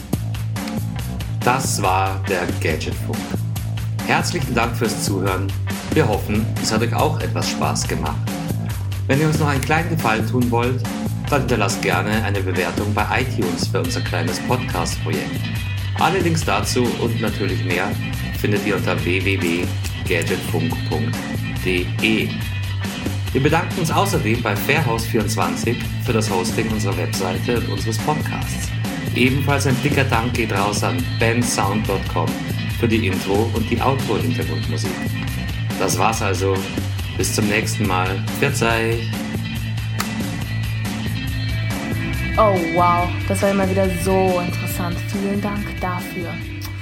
Das war der Gadgetfunk. Herzlichen Dank fürs Zuhören. Wir hoffen, es hat euch auch etwas Spaß gemacht. Wenn ihr uns noch einen kleinen Gefallen tun wollt, dann hinterlasst gerne eine Bewertung bei iTunes für unser kleines Podcast-Projekt. Alle Links dazu und natürlich mehr findet ihr unter w w w punkt gadgetfunk punkt d e. Wir bedanken uns außerdem bei Fairhouse vierundzwanzig für das Hosting unserer Webseite und unseres Podcasts. Ebenfalls ein dicker Dank geht raus an bensound punkt com für die Intro- und die Outro-Hintergrundmusik. Das war's also. Bis zum nächsten Mal. Verzeih. Oh wow, das war immer wieder so interessant. Vielen Dank dafür.